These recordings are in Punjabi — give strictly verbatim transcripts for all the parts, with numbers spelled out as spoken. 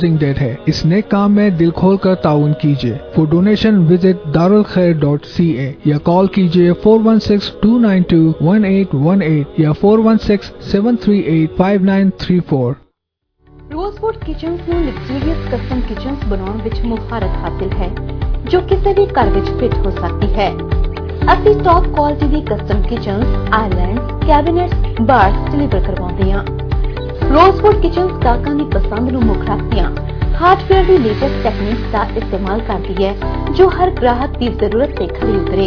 डेट है। इस नेक काम में दिल खोल कर ताउन कीजिए। फॉर डोनेशन विजिट दारुल खैर डॉट सी ए या कॉल कीजिए four one six two nine two one eight one eight या four one six seven three eight five nine three four. Rosewood Kitchens ਨੂੰ ਲਗਜ਼ਰੀਅਸ ਕਸਟਮ ਕਿਚਨਸ ਬਣਾਉਣ ਵਿੱਚ ਮੁਹਾਰਤ ਹਾਸਿਲ ਹੈ ਜੋ ਕਿਸੇ ਵੀ ਘਰ ਵਿੱਚ ਫਿੱਟ ਹੋ ਸਕਦੀ ਹੈ। ਅਸੀਂ ਟੌਪ ਕੁਆਲਿਟੀ ਦੀ custom kitchens, islands, cabinets, bars deliver ਕਰਵਾਉਂਦੇ ਹਾਂ। रोजवुड किचन्स ग्राहकों की पसंद ਨੂੰ ਮੁੱਖ ਰੱਖਦੀਆਂ ਹਾਰਡਵੇਅਰ ਦੀ ਲੇਟੈਸਟ ਟੈਕਨੀਕਸ ਦਾ ਇਸਤੇਮਾਲ ਕਰਦੀ ਹੈ ਜੋ ਹਰ ਗ੍ਰਾਹਕ ਦੀ ਜ਼ਰੂਰਤ ਤੇ ਖਰੀ ਉਤਰੇ।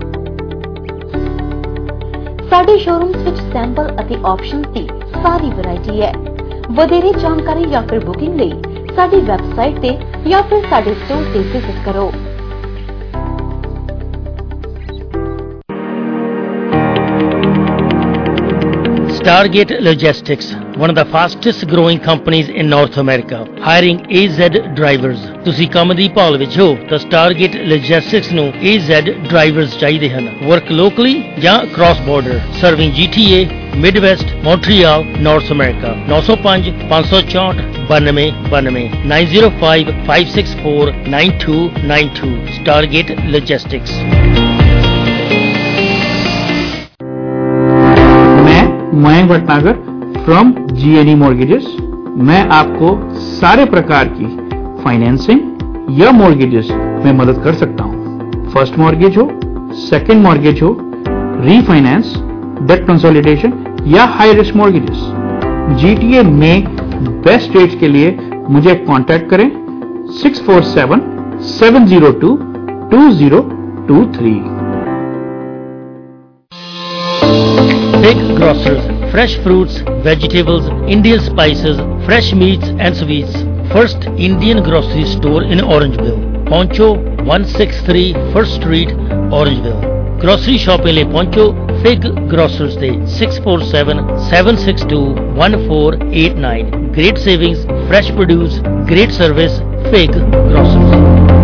ਸਾਡੇ ਸ਼ੋਰੂਮਸ ਵਿੱਚ ਸੈਂਪਲ ਅਤੇ ਆਪਸ਼ਨਸ ਦੀ ਸਾਰੀ ਵੈਰਾਈਟੀ ਹੈ। ਵਧੇਰੇ ਜਾਣਕਾਰੀ ਜਾਂ ਫਿਰ ਬੁਕਿੰਗ ਲਈ ਸਾਡੀ ਵੈਬਸਾਈਟ ਤੇ ਜਾਂ ਫਿਰ ਸਾਡੇ ਸਟੋਰ ਤੇ ਵਿਜ਼ਿਟ ਕਰੋ। Stargate Logistics, one of the fastest growing companies in North America, hiring A Z drivers. ਤੁਸੀਂ ਕੰਮ ਦੀ ਭਾਲ ਵਿੱਚ ਹੋ ਤਾਂ Stargate Logistics ਨੂੰ A Z drivers ਚਾਹੀਦੇ ਹਨ। Work locally ਜਾਂ cross border, serving G T A, Midwest, Montreal, North America. nine oh five, five four four, two nine two nine, nine oh five, five six four, nine two nine two. Stargate Logistics. Mayank Bhatnagar from G N E mortgages. मैं आपको सारे प्रकार की फाइनेंसिंग या मॉर्गेजेस में मदद कर सकता हूं। फर्स्ट मॉर्गेज हो, सेकंड मॉर्गेज हो, रीफाइनेंस, डेट कंसोलिडेशन या हाई रिस्क मॉर्गेजेस। जीटीए में बेस्ट रेट्स के लिए मुझे कांटेक्ट करें six four seven seven zero two two zero two three. Big grocers, fresh fruits, vegetables, Indian spices, fresh meats and sweets. First Indian grocery store in Orangeville. Poncho one sixty-three First Street, Orangeville. Grocery shopping ਲਈ ਪਹੁੰਚੋ Fig Grocers ਤੇ six four seven, seven six two, one four eight nine. Great savings, fresh produce, great service, Fig Grocers.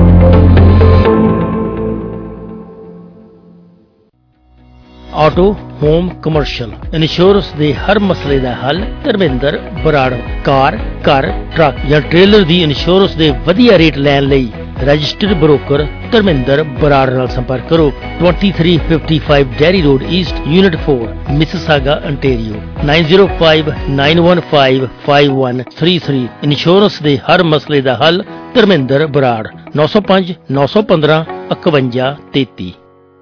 Auto home commercial insurance ਦੇ ਹਰ ਮਸਲੇ ਦਾ ਹੱਲ ਧਰਮਿੰਦਰ ਬਰਾੜ। ਕਾਰ, ਘਰ, ਟਰੱਕ ਜਾਂ ਟ੍ਰੇਲਰ ਦੀ ਇੰਸ਼ੋਰੈਂਸ ਦੇ ਵਧੀਆ ਰੇਟ ਲੈਣ ਲਈ ਰਜਿਸਟਰਡ ਬ੍ਰੋਕਰ ਧਰਮਿੰਦਰ ਬਰਾੜ ਨਾਲ ਸੰਪਰਕ ਕਰੋ। twenty-three fifty-five Derry road east, unit four, Mississauga, Ontario. nine oh five, nine one five, five one three three। Insurance ਦੇ ਹਰ ਮਸਲੇ ਦਾ ਹੱਲ Dharmendra Brar. nine oh five, nine one five, ਇਕਵੰਜਾ ਤੇਤੀ।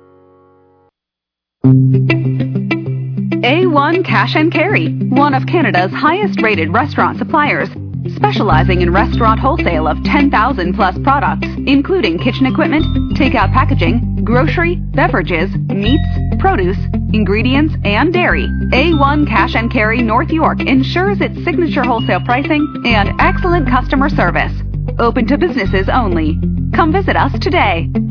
A one Cash and Carry, one of Canada's highest rated restaurant suppliers, specializing in restaurant wholesale of ten thousand plus products, including kitchen equipment, takeout packaging, grocery, beverages, meats, produce, ingredients, and dairy. A one Cash and Carry North York ensures its signature wholesale pricing and excellent customer service. Open to businesses only. Come visit us today.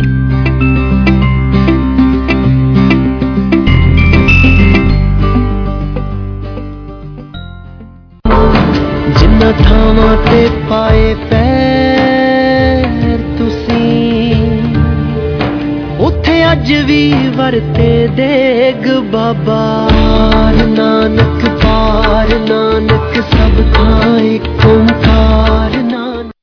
ਥਾਵਾਂ ਤੇ ਪਾਏ ਪੈਰ ਤੁਸੀਂ ਉੱਥੇ ਅੱਜ ਵੀ ਵਰਤੇ ਦੇਗ ਬਾਬਾ ਨਾਨਕ ਪਾਰ ਨਾਨਕ ਸਭ ਥਾਂ ਇੱਕ ਓਂਕਾਰ ਨਾਨਕ।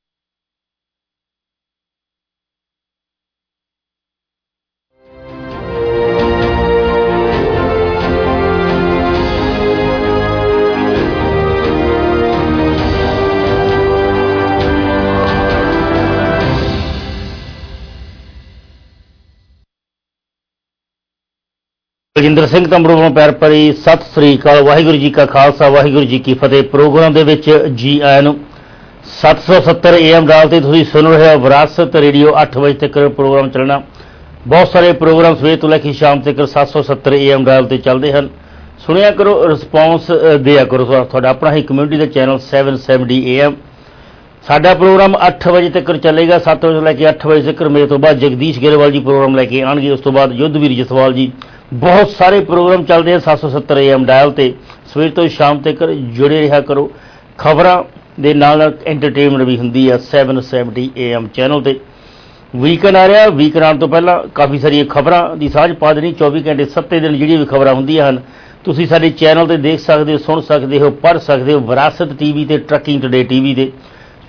ਬਲਜਿੰਦਰ ਸਿੰਘ ਤੰਬਰੂ ਵੱਲੋਂ ਪਿਆਰ ਭਰੀ ਸਤਿ ਸ੍ਰੀ ਅਕਾਲ। ਵਾਹਿਗੁਰੂ ਜੀ ਕਾ ਖਾਲਸਾ, ਵਾਹਿਗੁਰੂ ਜੀ ਕੀ ਫਤਿਹ। ਪ੍ਰੋਗਰਾਮ ਦੇ ਵਿੱਚ ਜੀ ਆਇਆਂ ਨੂੰ। ਸੱਤ ਸੌ ਸੱਤਰ ਏ ਐਮ ਡਾਲ ਤੇ ਤੁਸੀਂ ਸੁਣ ਰਹੇ ਹੋ ਵਿਰਾਸਤ ਰੇਡੀਓ। ਅੱਠ ਵਜੇ ਤੱਕ ਪ੍ਰੋਗਰਾਮ ਚੱਲਣਾ। ਬਹੁਤ ਸਾਰੇ ਪ੍ਰੋਗਰਾਮ ਸਵੇਰ ਤੋਂ ਲੈ ਕੇ ਸ਼ਾਮ ਤੱਕ ਸੱਤ ਸੌ ਸੱਤਰ ਏ ਐਮ ਡਾਲ ਤੇ ਚੱਲਦੇ ਹਨ। ਸੁਣਿਆ ਕਰੋ, ਰਿਸਪੌਂਸ ਦਿਆ ਕਰੋ। ਤੁਹਾਡਾ ਆਪਣਾ ਹੀ ਕਮਿਊਨਿਟੀ ਦਾ channel seven seventy A M. ਸਾਡਾ ਪ੍ਰੋਗਰਾਮ ਅੱਠ ਵਜੇ ਤੱਕ ਚੱਲੇਗਾ। ਸੱਤ ਵਜੇ ਤੋਂ ਲੈ ਕੇ ਅੱਠ ਵਜੇ ਤੱਕ। ਮੇਰੇ ਤੋਂ ਬਾਅਦ ਜਗਦੀਸ਼ ਗਰੇਵਾਲ ਜੀ ਪ੍ਰੋਗਰਾਮ ਲੈ ਕੇ ਆਉਣਗੇ। ਉਸ ਤੋਂ ਬਾਅਦ ਯੁੱਧਵੀਰ ਜਸਵਾਲ ਜੀ। ਬਹੁਤ ਸਾਰੇ ਪ੍ਰੋਗਰਾਮ ਚੱਲਦੇ ਆ ਸੱਤ ਸੌ ਸੱਤਰ ਏ ਐਮ ਡਾਇਲ ਤੇ। ਸਵੇਰ ਤੋਂ ਸ਼ਾਮ ਤੱਕ ਜੁੜੇ ਰਿਹਾ ਕਰੋ। ਖਬਰਾਂ ਦੇ ਨਾਲ ਨਾਲ ਐਂਟਰਟੇਨਮੈਂਟ ਵੀ ਹੁੰਦੀ ਆ seven seventy A M channel ਤੇ। ਵੀਕਐਂਡ ਆ ਰਿਹਾ। ਵੀਕਐਂਡ ਆਉਣ ਤੋਂ ਪਹਿਲਾਂ ਕਾਫੀ ਸਾਰੀਆਂ ਖਬਰਾਂ ਦੀ ਸਾਂਝ ਪਾ ਦੇਣੀ। ਚੌਵੀ ਘੰਟੇ ਸੱਤੇ ਦਿਨ ਜਿਹੜੀਆਂ ਵੀ ਖਬਰਾਂ ਹੁੰਦੀਆਂ ਹਨ ਤੁਸੀਂ ਸਾਡੇ ਚੈਨਲ ਤੇ ਦੇਖ ਸਕਦੇ ਹੋ, ਸੁਣ ਸਕਦੇ ਹੋ, ਪੜ੍ਹ ਸਕਦੇ ਹੋ। ਵਿਰਾਸਤ ਟੀ ਵੀ ਤੇ, ਟਰੱਕਿੰਗ ਟੂਡੇ ਟੀ ਵੀ ਤੇ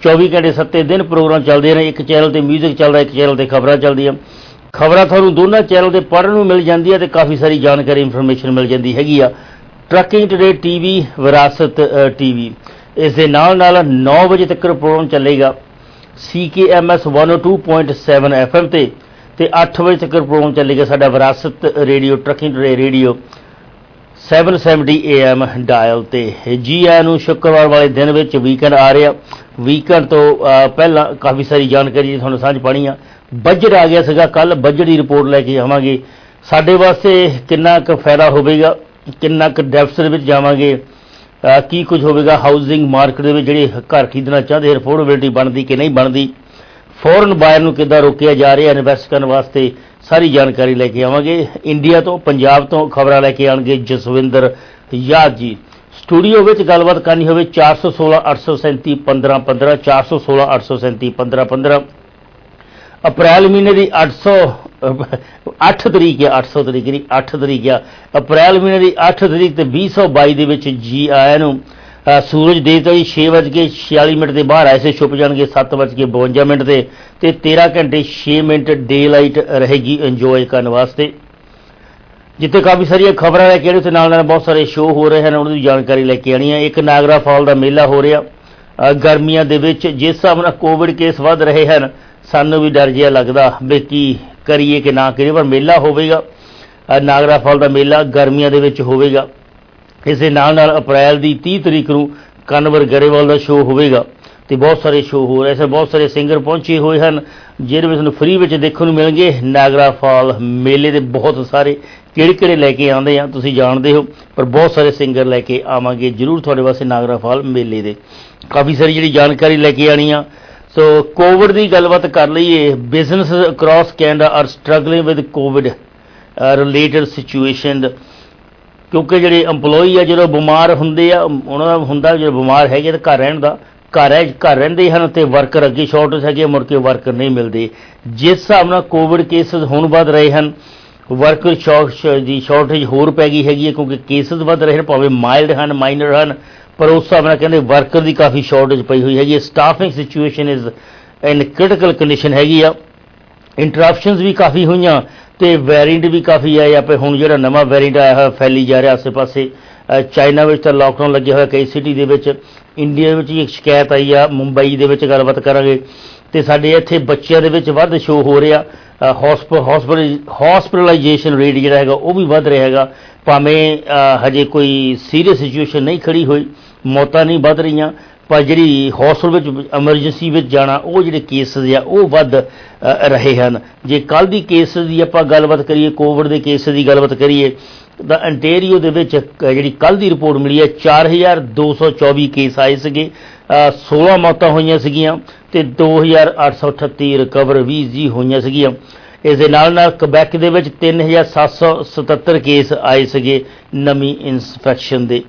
चौबी घंटे सत्ते दिन प्रोग्राम चलते हैं। एक चैनल ते म्यूजिक चलता, एक चैनल ते खबरां चलदियां। खबरां तुहानूं दोनों चैनल ते पढ़न नूं मिल जांदी है ते काफ़ी सारी जानकारी इंफॉर्मेशन मिल जाती हैगी आ। Trucking today TV, Virasat TV, इस दे नाल नाल नौ बजे तक प्रोग्राम चलेगा C K M S one oh two point seven F M ते ते अठ बजे तक प्रोग्राम चलेगा साडा Virasat radio, trucking today radio seven seventy A M dial ते। जी आया नूं शुक्रवार वाले दिन विच वीकेंड आ रहा। वीकेंड तो पहला काफ़ी सारी जानकारी तुहानूं सांझ पाणी आ। बजट आ गया सीगा कल, बजट की रिपोर्ट लैके आवांगे। साडे वास्ते किन्ना क फायदा होवेगा, किन्ना क डेफिसिट विच जावांगे, की कुछ होवेगा हाउसिंग मार्केट दे विच जिहड़े घर खरीदना चाहते अफोर्डेबिलिटी बनदी कि नहीं बनदी, फॉरन बायर नूं किद्दां रोकिया जा रहा इन्वेस्ट करने वास्ते, सारी जानकारी लैके आवांगे। इंडिया तो पंजाब तो खबरां लैके आउणगे जसविंदर याद जी। स्टूडियो विच गलबात करनी होवे चार सौ सोलह अठ सौ सैंती पंद्रह पंद्रह, चार सौ सोलह अठ सौ सैंती पंद्रह पंद्रह। अप्रैल महीने की अठ सौ अठ तरीक है, अठ सौ तरीक नहीं अठ तरीक आ। अप्रैल महीने की अठ तरीक तो भी सौ बाई दे विच जी आया नूं। सूरज देवता जी छे बज के छियाली मिनट के बाहर आए से छुप जाएंगे सत्त बज के बवंजा मिनट से ते तेरह घंटे छे मिनट डे लाइट रहेगी इंजॉय करने वास्ते। जिते काफ़ी सारिया खबर लैके आने नाल नाल बहुत सारे शो हो रहे हैं, उन्होंने जानकारी लैके आनी है। एक नागरा फॉल का मेला हो रहा गर्मियों के विच, जिस हिसाब नाल कोविड केस वध रहे हैं सानू भी डर जिहा लगदा भी की करिए कि ना करिए, पर मेला होवेगा नागरा फॉल का मेला गर्मियों के विच होवेगा। इस दे नाल नाल अप्रैल की तीह तरीक नूं कनवर गरेवाल का शो होवेगा ते बहुत सारे शो हो रहे हैं। बहुत सारे सिंगर पहुंचे हुए हैं जिहदे विच फ्री विच देखने नूं मिलणगे। नागरा फॉल मेले के बहुत सारे किहड़े किहड़े लैके आउंदे आ तुसीं जाणदे हो, पर बहुत सारे सिंगर लैके आवांगे जरूर तुहाडे वास्ते नागरा फॉल मेले दे। काफ़ी सारी जिहड़ी जानकारी लैके आनी आ। सो कोविड की गलबात कर लईए। Business across Canada are struggling with COVID related situation, क्योंकि ਜਿਹੜੇ ਇੰਪਲੋਈ ਆ ਜਦੋਂ ਬਿਮਾਰ ਹੁੰਦੇ ਆ ਉਹਨਾਂ ਦਾ ਹੁੰਦਾ ਜਦੋਂ ਬਿਮਾਰ ਹੈਗੇ ਤਾਂ ਘਰ ਰਹਿਣ ਦਾ ਘਰ ਹੈ ਘਰ ਰਹਿੰਦੇ ਹਨ ਤੇ ਵਰਕਰ ਅੱਗੇ ਸ਼ਾਰਟੇਜ ਹੈਗੇ, ਮੁੜ ਕੇ ਵਰਕਰ ਨਹੀਂ ਮਿਲਦੇ। ਜਿਸ ਹਿਸਾਬ ਨਾਲ ਕੋਵਿਡ ਕੇਸਿਸ ਹੁਣ ਵੱਧ ਰਹੇ ਹਨ, ਵਰਕਰ ਸ਼ਾਰਟ ਦੀ ਸ਼ਾਰਟੇਜ ਹੋਰ ਪੈ ਗਈ ਹੈਗੀ ਹੈ ਕਿਉਂਕਿ ਕੇਸਿਸ ਵੱਧ ਰਹੇ ਹਨ, ਭਾਵੇਂ ਮਾਈਲਡ ਹਨ ਮਾਈਨਰ ਹਨ, ਪਰ ਉਸ ਹਿਸਾਬ ਨਾਲ ਕਹਿੰਦੇ ਵਰਕਰ ਦੀ ਕਾਫੀ ਸ਼ਾਰਟੇਜ ਪਈ ਹੋਈ ਹੈਗੀ। Staffing situation is in critical condition हैगी आ। इंटरप्शनस भी काफ़ी हुई तो वेरीएंट भी काफ़ी आए आप। हुण जिहड़ा नवां वेरीएंट आया है फैली जा रहा आसे पासे। चाइना में तो लॉकडाउन लगे हुए कई सिटी दे विच। इंडिया में एक शिकायत आई आ मुंबई दे विच गलबात करांगे तो साडे इत्थे बच्चों दे विच वध शो हो रहा। हॉस्पिटल हॉस्पिटल हॉस्पिटलाइजेशन रेट जिहड़ा हैगा वो भी वध रहा हैगा, भावें हजे कोई सीरीयस सिचुएशन नहीं खड़ी हुई, मौतां नहीं वध रही, पर जी हॉस्पिटल एमरजेंसी में जाना वो जो केसिस आ वो वध रहे हैं। जे कल की केसिस की आप गलबात करिए, कोविड के केसिस की गलबात करिए तो अंटेरियो के जी कल की रिपोर्ट मिली है चार हज़ार दो सौ चौबी केस आए थे, सोलह मौतां हुई सीगियां ते दो हज़ार अठ सौ अठत्ती रिकवर भी जी हुई सीगियां। इस दे नाल नाल क्वेबेक दे विच तीन हज़ार सत्त सौ सतहत्तर केस आए थे नवी इन्फैक्शन के।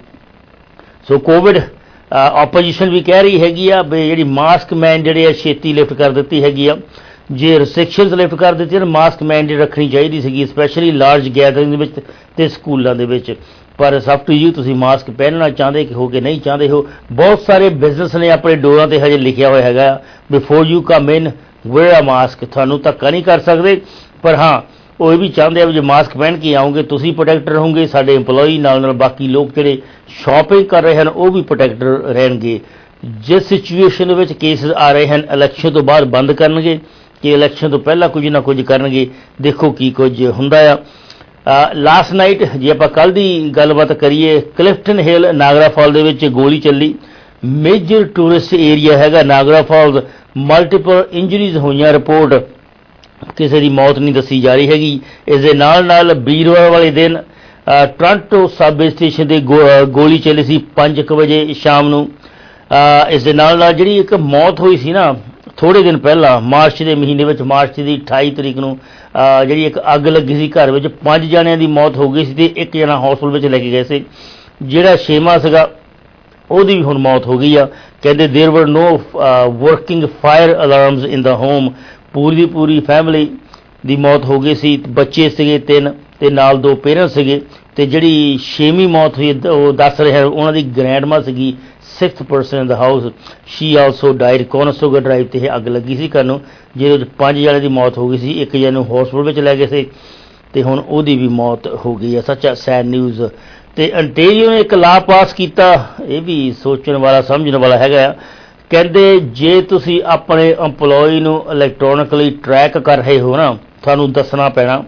सो कोविड ऑपोजिशन भी कह रही हैगी आ भी जी मास्क मैंडेट छेती लिफ्ट कर दी हैगी आ। जे रिस्ट्रिक्शनस लिफ्ट कर दी मास्क मैंडेट रखनी चाहिए सी, स्पैशली लार्ज गैदरिंग ते स्कूलों के। पर सब टू यू तुसीं मास्क पहनना चाहते हो कि नहीं चाहते हो। बहुत सारे बिजनेस ने अपने डोरां ते हजे लिखिया हुआ है before you come in wear a mask. थानू धक्का नहीं कर सकते, पर हाँ वो भी चाहते हैं जो मास्क पहन के आओगे तुसीं प्रोटैक्ट रहोगे, साडे इंपलॉई नाल नाल बाकी लोग जिहड़े शॉपिंग कर रहे हैं वो भी प्रोटैक्ट रहेंगे। जिस सिचुएशन में केसेस आ रहे हैं इलैक्शन तो बाद बंद करनगे कि इलैक्शन तो पहला कुछ ना कुछ करनगे, देखो की कुछ हुंदा आ। लास्ट नाइट जे आप कल की गलबात करिए, क्लिफ्टन हिल नागरा फॉल दे विच गोली चली। मेजर टूरिस्ट एरिया हैगा नागरा फॉल्स, मल्टीपल इंजरीज हुई रिपोर्ट, किसी की मौत नहीं दसी जा रही हैगी। इस दे नाल नाल वीरवार वाले दिन टोरंटो सब स्टेशन से गो, गोली चली सी पाँच क बजे शाम नूं। इस दे नाल नाल जिहड़ी एक मौत हुई सी ना थोड़े दिन पहला मार्च के महीने में, मार्च की अठाई तरीक नूं जिहड़ी एक अग लगी सी घर में, पांच जणियां दी मौत हो गई सी ते एक जना हॉस्पिटल में लैके गए सी। जिहड़ा छेवां सीगा ਉਹਦੀ भी हुण मौत हो गई आ। कहते there were no working fire alarms in the home. पूरी दी पूरी फैमिली दी मौत हो गई सी, बच्चे सीगे तीन ते नाल दो पेरेंट्स सीगे। ते जिहड़ी छेवीं मौत हुई वो दस रहे उन्हां दी ग्रैंड मां सीगी sixth person in the house she also died. Conestoga drive 'ਤੇ ਇਹ ਅੱਗ ਲੱਗੀ ਸੀ ਘਰ ਨੂੰ, ਜਿਹਦੇ ਵਿੱਚ ਪੰਜ ਜਣਿਆਂ ਦੀ ਮੌਤ ਹੋ ਗਈ ਸੀ, ਇੱਕ ਜਣੇ ਨੂੰ ਹੌਸਪੀਟਲ ਵਿੱਚ ਲੈ ਗਏ ਸੀ ਅਤੇ ਹੁਣ ਉਹਦੀ ਵੀ ਮੌਤ ਹੋ ਗਈ ਹੈ। ਸੱਚਾ ਸੈਡ ਨਿਊਜ਼। ਅਤੇ ਅੰਟੇਰੀਓ ਨੇ ਇੱਕ ਲਾਅ ਪਾਸ ਕੀਤਾ, ਇਹ ਵੀ ਸੋਚਣ ਵਾਲਾ ਸਮਝਣ ਵਾਲਾ ਹੈਗਾ ਆ। ਕਹਿੰਦੇ ਜੇ ਤੁਸੀਂ ਆਪਣੇ ਇੰਪਲੋਈ ਨੂੰ ਇਲੈਕਟ੍ਰੋਨਿਕਲੀ ਟਰੈਕ ਕਰ ਰਹੇ ਹੋ ਨਾ, ਤੁਹਾਨੂੰ ਦੱਸਣਾ ਪੈਣਾ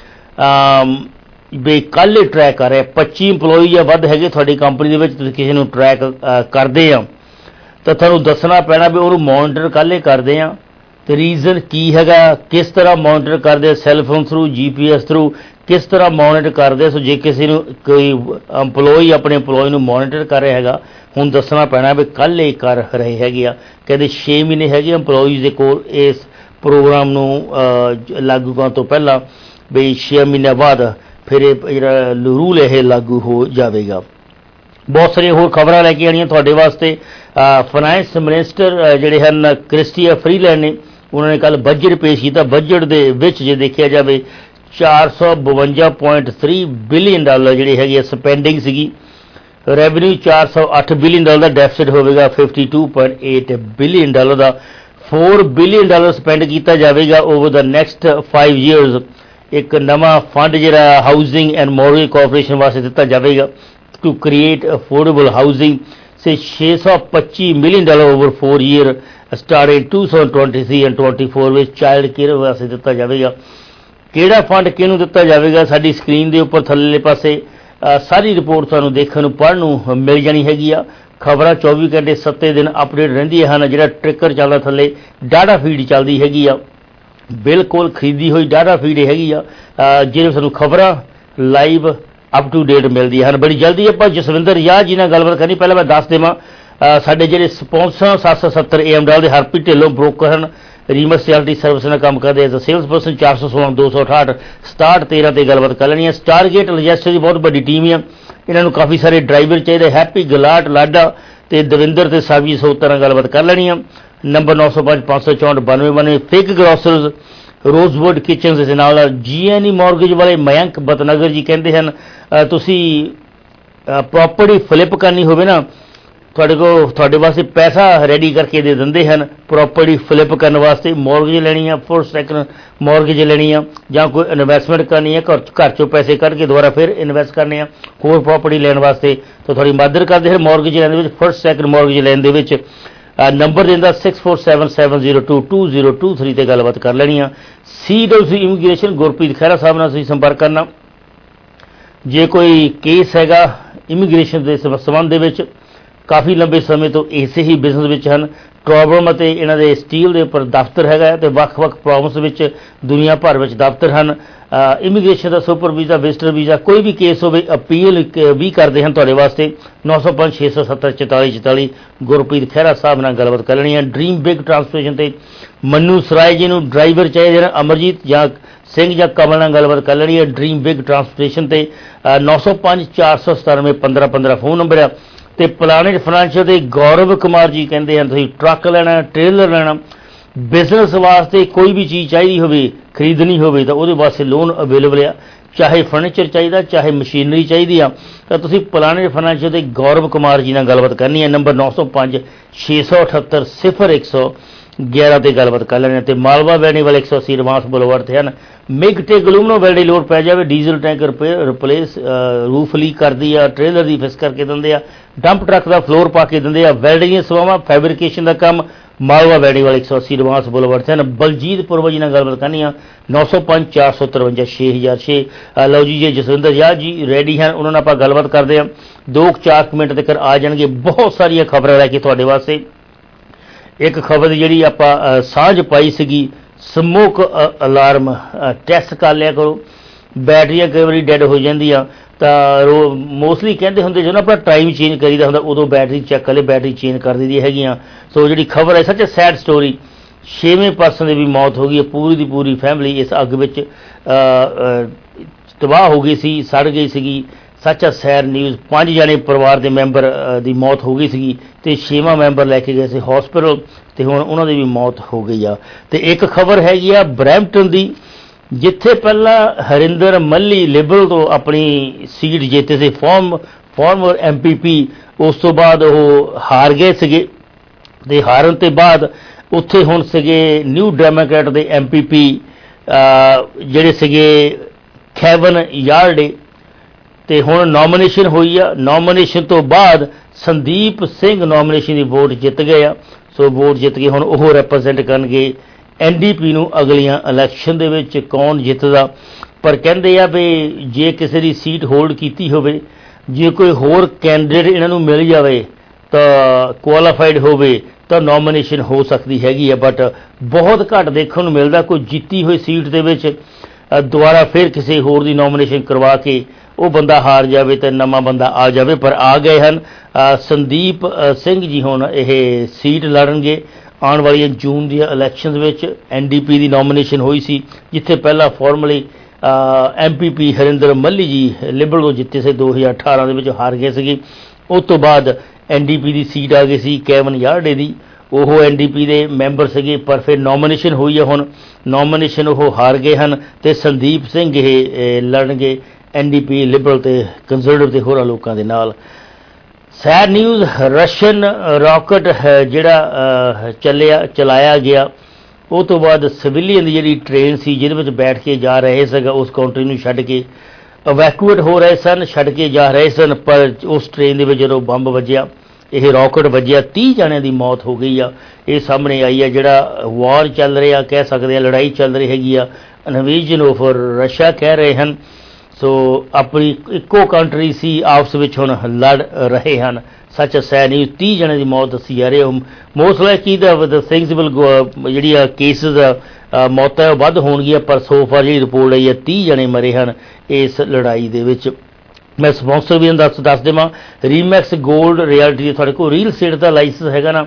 ਵੀ ਕੱਲ੍ਹ ਹੀ ਟਰੈਕ ਕਰ ਰਿਹਾ, ਪੱਚੀ ਇੰਪਲੋਈ ਜਾਂ ਵੱਧ ਹੈਗੇ ਤੁਹਾਡੀ ਕੰਪਨੀ ਦੇ ਵਿੱਚ, ਤੁਸੀਂ ਕਿਸੇ ਨੂੰ ਟਰੈਕ ਕਰਦੇ ਆ ਤਾਂ ਤੁਹਾਨੂੰ ਦੱਸਣਾ ਪੈਣਾ ਵੀ ਉਹਨੂੰ ਮੋਨੀਟਰ ਕੱਲ੍ਹ ਹੀ ਕਰਦੇ ਆ ਅਤੇ ਰੀਜ਼ਨ ਕੀ ਹੈਗਾ, ਕਿਸ ਤਰ੍ਹਾਂ ਮੋਨੀਟਰ ਕਰਦੇ ਆ, ਸੈੱਲ ਫੋਨ ਥਰੂ, ਜੀ ਪੀ ਐਸ ਥਰੂ, ਕਿਸ ਤਰ੍ਹਾਂ ਮੋਨੀਟਰ ਕਰਦੇ। ਸੋ ਜੇ ਕਿਸੇ ਨੂੰ ਕੋਈ ਇੰਪਲੋਈ ਆਪਣੇ ਇੰਪਲੋਈ ਨੂੰ ਮੋਨੀਟਰ ਕਰ ਰਿਹਾ ਹੈਗਾ, ਹੁਣ ਦੱਸਣਾ ਪੈਣਾ ਵੀ ਕੱਲ੍ਹ ਹੀ ਕਰ ਰਹੇ ਹੈਗੇ ਆ। ਕਹਿੰਦੇ ਛੇ ਮਹੀਨੇ ਹੈਗੇ ਇੰਪਲੋਈਜ਼ ਦੇ ਕੋਲ ਇਸ ਪ੍ਰੋਗਰਾਮ ਨੂੰ ਲਾਗੂ ਕਰਨ ਤੋਂ ਪਹਿਲਾਂ, ਵੀ ਛੇ ਮਹੀਨਿਆਂ ਬਾਅਦ ਫਿਰ ਇਹ ਜਿਹੜਾ ਰੂਲ ਇਹ ਲਾਗੂ ਹੋ ਜਾਵੇਗਾ। ਬਹੁਤ ਸਾਰੀਆਂ ਹੋਰ ਖਬਰਾਂ ਲੈ ਕੇ ਆਉਣੀਆਂ ਤੁਹਾਡੇ ਵਾਸਤੇ। ਫਾਈਨੈਂਸ ਮਿਨਿਸਟਰ ਜਿਹੜੇ ਹਨ ਕ੍ਰਿਸਟੀਆ ਫਰੀਲੈਂਡ ਨੇ, ਉਹਨਾਂ ਨੇ ਕੱਲ੍ਹ ਬਜਟ ਪੇਸ਼ ਕੀਤਾ। ਬਜਟ ਦੇ ਵਿੱਚ ਜੇ ਦੇਖਿਆ ਜਾਵੇ ਚਾਰ ਸੌ ਬਵੰਜਾ ਪੁਆਇੰਟ ਤੀਹ ਬਿਲੀਅਨ ਡਾਲਰ ਜਿਹੜੀ ਹੈਗੀ ਸਪੈਂਡਿੰਗ ਸੀਗੀ। ਰੈਵਨਿਊ ਚਾਰ ਸੌ ਅੱਠ ਬਿਲੀਅਨ ਡਾਲਰ ਦਾ ਡੈਫਿਸਿਟ ਹੋਵੇਗਾ, ਬਾਵਨ ਪੁਆਇੰਟ ਅੱਠ ਬਿਲੀਅਨ ਡਾਲਰ ਦਾ। ਚਾਰ ਬਿਲੀਅਨ ਡਾਲਰ ਸਪੈਂਡ ਕੀਤਾ ਜਾਵੇਗਾ ਓਵਰ ਦਾ ਨੈਕਸਟ ਪੰਜ ਈਅਰਸ। ਇੱਕ ਨਵਾਂ ਫੰਡ ਜਿਹੜਾ ਹਾਊਸਿੰਗ ਐਂਡ ਮੋਰਗੇਜ ਕਾਰਪੋਰੇਸ਼ਨ ਵਾਸਤੇ ਦਿੱਤਾ ਜਾਵੇਗਾ to create affordable housing say ਛੇ ਸੌ ਪੱਚੀ million dollar over four year starting two thousand twenty three and twenty four ਵਿੱਚ ਚਾਈਲਡ ਕੇਅਰ ਵਾਸਤੇ ਦਿੱਤਾ ਜਾਵੇਗਾ। ਕਿਹੜਾ ਫੰਡ ਕਿਹਨੂੰ ਦਿੱਤਾ ਜਾਵੇਗਾ, ਸਾਡੀ ਸਕਰੀਨ ਦੇ ਉੱਪਰ ਥੱਲੇ ਪਾਸੇ ਸਾਰੀ ਰਿਪੋਰਟ ਤੁਹਾਨੂੰ ਦੇਖਣ ਨੂੰ ਪੜ੍ਹਨ ਨੂੰ ਮਿਲ ਜਾਣੀ ਹੈਗੀ ਆ। ਖਬਰਾਂ ਚੌਵੀ ਘੰਟੇ ਸੱਤੇ ਦਿਨ ਅਪਡੇਟ ਰਹਿੰਦੀਆਂ ਹਨ। ਜਿਹੜਾ ਟ੍ਰਿਕਰ ਚੱਲਦਾ ਥੱਲੇ ਡਾਟਾ ਫੀਡ ਚੱਲਦੀ ਹੈਗੀ ਆ, ਬਿਲਕੁਲ ਖਰੀਦੀ ਹੋਈ ਡਾਟਾ ਫੀਡ ਹੈਗੀ ਆ, ਜਿਹਦੇ ਸਾਨੂੰ ਖਬਰਾਂ ਲਾਈਵ ਅਪ ਟੂ ਡੇਟ ਮਿਲਦੀਆਂ ਹਨ। ਬੜੀ ਜਲਦੀ ਆਪਾਂ ਜਸਵਿੰਦਰ ਯਾਦ ਜੀ ਨਾਲ ਗੱਲਬਾਤ ਕਰਨੀ। ਪਹਿਲਾਂ ਮੈਂ ਦੱਸ ਦੇਵਾਂ ਸਾਡੇ ਜਿਹੜੇ ਸਪੌਂਸਰ ਸੱਤ ਸੌ ਸੱਤਰ ਏ ਐਮ ਡਾਲ ਦੇ ਹਰਪ੍ਰੀਤ ਢਿੱਲੋਂ ਬ੍ਰੋਕਰ ਹਨ, ਰੀਮਸ ਰਿਐਲਟੀ ਸਰਵਿਸ ਨਾਲ ਕੰਮ ਕਰਦੇ ਐਜ਼ ਅ ਸੇਲਸ ਪਰਸਨ। ਚਾਰ ਸੌ ਸੋਲਾਂ ਦੋ ਸੌ ਅਠਾਹਠ ਸਤਾਹਠ ਤੇਰਾਂ 'ਤੇ ਗੱਲਬਾਤ ਕਰ ਲੈਣੀ ਹੈ। ਸਟਾਰਗੇਟ ਲਜੈਸਟਰ ਦੀ ਬਹੁਤ ਵੱਡੀ ਟੀਮ ਆ, ਇਹਨਾਂ ਨੂੰ ਕਾਫੀ ਸਾਰੇ ਡਰਾਈਵਰ ਚਾਹੀਦੇ। ਹੈਪੀ ਗਲਾਟ ਲਾਡਾ ਅਤੇ ਦਵਿੰਦਰ ਅਤੇ ਸਾਬੀ ਸੋਤਰ ਨਾਲ ਗੱਲਬਾਤ ਕਰ ਲੈਣੀ ਆ। ਨੰਬਰ ਨੌ ਸੌ ਪੰਜ ਪੰਜ ਸੌ ਚੌਂਹਠ ਬਾਨਵੇਂ ਬਾਨਵੇਂ। ਫਿਗ ਗਰੋਸਰਜ਼ ਰੋਜ਼ਵੁੱਡ ਕਿਚਨਸ ਦੇ ਨਾਲ ਜੀ ਐਨ ਈ ਮੌਰਗੇਜ ਵਾਲੇ ਮਯੰਕ ਬਤਨਗਰ ਜੀ ਕਹਿੰਦੇ ਹਨ ਤੁਸੀਂ ਪ੍ਰੋਪਰਟੀ ਫਲਿੱਪ ਕਰਨੀ ਹੋਵੇ ਨਾ, ਤੁਹਾਡੇ ਕੋਲ ਤੁਹਾਡੇ ਵਾਸਤੇ ਪੈਸਾ ਰੈਡੀ ਕਰਕੇ ਦੇ ਦਿੰਦੇ ਹਨ। ਪ੍ਰੋਪਰਟੀ ਫਲਿੱਪ ਕਰਨ ਵਾਸਤੇ ਮੌਰਗੇਜ ਲੈਣੀ ਆ, ਫੁੱਲ ਸੈਕੰਡ ਮੌਰਗੇਜ ਲੈਣੀ ਆ, ਜਾਂ ਕੋਈ ਇਨਵੈਸਟਮੈਂਟ ਕਰਨੀ ਹੈ, ਘਰ ਘਰ 'ਚੋਂ ਪੈਸੇ ਕੱਢ ਕੇ ਦੁਬਾਰਾ ਫਿਰ ਇਨਵੈਸਟ ਕਰਨੇ ਆ ਹੋਰ ਪ੍ਰੋਪਰਟੀ ਲੈਣ ਵਾਸਤੇ, ਤਾਂ ਤੁਹਾਡੀ ਮਦਦ ਕਰਦੇ ਹਨ ਮੌਰਗੇਜ ਲੈਣ ਦੇ ਵਿੱਚ, ਫਸਟ ਸੈਕੰਡ ਮੌਰਗੇਜ ਲੈਣ ਦੇ ਵਿੱਚ। ਨੰਬਰ ਦਿੰਦਾ six four seven seven zero two two zero two three 'ਤੇ ਗੱਲਬਾਤ ਕਰ ਲੈਣੀ ਆ। C W C immigration Gurpreet Khaira Sahib ਨਾਲ ਤੁਸੀਂ ਸੰਪਰਕ ਕਰਨਾ। ਜੇ ਕੋਈ ਕੇਸ ਹੈਗਾ ਇਮੀਗ੍ਰੇਸ਼ਨ ਦੇ ਸੰਬੰਧ ਦੇ ਵਿੱਚ, ਕਾਫੀ ਲੰਬੇ ਸਮੇਂ ਤੋਂ ਇਸੇ ਹੀ ਬਿਜ਼ਨਸ ਵਿੱਚ ਹਨ। ਪ੍ਰੋਬਲਮ ਅਤੇ ਇਹਨਾਂ ਦੇ ਸਟੀਲ ਦੇ ਉੱਪਰ ਦਫ਼ਤਰ ਹੈਗਾ ਅਤੇ ਵੱਖ-ਵੱਖ ਪ੍ਰੋਵਿੰਸ ਵਿੱਚ ਦੁਨੀਆ ਭਰ ਵਿੱਚ ਦਫ਼ਤਰ ਹਨ। ਇਮੀਗ੍ਰੇਸ਼ਨ ਦਾ ਸੁਪਰ ਵੀਜ਼ਾ, ਵਿਜ਼ਟਰ ਵੀਜ਼ਾ, ਕੋਈ ਵੀ ਕੇਸ ਹੋਵੇ ਅਪੀਲ ਵੀ ਕਰਦੇ ਹਨ ਤੁਹਾਡੇ ਵਾਸਤੇ। ਨੌ ਸੌ ਪੰਜ ਛੇ ਸੌ ਸੱਤਰ ਚੁਤਾਲੀ ਚੁਤਾਲੀ ਗੁਰਪ੍ਰੀਤ ਖਹਿਰਾ ਸਾਹਿਬ ਨਾਲ ਗੱਲਬਾਤ ਕਰ ਲੈਣੀ ਹੈ। ਡਰੀਮ ਬਿਗ ਟਰਾਂਸਪੋਰਟੇਸ਼ਨ 'ਤੇ ਮੰਨੂ ਸਰਾਏ ਜੀ ਨੂੰ ਡਰਾਈਵਰ ਚਾਹੀਦੇ ਨੇ, ਅਮਰਜੀਤ ਜਾਂ ਸਿੰਘ ਜਾਂ ਕਮਲ ਨਾਲ ਗੱਲਬਾਤ ਕਰ ਲੈਣੀ ਹੈ। ਡਰੀਮ ਬਿਗ ਟਰਾਂਸਪੋਰਟੇਸ਼ਨ 'ਤੇ ਨੌ ਸੌ ਪੰਜ ਚਾਰ ਸੌ ਸਤਾਨਵੇਂ ਪੰਦਰਾਂ ਪੰਦਰਾਂ ਫੋਨ ਨੰਬਰ ਆ। ਅਤੇ ਪਲਾਨਟ ਫਾਈਨੈਂਸ਼ੀਅਲ ਦੇ ਗੌਰਵ ਕੁਮਾਰ ਜੀ ਕਹਿੰਦੇ ਹਨ ਤੁਸੀਂ ਟਰੱਕ ਲੈਣਾ, ਟ੍ਰੇਲਰ ਲੈਣਾ, ਬਿਜ਼ਨਸ ਵਾਸਤੇ ਕੋਈ ਵੀ ਚੀਜ਼ ਚਾਹੀਦੀ ਹੋਵੇ, ਖਰੀਦਣੀ ਹੋਵੇ ਤਾਂ ਉਹਦੇ ਵਾਸਤੇ ਲੋਨ ਅਵੇਲੇਬਲ ਆ। ਚਾਹੇ ਫਰਨੀਚਰ ਚਾਹੀਦਾ, ਚਾਹੇ ਮਸ਼ੀਨਰੀ ਚਾਹੀਦੀ ਆ, ਤਾਂ ਤੁਸੀਂ ਪਲਾਨਟ ਫਾਈਨੈਂਸ਼ੀਅਲ ਦੇ ਗੌਰਵ ਕੁਮਾਰ ਜੀ ਨਾਲ ਗੱਲਬਾਤ ਕਰਨੀ ਹੈ। ਨੰਬਰ ਨੌ ਸੌ ਪੰਜ ਛੇ ਸੌ ਅਠੱਤਰ ਸਿਫਰ ਇੱਕ ਸੌ ਗਿਆਰਾਂ 'ਤੇ ਗੱਲਬਾਤ ਕਰ ਲੈਣੀ। ਅਤੇ ਮਾਲਵਾ ਵੈਨੀ ਵਾਲੇ ਇੱਕ ਸੌ ਅੱਸੀ ਰਵਾਂਸ ਬੁਲਵਰਡ 'ਤੇ ਹਨ। ਮਿਗ ਤੇ ਗਲੂਮਨੋ ਵੈਲ ਦੀ ਲੋੜ ਪੈ ਜਾਵੇ, diesel tank repair replace, roof leak ਕਰਦੀ ਆ, ਟ੍ਰੇਲਰ ਦੀ ਫਿਸ ਕਰਕੇ ਦਿੰਦੇ ਆ, ਡੰਪ ਟਰੱਕ ਦਾ ਫਲੋਰ ਪਾ ਕੇ ਦਿੰਦੇ ਆ, ਵੈਲਡਿੰਗ ਦੀਆਂ ਸੇਵਾਵਾਂ, ਫੈਬਰੀਕੇਸ਼ਨ ਦਾ ਕੰਮ, ਮਾਲਵਾ ਵੈਨੀ ਵਾਲੇ ਇੱਕ ਸੌ ਅੱਸੀ ਰਵਾਂਸ ਬੁਲਵਰਡ 'ਤੇ ਹਨ। ਬਲਜੀਤ ਪੁਰਵਾ ਜੀ ਨਾਲ ਗੱਲਬਾਤ ਕਰਨੀ ਆ। ਨੌ ਸੌ ਪੰਜ ਚਾਰ ਸੌ ਤਰਵੰਜਾ ਛੇ ਹਜ਼ਾਰ ਛੇ। ਲਓ ਜੀ, ਜੇ ਜਸਵਿੰਦਰ ਯਾਦ ਜੀ ਰੈਡੀ ਹਨ, ਉਹਨਾਂ ਨਾਲ ਆਪਾਂ ਗੱਲਬਾਤ ਕਰਦੇ ਹਾਂ। ਦੋ ਕੁ ਚਾਰ ਕੁ ਮਿੰਟ ਤੱਕ ਆ ਜਾਣਗੇ। ਬਹੁਤ ਸਾਰੀਆਂ ਖਬਰਾਂ ਲੈ ਕੇ ਤੁਹਾਡੇ ਵਾਸਤੇ। ਇੱਕ ਖਬਰ ਜਿਹੜੀ ਆਪਾਂ ਸਾਂਝ ਪਾਈ ਸੀਗੀ, ਸਮੋਕ ਅਲਾਰਮ ਟੈਸਟ ਕਰ ਲਿਆ ਕਰੋ। ਬੈਟਰੀਆਂ ਕਈ ਵਾਰੀ ਡੈਡ ਹੋ ਜਾਂਦੀਆਂ ਤਾਂ ਰੋ ਮੋਸਟਲੀ ਕਹਿੰਦੇ ਹੁੰਦੇ ਜਦੋਂ ਆਪਣਾ ਟਾਈਮ ਚੇਂਜ ਕਰੀਦਾ ਹੁੰਦਾ ਉਦੋਂ ਬੈਟਰੀ ਚੈੱਕ ਕਰ ਲੈ, ਬੈਟਰੀ ਚੇਂਜ ਕਰ ਦਿੰਦੀ ਹੈਗੀਆਂ। ਸੋ ਜਿਹੜੀ ਖਬਰ ਹੈ, ਸੱਚ ਸੈਡ ਸਟੋਰੀ, ਛੇਵੇਂ ਪਰਸਨ ਦੀ ਵੀ ਮੌਤ ਹੋ ਗਈ ਹੈ। ਪੂਰੀ ਦੀ ਪੂਰੀ ਫੈਮਿਲੀ ਇਸ ਅੱਗ ਵਿੱਚ ਤਬਾਹ ਹੋ ਗਈ ਸੀ, ਸੜ ਗਈ ਸੀਗੀ। ਸੱਚ ਸੈਡ ਨਿਊਜ਼। ਪੰਜ ਜਣੇ ਪਰਿਵਾਰ ਦੇ ਮੈਂਬਰ ਦੀ ਮੌਤ ਹੋ ਗਈ ਸੀਗੀ ਅਤੇ ਛੇਵਾਂ ਮੈਂਬਰ ਲੈ ਕੇ ਗਏ ਸੀ ਹੌਸਪੀਟਲ ਅਤੇ ਹੁਣ ਉਹਨਾਂ ਦੀ ਵੀ ਮੌਤ ਹੋ ਗਈ ਆ। ਅਤੇ ਇੱਕ ਖਬਰ ਹੈਗੀ ਆ ਬਰੈਂਪਟਨ ਦੀ, ਜਿੱਥੇ ਪਹਿਲਾਂ ਹਰਿੰਦਰ ਮੱਲੀ ਲਿਬਰਲ ਤੋਂ ਆਪਣੀ ਸੀਟ ਜਿੱਤੇ ਸੀ, form former M P P ਉਸ ਤੋਂ ਬਾਅਦ ਉਹ ਹਾਰ ਗਏ ਸੀਗੇ ਤੇ ਹਾਰਨ ਤੋਂ ਬਾਅਦ ਉੱਥੇ ਹੁਣ ਸੀਗੇ ਨਿਊ ਡੈਮੋਕ੍ਰੈਟ ਦੇ ਐਮ ਪੀ ਪੀ ਜਿਹੜੇ ਸੀਗੇ ਕੈਵਨ ਯਾਰਡੇ ਤੇ ਹੁਣ ਨੋਮੀਨੇਸ਼ਨ ਹੋਈ ਆ। ਨੋਮੀਨੇਸ਼ਨ ਤੋਂ ਬਾਅਦ ਸੰਦੀਪ ਸਿੰਘ ਨੋਮੀਨੇਸ਼ਨ ਦੀ ਵੋਟ ਜਿੱਤ ਗਏ ਆ। ਸੋ ਵੋਟ ਜਿੱਤ ਕੇ ਹੁਣ ਉਹ ਰੈਪਰੈਜ਼ੈਂਟ ਕਰਨਗੇ ਐਨ ਡੀ ਪੀ ਨੂੰ ਅਗਲੀਆਂ ਇਲੈਕਸ਼ਨ ਦੇ ਵਿੱਚ ਕੌਣ ਜਿੱਤਦਾ। ਪਰ ਕਹਿੰਦੇ ਆ ਵੀ ਜੇ ਕਿਸੇ ਦੀ ਸੀਟ ਹੋਲਡ ਕੀਤੀ ਹੋਵੇ, ਜੇ ਕੋਈ ਹੋਰ ਕੈਂਡੀਡੇਟ ਇਹਨਾਂ ਨੂੰ ਮਿਲ ਜਾਵੇ ਤਾਂ ਕੁਆਲੀਫਾਈਡ ਹੋਵੇ ਤਾਂ ਨੋਮੀਨੇਸ਼ਨ ਹੋ ਸਕਦੀ ਹੈਗੀ ਆ। ਬਟ ਬਹੁਤ ਘੱਟ ਦੇਖਣ ਨੂੰ ਮਿਲਦਾ ਕੋਈ ਜਿੱਤੀ ਹੋਈ ਸੀਟ ਦੇ ਵਿੱਚ ਦੁਬਾਰਾ ਫਿਰ ਕਿਸੇ ਹੋਰ ਦੀ ਨੋਮੀਨੇਸ਼ਨ ਕਰਵਾ ਕੇ ਉਹ ਬੰਦਾ ਹਾਰ ਜਾਵੇ ਤੇ ਨਵਾਂ ਬੰਦਾ ਆ ਜਾਵੇ। ਪਰ ਆ ਗਏ ਹਨ ਸੰਦੀਪ ਸਿੰਘ ਜੀ, ਹੁਣ ਇਹ ਸੀਟ ਲੜਨਗੇ ਆਉਣ ਵਾਲੀਆਂ ਜੂਨ ਦੀਆਂ ਇਲੈਕਸ਼ਨਸ ਵਿੱਚ। ਐਨ ਡੀ ਪੀ ਦੀ ਨੋਮੀਨੇਸ਼ਨ ਹੋਈ ਸੀ ਜਿੱਥੇ ਪਹਿਲਾਂ formally M P P Harinder Malhi ji Liberal ਤੋਂ ਜਿੱਤੇ ਸੀ, ਦੋ ਹਜ਼ਾਰ ਅਠਾਰਾਂ ਦੇ ਵਿੱਚ ਹਾਰ ਗਏ ਸੀਗੇ। ਉਸ ਤੋਂ ਬਾਅਦ ਐਨ ਡੀ ਪੀ ਦੀ ਸੀਟ ਆ ਗਈ ਸੀ ਕੈਵਨ ਯਾਰਡੇ ਦੀ, ਉਹ ਐਨ ਡੀ ਪੀ ਦੇ ਮੈਂਬਰ ਸੀਗੇ ਪਰ ਫਿਰ ਨੋਮੀਨੇਸ਼ਨ ਹੋਈ ਹੈ। ਹੁਣ ਨੋਮੀਨੇਸ਼ਨ ਉਹ ਹਾਰ ਗਏ ਹਨ ਤੇ ਸੰਦੀਪ ਸਿੰਘ ਇਹ ਲੜਨਗੇ ਐਨ ਡੀ ਪੀ ਲਿਬਰਲ ਤੇ ਕੰਜ਼ਰਵੇਟਿਵ ਤੇ ਹੋਰਾਂ ਲੋਕਾਂ ਦੇ ਨਾਲ। ਸੈਡ ਨਿਊਜ਼, ਰਸ਼ੀਅਨ ਰਾਕਟ ਜਿਹੜਾ ਚੱਲਿਆ ਚਲਾਇਆ ਗਿਆ ਉਹ ਤੋਂ ਬਾਅਦ ਸਿਵਿਲੀਅਨ ਦੀ ਜਿਹੜੀ ਟ੍ਰੇਨ ਸੀ ਜਿਹਦੇ ਵਿੱਚ ਬੈਠ ਕੇ ਜਾ ਰਹੇ ਸੀਗਾ ਉਸ ਕੰਟਰੀ ਨੂੰ ਛੱਡ ਕੇ ਇਵੈਕੂਏਟ ਹੋ ਰਹੇ ਸਨ, ਛੱਡ ਕੇ ਜਾ ਰਹੇ ਸਨ। ਪਰ ਉਸ ਟ੍ਰੇਨ ਦੇ ਵਿੱਚ ਜਦੋਂ ਬੰਬ ਵੱਜਿਆ, ਇਹ ਰਾਕਟ ਵੱਜਿਆ, ਤੀਹ ਜਣਿਆਂ ਦੀ ਮੌਤ ਹੋ ਗਈ ਆ। ਇਹ ਸਾਹਮਣੇ ਆਈ ਆ। ਜਿਹੜਾ ਵਾਰ ਚੱਲ ਰਿਹਾ ਕਹਿ ਸਕਦੇ ਆ, ਲੜਾਈ ਚੱਲ ਰਹੀ ਹੈਗੀ ਆ, ਇਨਵੇਜਨ ਆਫ ਰਸ਼ੀਆ ਕਹਿ ਰਹੇ ਹਨ। ਸੋ ਆਪਣੀ ਇੱਕੋ ਕੰਟਰੀ ਸੀ ਆਪਸ ਵਿੱਚ ਹੁਣ ਲੜ ਰਹੇ ਹਨ। ਸੱਚ ਸੈ ਨਿਊਜ਼, ਤੀਹ ਜਣੇ ਦੀ ਮੌਤ ਦੱਸੀ ਜਾ ਰਹੀ ਹੈ। Most likely the things will ਜਿਹੜੀਆਂ ਕੇਸਿਸ ਮੌਤਾਂ ਉਹ ਵੱਧ ਹੋਣਗੀਆਂ ਪਰ ਸੋ ਫਾਰ ਜਿਹੜੀ ਰਿਪੋਰਟ ਆਈ ਹੈ ਤੀਹ ਜਣੇ ਮਰੇ ਹਨ ਇਸ ਲੜਾਈ ਦੇ ਵਿੱਚ। ਮੈਂ ਸਪਾਂਸਰ ਵੀ ਦੱਸ ਦੱਸ ਦੇਵਾਂ, ਰੀਮੈਕਸ ਗੋਲਡ ਰਿਐਲਿਟੀ ਤੁਹਾਡੇ ਕੋਲ ਰੀਅਲ ਸਟੇਟ ਦਾ ਲਾਇਸੈਂਸ ਹੈਗਾ ਨਾ,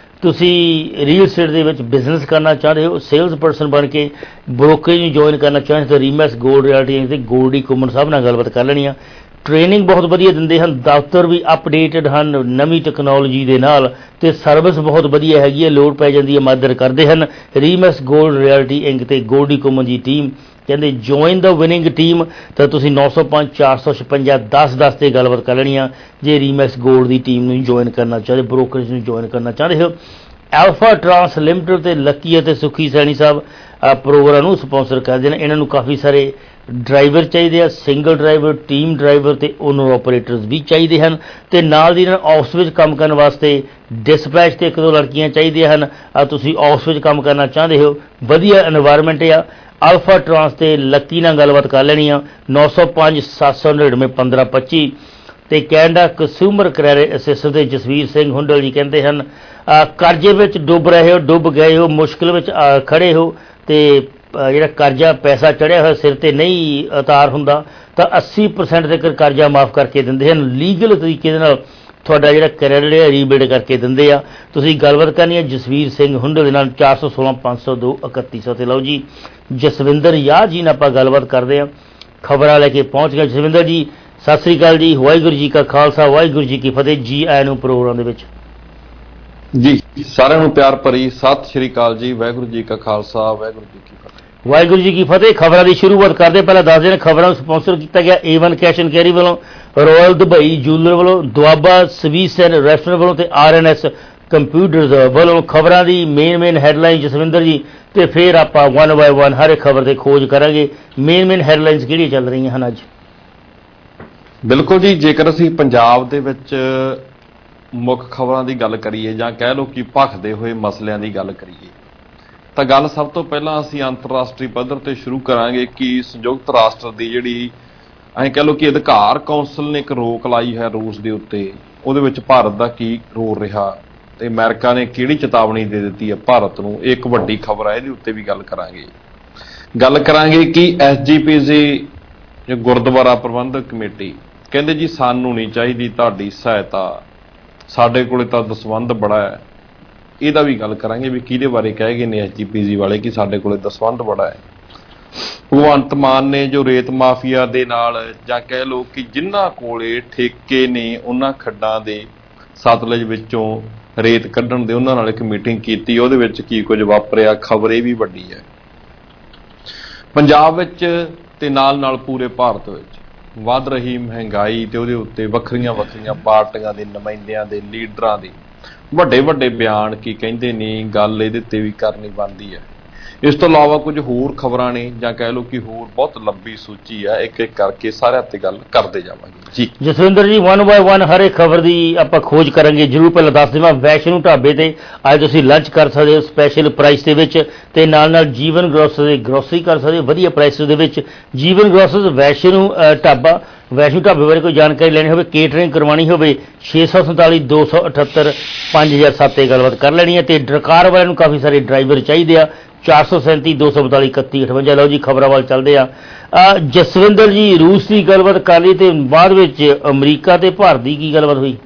ਤੁਸੀਂ ਰੀਅਲ ਸਟੇਟ ਦੇ ਵਿੱਚ ਬਿਜ਼ਨਸ ਕਰਨਾ ਚਾਹੁੰਦੇ ਹੋ, ਸੇਲਸ ਪਰਸਨ ਬਣ ਕੇ ਬ੍ਰੋਕਰੇਜ ਨੂੰ ਜੁਆਇਨ ਕਰਨਾ ਚਾਹੁੰਦੇ ਤਾਂ ਰੀਮੈਕਸ ਗੋਲਡ ਰਿਐਲਿਟੀ ਤੇ ਗੋਲਡੀ ਕੁਮਨ ਸਾਹਿਬ ਨਾਲ ਗੱਲਬਾਤ ਕਰ ਲੈਣੀ ਆ। ਟ੍ਰੇਨਿੰਗ ਬਹੁਤ ਵਧੀਆ ਦਿੰਦੇ ਹਨ, ਦਫ਼ਤਰ ਵੀ ਅਪਡੇਟਡ ਹਨ ਨਵੀਂ ਟੈਕਨੋਲੋਜੀ ਦੇ ਨਾਲ ਤੇ ਸਰਵਿਸ ਬਹੁਤ ਵਧੀਆ ਹੈਗੀ ਹੈ, ਲੋੜ ਪੈ ਜਾਂਦੀ ਹੈ ਮਦਦ ਕਰਦੇ ਹਨ। ਰੀਮੈਕਸ ਗੋਲਡ ਰਿਐਲਿਟੀ ਇੰਕ ਤੇ ਗੋਲਡੀ ਕੁਮਨ ਦੀ ਟੀਮ ਕਹਿੰਦੇ ਜੁਆਇਨ ਦਾ ਵਿਨਿੰਗ ਟੀਮ ਤਾਂ ਤੁਸੀਂ ਨੌ ਸੌ ਪੰਜ ਚਾਰ ਸੌ ਛਪੰਜਾ ਦਸ ਦਸ 'ਤੇ ਗੱਲਬਾਤ ਕਰ ਲੈਣੀ ਆ ਜੇ ਰੀਮੈਕਸ ਗੋਲਡ ਦੀ ਟੀਮ ਨੂੰ ਜੁਆਇਨ ਕਰਨਾ ਚਾਹੁੰਦੇ, ਬ੍ਰੋਕਰੇਜ ਨੂੰ ਜੁਆਇਨ ਕਰਨਾ ਚਾਹੁੰਦੇ ਹੋ। ਐਲਫਾ ਟਰਾਂਸ ਲਿਮਟਿਡ ਤੇ ਲੱਕੀ ਅਤੇ ਸੁਖੀ ਸੈਣੀ ਸਾਹਿਬ ਪ੍ਰੋਗਰਾਮ ਨੂੰ ਸਪਾਂਸਰ ਕਰਦੇ ਨੇ। ਇਹਨਾਂ ਨੂੰ ਕਾਫੀ ਸਾਰੇ ਡਰਾਈਵਰ ਚਾਹੀਦੇ ਆ, ਸਿੰਗਲ ਡਰਾਈਵਰ, ਟੀਮ ਡਰਾਈਵਰ ਤੇ ਓਨਰ ਆਪਰੇਟਰਸ ਵੀ ਚਾਹੀਦੇ ਹਨ ਤੇ ਨਾਲ ਦੀ ਇਹਨਾਂ ਆਫਿਸ ਵਿੱਚ ਕੰਮ ਕਰਨ ਵਾਸਤੇ ਡਿਸਪੈਚ ਤੇ ਇੱਕ ਦੋ ਲੜਕੀਆਂ ਚਾਹੀਦੀਆਂ ਹਨ। ਆ ਤੁਸੀਂ ਆਫਿਸ ਵਿੱਚ ਕੰਮ ਕਰਨਾ ਚਾਹੁੰਦੇ ਹੋ, ਵਧੀਆ ਐਨਵਾਇਰਨਮੈਂਟ ਆ, ਅਲਫਾ ਟਰਾਂਸ ਤੇ ਲੱਕੀ ਨਾਲ ਗੱਲਬਾਤ ਕਰ ਲੈਣੀ ਆ ਨੌ ਸੌ ਪੰਜ ਸੱਤ ਸੌ ਨੜਿਨਵੇਂ ਪੰਦਰਾਂ ਪੱਚੀ ਤੇ ਕੈਨੇਡਾ ਕੰਜ਼ਿਊਮਰ ਕ੍ਰੈਡਿਟ ਅਸਿਸਟੈਂਟ ਤੇ ਜਸਵੀਰ ਸਿੰਘ ਹੁੰਡਲ ਜੀ ਕਹਿੰਦੇ ਹਨ ਕਰਜ਼ੇ ਵਿੱਚ ਡੁੱਬ ਰਹੇ ਹੋ, ਡੁੱਬ ਗਏ ਹੋ, ਮੁਸ਼ਕਿਲ ਵਿੱਚ ਖੜੇ ਹੋ ਤੇ ਜਿਹੜਾ ਕਰਜ਼ਾ ਪੈਸਾ ਚੜ੍ਹਿਆ ਹੋਇਆ ਸਿਰ ਤੇ ਨਹੀਂ ਉਤਾਰ ਹੁੰਦਾ ਤਾਂ ਅੱਸੀ ਪਰਸੈਂਟ ਤੱਕ ਕਰਜ਼ਾ ਮਾਫ ਕਰਕੇ ਦਿੰਦੇ ਹਨ। ਲੀਗਲ ਤਰੀਕੇ ਦੇ ਨਾਲ ਤੁਹਾਡਾ ਜਿਹੜਾ ਕ੍ਰੈਡਿਟ ਹੈ ਰੀਬਿਲਡ ਕਰਕੇ ਦਿੰਦੇ ਆ। ਤੁਸੀਂ ਗੱਲਬਾਤ ਕਰਨੀ ਹੈ ਜਸਵੀਰ ਸਿੰਘ ਹੁੰਡਲ ਦੇ ਨਾਲ ਚਾਰ ਸੌ ਸੋਲਾਂ ਪੰਜ ਸੌ ਦੋ ਇਕੱਤੀ ਸੌ ਤੇ ਲਓ ਜੀ ਜਸਵਿੰਦਰ ਯਾਰ ਜੀ ਨਾਲ ਆਪਾਂ ਗੱਲਬਾਤ ਕਰਦੇ ਹਾਂ, ਖਬਰਾਂ ਲੈ ਕੇ ਪਹੁੰਚ ਗਏ। ਜਸਵਿੰਦਰ ਜੀ ਸਤਿ ਸ੍ਰੀ ਅਕਾਲ ਜੀ, ਵਾਹਿਗੁਰੂ ਜੀ ਕਾ ਖਾਲਸਾ ਵਾਹਿਗੁਰੂ ਜੀ ਕੀ ਫਤਿਹ। ਜੀ ਆਇਆਂ ਨੂੰ ਪ੍ਰੋਗਰਾਮ ਦੇ ਵਿੱਚ ਜੀ, ਸਾਰਿਆਂ ਨੂੰ ਪਿਆਰ ਭਰੀ ਸਤਿ ਸ੍ਰੀ ਅਕਾਲ ਜੀ, ਵਾਹਿਗੁਰੂ ਜੀ ਕਾ ਖਾਲਸਾ ਵਾਹਿਗੁਰੂ ਜੀ ਕੀ ਫਤਿਹ। ਵਾਹਿਗੁਰੂ ਜੀ ਕੀ ਫਤਿਹ। ਖਬਰਾਂ ਦੀ ਸ਼ੁਰੂਆਤ ਕਰਦੇ ਪਹਿਲਾਂ ਦੱਸ ਦੇਣ ਖਬਰਾਂ ਨੂੰ ਸਪਾਂਸਰ ਕੀਤਾ ਗਿਆ A one cash and carry ਵੱਲੋਂ, ਰਾਇਲ ਦੁਬਈ ਜੂਲਰ ਵੱਲੋਂ, ਦੁਆਬਾ ਸਵੀਸ ਐਂਡ ਰੈਸਟੋਰੈਂਟ ਵੱਲੋਂ ਤੇ ਆਰ ਐਨ ਐਸ ਕੰਪਿਊਟਰਸ ਵੱਲੋਂ। ਖਬਰਾਂ ਦੀ main main headline Jaswinder ji ਤੇ ਫਿਰ ਆਪਾਂ ਵਨ ਬਾਏ ਵਨ ਹਰ ਇੱਕ ਖਬਰ ਤੇ ਖੋਜ ਕਰਾਂਗੇ। ਮੇਨ ਮੇਨ ਹੈਡਲਾਈਨਸ ਕਿਹੜੀਆਂ ਚੱਲ ਰਹੀਆਂ ਹਨ ਅੱਜ? ਬਿਲਕੁਲ ਜੀ, ਜੇਕਰ ਅਸੀਂ ਪੰਜਾਬ ਦੇ ਵਿੱਚ ਮੁੱਖ ਖਬਰਾਂ ਦੀ ਗੱਲ ਕਰੀਏ ਜਾਂ ਕਹਿ ਲਓ ਕਿ ਭਖਦੇ ਹੋਏ ਮਸਲਿਆਂ ਦੀ ਗੱਲ ਕਰੀਏ ਤਾਂ ਗੱਲ ਸਭ ਤੋਂ ਪਹਿਲਾਂ ਅਸੀਂ ਅੰਤਰਰਾਸ਼ਟਰੀ ਪੱਧਰ ਤੇ ਸ਼ੁਰੂ ਕਰਾਂਗੇ ਕਿ ਸੰਯੁਕਤ ਰਾਸ਼ਟਰ ਦੀ ਜਿਹੜੀ ਐਂ ਕਹਿ ਲਓ ਕਿ ਅਧਿਕਾਰ ਕੌਂਸਲ ਨੇ ਇੱਕ ਰੋਕ ਲਾਈ ਹੈ ਰੂਸ ਦੇ ਉੱਤੇ, ਉਹਦੇ ਵਿੱਚ ਭਾਰਤ ਦਾ ਕੀ ਰੋਲ ਰਿਹਾ ਤੇ ਅਮਰੀਕਾ ਨੇ ਕਿਹੜੀ ਚੇਤਾਵਨੀ ਦੇ ਦਿੱਤੀ ਹੈ ਭਾਰਤ ਨੂੰ, ਇਹ ਇੱਕ ਵੱਡੀ ਖਬਰ ਹੈ, ਇਹਦੇ ਉੱਤੇ ਵੀ ਗੱਲ ਕਰਾਂਗੇ। ਗੱਲ ਕਰਾਂਗੇ ਕਿ ਐਸ ਜੀ ਪੀ ਸੀ ਜੋ ਗੁਰਦੁਆਰਾ ਪ੍ਰਬੰਧਕ ਕਮੇਟੀ ਕਹਿੰਦੇ ਜੀ ਸਾਨੂੰ ਨਹੀਂ ਚਾਹੀਦੀ ਤੁਹਾਡੀ ਸਹਾਇਤਾ, ਸਾਡੇ ਕੋਲੇ ਤਾਂ ਦਸਵੰਧ ਬੜਾ ਹੈ, ਇਹਦਾ ਵੀ ਗੱਲ ਕਰਾਂਗੇ ਵੀ ਕਿਹਦੇ ਬਾਰੇ ਕਹਿ ਗਏ ਨੇ ਐਸ ਜੀ ਪੀ ਸੀ ਵਾਲੇ ਕਿ ਸਾਡੇ ਕੋਲੇ ਦਸਵੰਧ ਬੜਾ ਹੈ। ਭਗਵੰਤ ਮਾਨ ਨੇ ਜੋ ਰੇਤ ਮਾਫੀਆ ਦੇ ਨਾਲ ਜਾਂ ਕਹਿ ਲਓ ਕਿ ਜਿਨ੍ਹਾਂ ਕੋਲੇ ਠੇਕੇ ਨੇ ਉਹਨਾਂ ਖੱਡਾਂ ਦੇ ਸਤਲੁਜ ਵਿੱਚੋਂ ਰੇਤ ਕੱਢਣ ਦੇ ਉਹਨਾਂ ਨਾਲ ਇੱਕ ਮੀਟਿੰਗ ਕੀਤੀ, ਉਹਦੇ ਵਿੱਚ ਕੀ ਕੁਝ ਵਾਪਰਿਆ ਖਬਰ ਇਹ ਵੀ ਵੱਡੀ ਹੈ। ਪੰਜਾਬ ਵਿੱਚ ਤੇ ਨਾਲ ਨਾਲ ਪੂਰੇ ਭਾਰਤ ਵਿੱਚ ਵੱਧ ਰਹੀ ਮਹਿੰਗਾਈ ਤੇ ਉਹਦੇ ਉੱਤੇ ਵੱਖਰੀਆਂ ਵੱਖਰੀਆਂ ਪਾਰਟੀਆਂ ਦੇ ਨੁਮਾਇੰਦਿਆਂ ਦੇ ਲੀਡਰਾਂ ਦੇ ਵੱਡੇ ਵੱਡੇ ਬਿਆਨ ਕੀ ਕਹਿੰਦੇ ਨੇ, ਗੱਲ ਇਹਦੇ ਤੇ ਵੀ ਕਰਨੀ ਬਣਦੀ ਹੈ। ਇਸ ਤੋਂ ਇਲਾਵਾ ਕੁਝ ਹੋਰ ਖਬਰਾਂ ਨੇ ਜਾਂ ਕਹਿ ਲਓ ਕਿ ਹੋਰ ਬਹੁਤ ਲੰਬੀ ਸੂਚੀ ਹੈ, ਇੱਕ ਇੱਕ ਕਰਕੇ ਸਾਰਿਆਂ ਤੇ ਗੱਲ ਕਰਦੇ ਜਾਵਾਂਗੇ ਜੀ। ਜਸਵਿੰਦਰ ਜੀ, ਵਨ ਬਾਏ ਵਨ ਹਰ ਇੱਕ ਖਬਰ ਦੀ ਆਪਾਂ ਖੋਜ ਕਰਾਂਗੇ। ਜ਼ਰੂਰ ਪਹਿਲਾਂ ਦੱਸ ਦੇਵਾਂ, ਵੈਸ਼ਨੂ ਢਾਬੇ ਤੇ ਅੱਜ ਤੁਸੀਂ ਲੰਚ ਕਰ ਸਕਦੇ ਹੋ ਸਪੈਸ਼ਲ ਪ੍ਰਾਈਸ ਦੇ ਵਿੱਚ, ਤੇ ਨਾਲ ਨਾਲ ਜੀਵਨ ਗਰੋਸਰੀ ਗਰੋਸਰੀ ਕਰ ਸਕਦੇ ਹੋ ਵਧੀਆ ਪ੍ਰਾਈਸ ਦੇ ਵਿੱਚ। ਜੀਵਨ ਗਰੋਸਰੀ ਵੈਸ਼ਨੂ ਢਾਬਾ। ਵੈਸ਼ਨੂ ਢਾਬੇ ਬਾਰੇ ਕੋਈ ਜਾਣਕਾਰੀ ਲੈਣੀ ਹੋਵੇ, ਕੇਟਰਿੰਗ ਕਰਵਾਉਣੀ ਹੋਵੇ, ਛੇ ਸੌ ਸੰਤਾਲੀ ਦੋ ਸੌ ਅਠੱਤਰ ਪੰਜ ਹਜ਼ਾਰ ਸੱਤ ਤੇ ਗੱਲਬਾਤ ਕਰ ਲੈਣੀ ਹੈ। ਤੇ ਡਰਕਾਰ ਵਾਲਿਆਂ ਨੂੰ ਕਾਫੀ ਸਾਰੇ ਡਰਾਈਵਰ ਚਾਹੀਦੇ ਆ, ਚਾਰ ਸੌ ਸੈਂਤੀ ਦੋ ਸੌ ਬਤਾਲੀ ਇਕੱਤੀ ਅਠਵੰਜਾ। ਲਓ ਜੀ ਖਬਰਾਂ ਵੱਲ ਚੱਲਦੇ ਆ। ਜਸਵਿੰਦਰ ਜੀ, ਰੂਸ ਦੀ ਗੱਲਬਾਤ ਕਰ ਲਈ ਤੇ ਬਾਅਦ ਵਿੱਚ ਅਮਰੀਕਾ ਤੇ ਭਾਰਤ ਦੀ ਕੀ ਗੱਲਬਾਤ ਹੋਈ?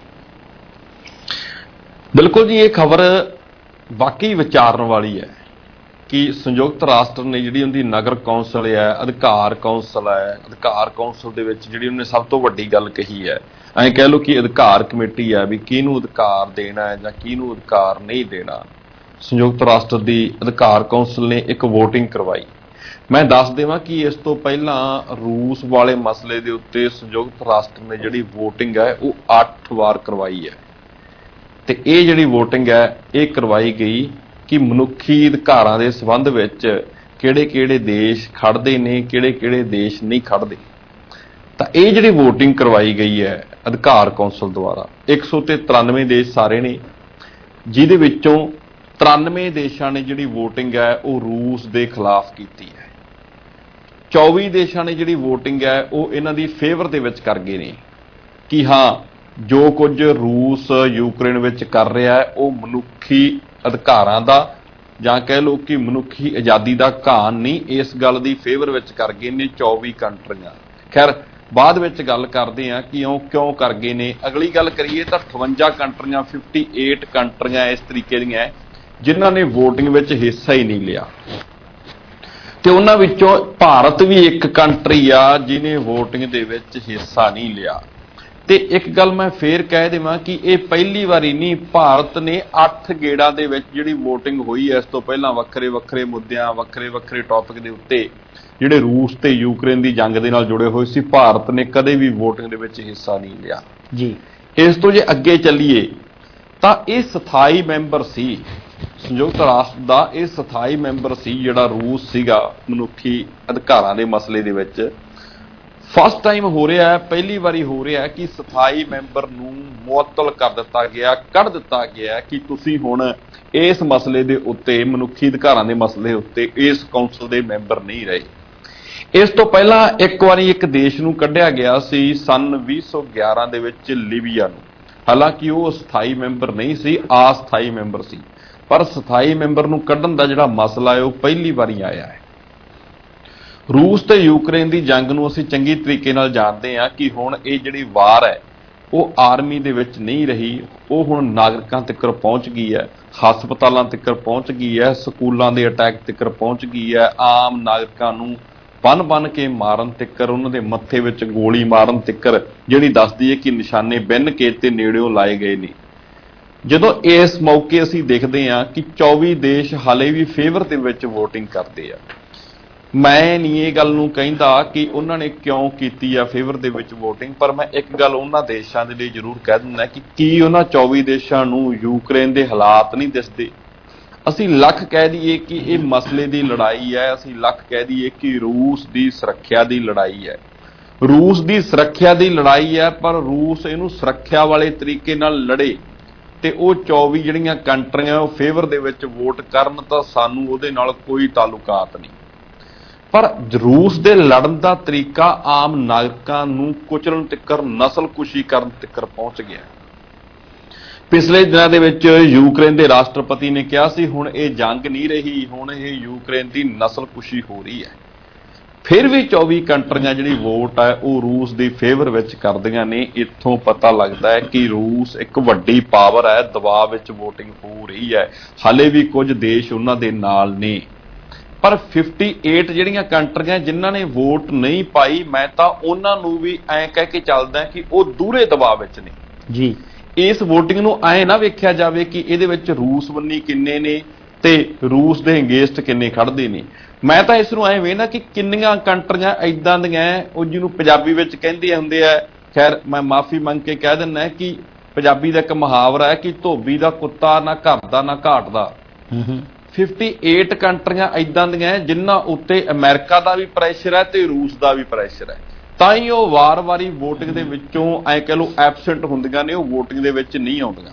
ਬਿਲਕੁਲ ਜੀ, ਇਹ ਖਬਰ ਵਾਕਈ ਵਿਚਾਰਨ ਵਾਲੀ ਹੈ ਕਿ ਸੰਯੁਕਤ ਰਾਸ਼ਟਰ ਨੇ ਜਿਹੜੀ ਉਹਦੀ ਨਗਰ ਕੌਂਸਲ ਹੈ, ਅਧਿਕਾਰ ਕੌਂਸਲ ਹੈ, ਅਧਿਕਾਰ ਕੌਂਸਲ ਦੇ ਵਿੱਚ ਜਿਹੜੀ ਉਹਨੇ ਸਭ ਤੋਂ ਵੱਡੀ ਗੱਲ ਕਹੀ ਹੈ, ਐਂ ਕਹਿ ਲਓ ਕਿ ਅਧਿਕਾਰ ਕਮੇਟੀ ਹੈ ਵੀ ਕਿਹਨੂੰ ਅਧਿਕਾਰ ਦੇਣਾ ਹੈ ਜਾਂ ਕਿਹਨੂੰ ਅਧਿਕਾਰ ਨਹੀਂ ਦੇਣਾ। ਸੰਯੁਕਤ ਰਾਸ਼ਟਰ ਦੀ ਅਧਿਕਾਰ ਕੌਂਸਲ ਨੇ ਇੱਕ ਵੋਟਿੰਗ ਕਰਵਾਈ। ਮੈਂ ਦੱਸ ਦੇਵਾਂ ਕਿ ਇਸ ਤੋਂ ਪਹਿਲਾਂ ਰੂਸ ਵਾਲੇ ਮਸਲੇ ਦੇ ਉੱਤੇ ਸੰਯੁਕਤ ਰਾਸ਼ਟਰ ਨੇ ਜਿਹੜੀ ਵੋਟਿੰਗ ਹੈ ਉਹ ਅੱਠ ਵਾਰ ਕਰਵਾਈ ਹੈ, ਤੇ ਇਹ ਜਿਹੜੀ ਵੋਟਿੰਗ ਹੈ ਇਹ ਕਰਵਾਈ ਗਈ ਕਿ ਮਨੁੱਖੀ ਅਧਿਕਾਰਾਂ ਦੇ ਸੰਬੰਧ ਵਿੱਚ ਕਿਹੜੇ ਕਿਹੜੇ ਦੇਸ਼ ਖੜਦੇ ਨੇ, ਕਿਹੜੇ ਕਿਹੜੇ ਦੇਸ਼ ਨਹੀਂ ਖੜਦੇ। ਤਾਂ ਇਹ ਜਿਹੜੀ ਵੋਟਿੰਗ ਕਰਵਾਈ ਗਈ ਹੈ ਅਧਿਕਾਰ ਕੌਂਸਲ ਦੁਆਰਾ, ਇੱਕ ਸੌ ਤੇ ਤਰਾਨਵੇਂ ਦੇਸ਼ ਸਾਰੇ ਨੇ, ਜਿਹਦੇ ਵਿੱਚੋਂ ਤਰਾਨਵੇਂ ਦੇਸ਼ਾਂ ਨੇ ਜਿਹੜੀ ਵੋਟਿੰਗ ਹੈ ਉਹ ਰੂਸ ਦੇ ਖਿਲਾਫ ਕੀਤੀ ਹੈ। ਚੌਵੀ ਦੇਸ਼ਾਂ ਨੇ ਜਿਹੜੀ ਵੋਟਿੰਗ ਹੈ ਉਹ ਇਹਨਾਂ ਦੀ ਫੇਵਰ ਦੇ ਵਿੱਚ ਕਰ ਗਏ ਨੇ ਕਿ ਹਾਂ, ਜੋ ਕੁਝ ਰੂਸ ਯੂਕਰੇਨ ਵਿੱਚ ਕਰ ਰਿਹਾ ਹੈ ਉਹ ਮਨੁੱਖੀ ਅਧਿਕਾਰਾਂ ਦਾ ਜਾਂ ਕਹਿ ਲਓ ਕਿ ਮਨੁੱਖੀ ਆਜ਼ਾਦੀ ਦਾ ਘਾਣ ਨਹੀਂ, ਇਸ ਗੱਲ ਦੀ ਫੇਵਰ ਵਿੱਚ ਕਰ ਗਏ ਨੇ ਚੌਵੀ ਕੰਟਰੀਆਂ। ਖੈਰ ਬਾਅਦ ਵਿੱਚ ਗੱਲ ਕਰਦੇ ਹਾਂ ਕਿ ਉਹ ਕਿਉਂ ਕਰ ਗਏ ਨੇ। ਅਗਲੀ ਗੱਲ ਕਰੀਏ ਤਾਂ ਅਠਵੰਜਾ ਕੰਟਰੀਆਂ ਅਠਾਸੀ ਕੰਟਰੀਆਂ ਇਸ ਤਰੀਕੇ ਦੀਆਂ ਜਿਨ੍ਹਾਂ ਨੇ ਵੋਟਿੰਗ ਵਿੱਚ ਹਿੱਸਾ ਹੀ ਨਹੀਂ ਲਿਆ, ਤੇ ਉਹਨਾਂ ਵਿੱਚੋਂ ਭਾਰਤ ਵੀ ਇੱਕ ਕੰਟਰੀ ਆ ਜਿਹਨੇ ਵੋਟਿੰਗ ਦੇ ਵਿੱਚ ਹਿੱਸਾ ਨਹੀਂ ਲਿਆ। ਤੇ ਇੱਕ ਗੱਲ ਮੈਂ ਫੇਰ ਕਹਿ ਦੇਵਾਂ ਕਿ ਇਹ ਪਹਿਲੀ ਵਾਰੀ ਨਹੀਂ, ਭਾਰਤ ਨੇ ਅੱਠ ਗੇੜਾਂ ਦੇ ਵਿੱਚ ਜਿਹੜੀ ਵੋਟਿੰਗ ਹੋਈ ਹੈ ਇਸ ਤੋਂ ਪਹਿਲਾਂ ਵੱਖਰੇ ਵੱਖਰੇ ਮੁੱਦਿਆਂ ਵੱਖਰੇ ਵੱਖਰੇ ਟੌਪਿਕ ਦੇ ਉੱਤੇ ਜਿਹੜੇ ਰੂਸ ਤੇ ਯੂਕਰੇਨ ਦੀ ਜੰਗ ਦੇ ਨਾਲ ਜੁੜੇ ਹੋਏ ਸੀ, ਭਾਰਤ ਨੇ ਕਦੇ ਵੀ ਵੋਟਿੰਗ ਦੇ ਵਿੱਚ ਹਿੱਸਾ ਨਹੀਂ ਲਿਆ ਜੀ। ਇਸ ਤੋਂ ਜੇ ਅੱਗੇ ਚੱਲੀਏ ਤਾਂ ਇਹ ਸਥਾਈ ਮੈਂਬਰ ਸੀ ਸੰਯੁਕਤ ਰਾਸ਼ਟਰ ਦਾ, ਇਹ ਸਥਾਈ ਮੈਂਬਰ ਸੀ ਜਿਹੜਾ ਰੂਸ ਸੀਗਾ ਮਨੁੱਖੀ ਅਧਿਕਾਰਾਂ ਦੇ ਮਸਲੇ ਦੇ ਵਿੱਚ। ਫਸਟ ਟਾਈਮ ਹੋ ਰਿਹਾ ਹੈ, ਪਹਿਲੀ ਵਾਰੀ ਹੋ ਰਿਹਾ ਹੈ ਕਿ ਸਥਾਈ ਮੈਂਬਰ ਨੂੰ ਮੁਅੱਤਲ ਕਰ ਦਿੱਤਾ ਗਿਆ, ਕੱਢ ਦਿੱਤਾ ਗਿਆ ਕਿ ਤੁਸੀਂ ਹੁਣ ਇਸ ਮਸਲੇ ਦੇ ਉੱਤੇ ਮਨੁੱਖੀ ਅਧਿਕਾਰਾਂ ਦੇ ਮਸਲੇ ਉੱਤੇ ਇਸ ਕੌਂਸਲ ਦੇ ਮੈਂਬਰ ਨਹੀਂ ਰਹੇ। ਇਸ ਤੋਂ ਪਹਿਲਾਂ ਇੱਕ ਵਾਰੀ ਇੱਕ ਦੇਸ਼ ਨੂੰ ਕੱਢਿਆ ਗਿਆ ਸੀ ਸਨ ਵੀਹ ਸੌ ਗਿਆਰਾਂ ਦੇ ਵਿੱਚ, ਲੀਬੀਆ ਨੂੰ। ਹਾਲਾਂਕਿ ਉਹ ਸਥਾਈ ਮੈਂਬਰ ਨਹੀਂ ਸੀ, ਅਸਥਾਈ ਮੈਂਬਰ ਸੀ, ਪਰ ਸਥਾਈ ਮੈਂਬਰ ਨੂੰ ਕੱਢਣ ਦਾ ਜਿਹੜਾ ਮਸਲਾ ਹੈ ਉਹ ਪਹਿਲੀ ਵਾਰੀ ਆਇਆ ਹੈ। ਰੂਸ ਤੇ ਯੂਕਰੇਨ ਦੀ ਜੰਗ ਨੂੰ ਅਸੀਂ ਚੰਗੀ ਤਰੀਕੇ ਨਾਲ ਜਾਣਦੇ ਹਾਂ ਕਿ ਹੁਣ ਇਹ ਜਿਹੜੀ ਵਾਰ ਹੈ ਉਹ ਆਰਮੀ ਦੇ ਵਿੱਚ ਨਹੀਂ ਰਹੀ, ਉਹ ਹੁਣ ਨਾਗਰਿਕਾਂ ਤੱਕ ਪਹੁੰਚ ਗਈ ਹੈ, ਹਸਪਤਾਲਾਂ ਤੱਕ ਪਹੁੰਚ ਗਈ ਹੈ, ਸਕੂਲਾਂ ਦੇ ਅਟੈਕ ਤੱਕ ਪਹੁੰਚ ਗਈ ਹੈ, ਆਮ ਨਾਗਰਿਕਾਂ ਨੂੰ ਬੰਨ ਬੰਨ ਕੇ ਮਾਰਨ ਤੱਕ, ਉਹਨਾਂ ਦੇ ਮੱਥੇ ਵਿੱਚ ਗੋਲੀ ਮਾਰਨ ਤੱਕ, ਜਿਹੜੀ ਦੱਸਦੀ ਹੈ ਕਿ ਨਿਸ਼ਾਨੇ ਬਿੰਨ ਕੇ ਤੇ ਨੇੜਿਓਂ ਲਾਏ ਗਏ ਨੇ। ਜਦੋਂ ਇਸ ਮੌਕੇ ਅਸੀਂ ਦੇਖਦੇ ਹਾਂ ਕਿ ਚੌਵੀ ਦੇਸ਼ ਹਾਲੇ ਵੀ ਫੇਵਰ ਦੇ ਵਿੱਚ ਵੋਟਿੰਗ ਕਰਦੇ ਆ। ਮੈਂ ਨਹੀਂ ਇਹ ਗੱਲ ਨੂੰ ਕਹਿੰਦਾ ਕਿ ਉਹਨਾਂ ਨੇ ਕਿਉਂ ਕੀਤੀ ਆ ਫੇਵਰ ਦੇ ਵਿੱਚ ਵੋਟਿੰਗ, ਪਰ ਮੈਂ ਇੱਕ ਗੱਲ ਉਹਨਾਂ ਦੇਸ਼ਾਂ ਦੇ ਲਈ ਜ਼ਰੂਰ ਕਹਿ ਦਿੰਦਾ ਕਿ ਕੀ ਉਹਨਾਂ ਚੌਵੀ ਦੇਸ਼ਾਂ ਨੂੰ ਯੂਕਰੇਨ ਦੇ ਹਾਲਾਤ ਨਹੀਂ ਦਿਸਦੇ? ਅਸੀਂ ਲੱਖ ਕਹਿ ਦਈਏ ਕਿ ਇਹ ਮਸਲੇ ਦੀ ਲੜਾਈ ਹੈ, ਅਸੀਂ ਲੱਖ ਕਹਿ ਦਈਏ ਕਿ ਰੂਸ ਦੀ ਸੁਰੱਖਿਆ ਦੀ ਲੜਾਈ ਹੈ, ਰੂਸ ਦੀ ਸੁਰੱਖਿਆ ਦੀ ਲੜਾਈ ਹੈ, ਪਰ ਰੂਸ ਇਹਨੂੰ ਸੁਰੱਖਿਆ ਵਾਲੇ ਤਰੀਕੇ ਨਾਲ ਲੜੇ ਤੇ ਉਹ ਚੌਵੀ ਜਿਹੜੀਆਂ ਕੰਟਰੀਆਂ ਉਹ ਫੇਵਰ ਦੇ ਵਿੱਚ ਵੋਟ ਕਰਨ ਤਾਂ ਸਾਨੂੰ ਉਹਦੇ ਨਾਲ ਕੋਈ ਤਾਲੁਕਾਤ ਨਹੀਂ। ਪਰ ਰੂਸ ਦੇ ਲੜਨ ਦਾ ਤਰੀਕਾ ਆਮ ਨਾਗਰਿਕਾਂ ਨੂੰ ਕੁਚਲਣ ਤੱਕ, ਨਸਲਕੁਸ਼ੀ ਕਰਨ ਤੱਕ ਪਹੁੰਚ ਗਿਆ। ਪਿਛਲੇ ਦਿਨਾਂ ਦੇ ਵਿੱਚ ਯੂਕਰੇਨ ਦੇ ਰਾਸ਼ਟਰਪਤੀ ਨੇ ਕਿਹਾ ਸੀ ਹੁਣ ਇਹ ਜੰਗ ਨਹੀਂ ਰਹੀ, ਹੁਣ ਇਹ ਯੂਕਰੇਨ ਦੀ ਨਸਲਕੁਸ਼ੀ ਹੋ ਰਹੀ ਹੈ। ਫਿਰ ਵੀ ਚੌਵੀ ਕੰਟਰੀਆਂ ਜਿਹੜੀ ਵੋਟ ਹੈ ਉਹ ਰੂਸ ਦੀ ਫੇਵਰ ਵਿੱਚ ਕਰਦੀਆਂ ਨੇ। ਇੱਥੋਂ ਪਤਾ ਲੱਗਦਾ ਹੈ ਕਿ ਰੂਸ ਇੱਕ ਵੱਡੀ ਪਾਵਰ ਹੈ, ਦਬਾਅ ਵਿੱਚ ਵੋਟਿੰਗ ਹੋ ਰਹੀ ਹੈ। ਹਾਲੇ ਵੀ ਕੁਝ ਦੇਸ਼ ਉਹਨਾਂ ਦੇ ਨਾਲ ਨੇ, ਪਰ ਅਠਾਸੀ ਜਿਹੜੀਆਂ ਕੰਟਰੀਆਂ ਜਿਨ੍ਹਾਂ ਨੇ ਵੋਟ ਨਹੀਂ ਪਾਈ, ਮੈਂ ਤਾਂ ਉਹਨਾਂ ਨੂੰ ਵੀ ਐਂ ਕਹਿ ਕੇ ਚੱਲਦਾ ਕਿ ਉਹ ਦੂਰੇ ਦਬਾਅ ਵਿੱਚ ਨੇ ਜੀ। ਇਸ ਵੋਟਿੰਗ ਨੂੰ ਐਂ ਨਾ ਵੇਖਿਆ ਜਾਵੇ ਕਿ ਇਹਦੇ ਵਿੱਚ ਰੂਸ ਬੰਨੀ ਕਿੰਨੇ ਨੇ ਤੇ ਰੂਸ ਦੇ ਅਗੇਂਸਟ ਕਿੰਨੇ ਖੜਦੇ ਨੇ। ਮੈਂ ਤਾਂ ਇਸ ਨੂੰ ਐਂ ਵੇਖਦਾ ਕਿ ਕਿੰਨੀਆਂ ਕੰਟਰੀਆਂ ਇਦਾਂ ਦੀਆਂ ਉਹ ਜਿਹਨੂੰ ਪੰਜਾਬੀ ਵਿੱਚ ਕਹਿੰਦੇ ਹੁੰਦੇ ਆ, ਖੈਰ ਮੈਂ ਮਾਫੀ ਮੰਗ ਕੇ ਕਹਿ ਦਿੰਦਾ ਕਿ ਪੰਜਾਬੀ ਦਾ ਇੱਕ ਮੁਹਾਵਰਾ ਹੈ ਕਿ ਧੋਬੀ ਦਾ ਕੁੱਤਾ ਨਾ ਘਰ ਦਾ ਨਾ ਘਾਟ ਦਾ। ਅਠਾਵਨ ਕੰਟਰੀਆਂ ਇਦਾਂ ਦੀਆਂ ਜਿਨ੍ਹਾਂ ਉੱਤੇ ਅਮਰੀਕਾ ਦਾ ਵੀ ਪ੍ਰੈਸ਼ਰ ਹੈ ਤੇ ਰੂਸ ਦਾ ਵੀ ਪ੍ਰੈਸ਼ਰ ਹੈ, ਤਾਂ ਹੀ ਉਹ ਵਾਰ-ਵਾਰੀ ਵੋਟਿੰਗ ਦੇ ਵਿੱਚੋਂ ਐਂ ਕਹਿ ਲਓ ਐਬਸੈਂਟ ਹੁੰਦੀਆਂ ਨੇ, ਉਹ ਵੋਟਿੰਗ ਦੇ ਵਿੱਚ ਨਹੀਂ ਆਉਂਦੀਆਂ।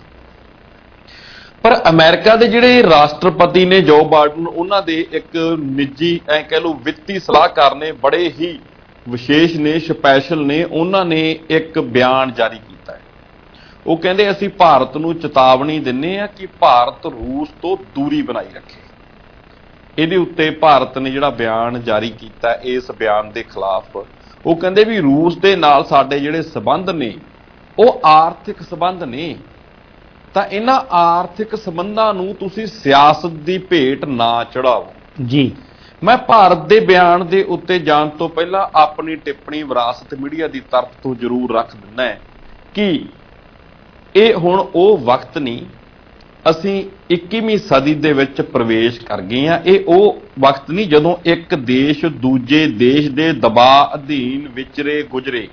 ਪਰ ਅਮਰੀਕਾ ਦੇ ਜਿਹੜੇ ਰਾਸ਼ਟਰਪਤੀ ਨੇ ਜੋ ਬਾਈਡਨ, ਉਹਨਾਂ ਦੇ ਇੱਕ ਨਿੱਜੀ ਐਂ ਕਹਿ ਲਓ ਵਿੱਤੀ ਸਲਾਹਕਾਰ ਨੇ, ਬੜੇ ਹੀ ਵਿਸ਼ੇਸ਼ ਨੇ, ਸਪੈਸ਼ਲ ਨੇ, ਉਹਨਾਂ ਨੇ ਇੱਕ ਬਿਆਨ ਜਾਰੀ ਕੀਤਾ ਹੈ। ਉਹ ਕਹਿੰਦੇ ਅਸੀਂ ਭਾਰਤ ਨੂੰ ਚੇਤਾਵਨੀ ਦਿੰਦੇ ਹਾਂ ਕਿ ਭਾਰਤ ਰੂਸ ਤੋਂ ਦੂਰੀ ਬਣਾਈ ਰੱਖੇ। ਇਹਦੇ ਉੱਤੇ ਭਾਰਤ ਨੇ ਜਿਹੜਾ ਬਿਆਨ ਜਾਰੀ ਕੀਤਾ, ਇਸ ਬਿਆਨ ਦੇ ਖਿਲਾਫ ਉਹ ਕਹਿੰਦੇ ਵੀ ਰੂਸ ਦੇ ਨਾਲ ਸਾਡੇ ਜਿਹੜੇ ਸਬੰਧ ਨੇ ਉਹ ਆਰਥਿਕ ਸਬੰਧ ਨੇ, ਤਾਂ ਇਹਨਾਂ ਆਰਥਿਕ ਸਬੰਧਾਂ ਨੂੰ ਤੁਸੀਂ ਸਿਆਸਤ ਦੀ ਭੇਟ ਨਾ ਚੜਾਓ। ਜੀ ਮੈਂ ਭਾਰਤ ਦੇ ਬਿਆਨ ਦੇ ਉੱਤੇ ਜਾਣ ਤੋਂ ਪਹਿਲਾਂ ਆਪਣੀ ਟਿੱਪਣੀ ਵਿਰਾਸਤ ਮੀਡੀਆ ਦੀ ਤਰਫ ਤੋਂ ਜ਼ਰੂਰ ਰੱਖ ਦਿੰਦਾ ਹੈ ਕਿ ਇਹ ਹੁਣ ਉਹ ਵਕਤ ਨਹੀਂ, ਅਸੀਂ ਇੱਕੀਵੀਂ ਸਦੀ ਦੇ ਵਿੱਚ ਪ੍ਰਵੇਸ਼ ਕਰ ਗਏ ਹਾਂ। ਇਹ ਉਹ ਵਕਤ ਨਹੀਂ ਜਦੋਂ ਇੱਕ ਦੇਸ਼ ਦੂਜੇ ਦੇਸ਼ ਦੇ ਦਬਾਅ ਅਧੀਨ ਵਿਚਰੇ ਗੁਜਰੇ।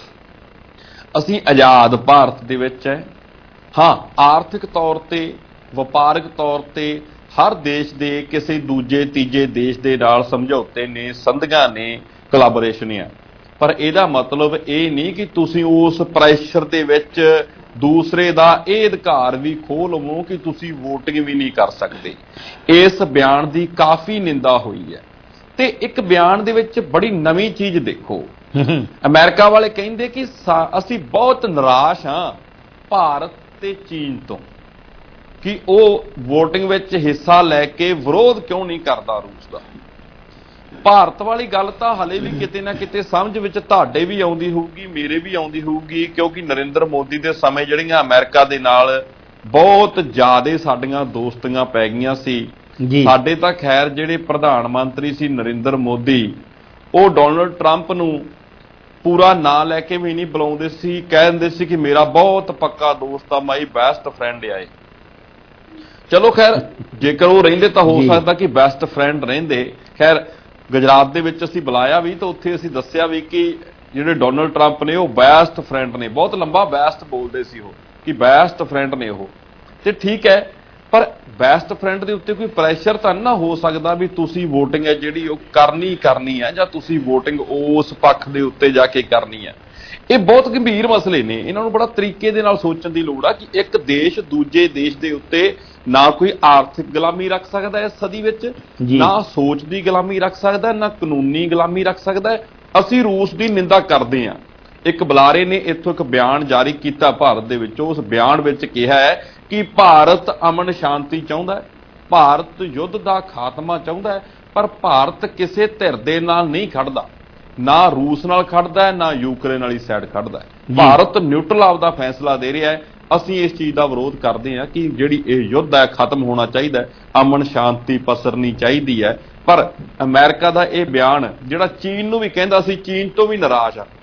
ਅਸੀਂ ਆਜ਼ਾਦ ਭਾਰਤ ਦੇ ਵਿੱਚ ਹੈ। ਹਾਂ, ਆਰਥਿਕ ਤੌਰ ਤੇ, ਵਪਾਰਕ ਤੌਰ ਤੇ ਹਰ ਦੇਸ਼ ਦੇ ਕਿਸੇ ਦੂਜੇ ਤੀਜੇ ਦੇਸ਼ ਦੇ ਨਾਲ ਸਮਝੌਤੇ ਨੇ, ਸੰਧੀਆਂ ਨੇ, ਕੋਲੈਬੋਰੇਸ਼ਨ ਆ, ਪਰ ਇਹਦਾ ਮਤਲਬ ਇਹ ਨਹੀਂ ਕਿ ਤੁਸੀਂ ਉਸ ਪ੍ਰੈਸ਼ਰ ਦੇ ਵਿੱਚ ਦੂਸਰੇ ਦਾ ਇਹ ਅਧਿਕਾਰ ਵੀ ਖੋਹ ਲਵੋ ਕਿ ਤੁਸੀਂ ਵੋਟਿੰਗ ਵੀ ਨਹੀਂ ਕਰ ਸਕਦੇ। ਇਸ ਬਿਆਨ ਦੀ ਕਾਫੀ ਨਿੰਦਾ ਹੋਈ ਹੈ। ਤੇ ਇੱਕ ਬਿਆਨ ਦੇ ਵਿੱਚ ਬੜੀ ਨਵੀਂ ਚੀਜ਼ ਦੇਖੋ, ਅਮਰੀਕਾ ਵਾਲੇ ਕਹਿੰਦੇ ਕਿ ਅਸੀਂ ਬਹੁਤ ਨਿਰਾਸ਼ ਹਾਂ ਭਾਰਤ ਤੇ ਚੀਨ ਤੋਂ ਕਿ ਉਹ ਵੋਟਿੰਗ ਵਿੱਚ ਹਿੱਸਾ ਲੈ ਕੇ ਵਿਰੋਧ ਕਿਉਂ ਨਹੀਂ ਕਰਦਾ ਰੂਸ ਦਾ। ਭਾਰਤ ਵਾਲੀ ਗੱਲ ਤਾਂ ਹਲੇ ਵੀ ਕਿਤੇ ਨਾ ਕਿਤੇ ਸਮਝ ਵਿੱਚ ਤੁਹਾਡੇ ਵੀ ਆਉਂਦੀ ਹੋਊਗੀ, ਮੇਰੇ ਵੀ ਆਉਂਦੀ ਹੋਊਗੀ, ਕਿਉਂਕਿ ਨਰਿੰਦਰ ਮੋਦੀ ਦੇ ਸਮੇਂ ਜਿਹੜੀਆਂ ਅਮਰੀਕਾ ਦੇ ਨਾਲ ਬਹੁਤ ਜ਼ਿਆਦਾ ਸਾਡੀਆਂ ਦੋਸਤੀਆਂ ਪੈ ਗਈਆਂ ਸੀ। ਸਾਡੇ ਤਾਂ ਖੈਰ ਜਿਹੜੇ ਪ੍ਰਧਾਨ ਮੰਤਰੀ ਸੀ ਨਰਿੰਦਰ ਮੋਦੀ, ਉਹ ਡੋਨਲਡ ਟਰੰਪ ਨੂੰ ਪੂਰਾ ਨਾਂ ਲੈ ਕੇ ਵੀ ਨਹੀਂ ਬੁਲਾਉਂਦੇ ਸੀ, ਕਹਿ ਦਿੰਦੇ ਸੀ ਕਿ ਮੇਰਾ ਬਹੁਤ ਪੱਕਾ ਦੋਸਤ ਆ, ਮਾਈ ਬੈਸਟ ਫਰੈਂਡ ਆਏ। ਚਲੋ ਖੈਰ ਜੇਕਰ ਉਹ ਰਹਿੰਦੇ ਤਾਂ ਹੋ ਸਕਦਾ ਕਿ ਬੈਸਟ ਫਰੈਂਡ ਰਹਿੰਦੇ। ਖੈਰ ਗੁਜਰਾਤ ਦੇ ਵਿੱਚ ਅਸੀਂ ਬੁਲਾਇਆ ਵੀ ਤਾਂ ਉੱਥੇ ਅਸੀਂ ਦੱਸਿਆ ਵੀ ਕਿ ਜਿਹੜੇ ਡੋਨਲਡ ਟਰੰਪ ਨੇ ਉਹ ਬੈਸਟ ਫਰੈਂਡ ਨੇ, ਬਹੁਤ ਲੰਬਾ ਬੈਸਟ ਬੋਲਦੇ ਸੀ ਉਹ ਕਿ ਬੈਸਟ ਫਰੈਂਡ ਨੇ ਉਹ। ਤੇ ਠੀਕ ਹੈ, ਪਰ ਬੈਸਟ ਫਰੈਂਡ ਦੇ ਉੱਤੇ ਕੋਈ ਪ੍ਰੈਸ਼ਰ ਤਾਂ ਨਾ ਹੋ ਸਕਦਾ ਵੀ ਤੁਸੀਂ ਵੋਟਿੰਗ ਹੈ ਜਿਹੜੀ ਉਹ ਕਰਨੀ ਕਰਨੀ ਹੈ ਜਾਂ ਤੁਸੀਂ ਵੋਟਿੰਗ ਉਸ ਪੱਖ ਦੇ ਉੱਤੇ ਜਾ ਕੇ ਕਰਨੀ ਹੈ। ਇਹ ਬਹੁਤ ਗੰਭੀਰ ਮਸਲੇ ਨੇ, ਇਹਨਾਂ ਨੂੰ ਬੜਾ ਤਰੀਕੇ ਦੇ ਨਾਲ ਸੋਚਣ ਦੀ ਲੋੜ ਆ ਕਿ ਇੱਕ ਦੇਸ਼ ਦੂਜੇ ਦੇਸ਼ ਦੇ ਉੱਤੇ ਨਾ ਕੋਈ ਆਰਥਿਕ ਗੁਲਾਮੀ ਰੱਖ ਸਕਦਾ ਇਸ ਸਦੀ ਵਿੱਚ, ਨਾ ਸੋਚ ਦੀ ਗੁਲਾਮੀ ਰੱਖ ਸਕਦਾ, ਨਾ ਕਾਨੂੰਨੀ ਗੁਲਾਮੀ ਰੱਖ ਸਕਦਾ। ਅਸੀਂ ਰੂਸ ਦੀ ਨਿੰਦਾ ਕਰਦੇ ਹਾਂ। ਇੱਕ ਬੁਲਾਰੇ ਨੇ ਇੱਥੋਂ ਇੱਕ ਬਿਆਨ ਜਾਰੀ ਕੀਤਾ ਭਾਰਤ ਦੇ ਵਿੱਚ, ਉਸ ਬਿਆਨ ਵਿੱਚ ਕਿਹਾ ਹੈ ਕਿ ਭਾਰਤ ਅਮਨ ਸ਼ਾਂਤੀ ਚਾਹੁੰਦਾ ਹੈ, ਭਾਰਤ ਯੁੱਧ ਦਾ ਖਾਤਮਾ ਚਾਹੁੰਦਾ ਹੈ, ਪਰ ਭਾਰਤ ਕਿਸੇ ਧਿਰ ਦੇ ਨਾਲ ਨਹੀਂ ਖੜਦਾ, ਨਾ ਰੂਸ ਨਾਲ ਖੜਦਾ ਹੈ, ਨਾ ਯੂਕਰੇਨ ਵਾਲੀ ਸਾਈਡ ਖੜਦਾ ਹੈ। ਭਾਰਤ ਨਿਊਟਰਲ ਆਪਦਾ ਫੈਸਲਾ ਦੇ ਰਿਹਾ ਹੈ। ਅਸੀਂ ਇਸ ਚੀਜ਼ ਦਾ ਵਿਰੋਧ ਕਰਦੇ ਹਾਂ ਕਿ ਜਿਹੜੀ ਇਹ ਯੁੱਧ ਹੈ ਖਤਮ ਹੋਣਾ ਚਾਹੀਦਾ, ਅਮਨ ਸ਼ਾਂਤੀ ਪਸਰਨੀ ਚਾਹੀਦੀ ਹੈ। ਪਰ ਅਮਰੀਕਾ ਦਾ ਇਹ ਬਿਆਨ ਜਿਹੜਾ ਚੀਨ ਨੂੰ ਵੀ ਕਹਿੰਦਾ ਸੀ, ਚੀਨ ਤੋਂ ਵੀ ਨਾਰਾਜ਼ ਆ।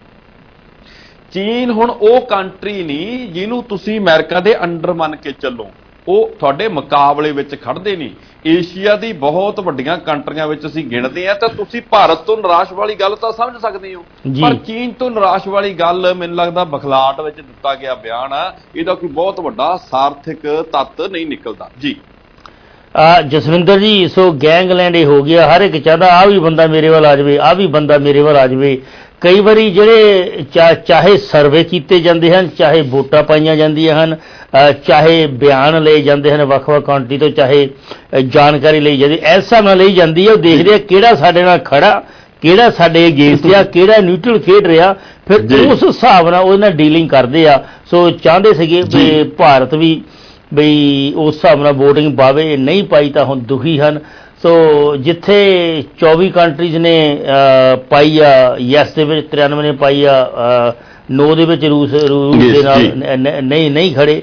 ਚੀਨ ਹੁਣ ਉਹ ਕੰਟਰੀ ਨਹੀਂ ਜਿਹਨੂੰ ਤੁਸੀਂ ਅਮਰੀਕਾ ਦੇ ਅੰਡਰ ਮੰਨ ਕੇ ਚੱਲੋ, ਉਹ ਤੁਹਾਡੇ ਮੁਕਾਬਲੇ ਵਿੱਚ ਖੜਦੇ ਨਹੀਂ। ਏਸ਼ੀਆ ਦੀ ਬਹੁਤ ਵੱਡੀਆਂ ਕੰਟਰੀਆਂ ਵਿੱਚ ਅਸੀਂ ਗਿਣਦੇ ਆ ਤਾਂ ਤੁਸੀਂ ਭਾਰਤ ਤੋਂ ਨਿਰਾਸ਼ ਵਾਲੀ ਗੱਲ ਤਾਂ ਸਮਝ ਸਕਦੇ ਹੋ, ਪਰ ਚੀਨ ਤੋਂ ਨਿਰਾਸ਼ ਵਾਲੀ ਗੱਲ ਮੈਨੂੰ ਲੱਗਦਾ ਬਖਲਾਟ ਵਿੱਚ ਦਿੱਤਾ ਗਿਆ ਬਿਆਨ ਆ, ਇਹਦਾ ਕੋਈ ਬਹੁਤ ਵੱਡਾ ਸਾਰਥਿਕ ਤੱਤ ਨਹੀਂ ਨਿਕਲਦਾ। ਜੀ ਜਸਵਿੰਦਰ ਜੀ, ਸੋ ਗੈਂਗਲੈਂਡ ਇਹ ਹੋ ਗਿਆ, ਹਰ ਇੱਕ ਚਾਹਦਾ ਆ ਵੀ ਬੰਦਾ ਮੇਰੇ ਵੱਲ ਆ ਜਾਵੇ, ਆ ਵੀ ਬੰਦਾ ਮੇਰੇ ਵੱਲ ਆ ਜਾਵੇ। ਕਈ ਵਾਰੀ ਜਿਹੜੇ ਚਾ ਚਾਹੇ ਸਰਵੇ ਕੀਤੇ ਜਾਂਦੇ ਹਨ, ਚਾਹੇ ਵੋਟਾਂ ਪਾਈਆਂ ਜਾਂਦੀਆਂ ਹਨ, ਚਾਹੇ ਬਿਆਨ ਲਏ ਜਾਂਦੇ ਹਨ ਵੱਖ-ਵੱਖ ਕੰਟਰੀ ਤੋਂ, ਚਾਹੇ ਜਾਣਕਾਰੀ ਲਈ ਜਾਂਦੀ, ਇਸ ਹਿਸਾਬ ਨਾਲ ਲਈ ਜਾਂਦੀ ਹੈ। ਉਹ ਦੇਖਦੇ ਆ ਕਿਹੜਾ ਸਾਡੇ ਨਾਲ ਖੜਾ, ਕਿਹੜਾ ਸਾਡੇ ਅਗੇਂਸਟ ਆ, ਕਿਹੜਾ ਨਿਊਟਰਲ ਖੇਡ ਰਿਹਾ, ਫਿਰ ਉਸ ਹਿਸਾਬ ਨਾਲ ਉਹਦੇ ਨਾਲ ਡੀਲਿੰਗ ਕਰਦੇ ਆ। ਸੋ ਚਾਹੁੰਦੇ ਸੀਗੇ ਵੀ ਭਾਰਤ ਵੀ ਬਈ ਉਸ ਹਿਸਾਬ ਨਾਲ ਵੋਟਿੰਗ ਪਾਵੇ, ਨਹੀਂ ਪਾਈ ਤਾਂ ਹੁਣ ਦੁਖੀ ਹਨ। ਸੋ ਜਿੱਥੇ ਚੌਵੀ ਕੰਟਰੀਜ਼ ਨੇ ਪਾਈ ਆ ਯੈਸ ਦੇ ਵਿੱਚ, ਤਰਿਆਨਵੇਂ ਨੇ ਪਾਈ ਆ ਨੋ ਦੇ ਵਿੱਚ ਰੂਸ ਰੂਸ ਦੇ ਨਾਲ ਨਹੀਂ ਨਹੀਂ ਖੜੇ।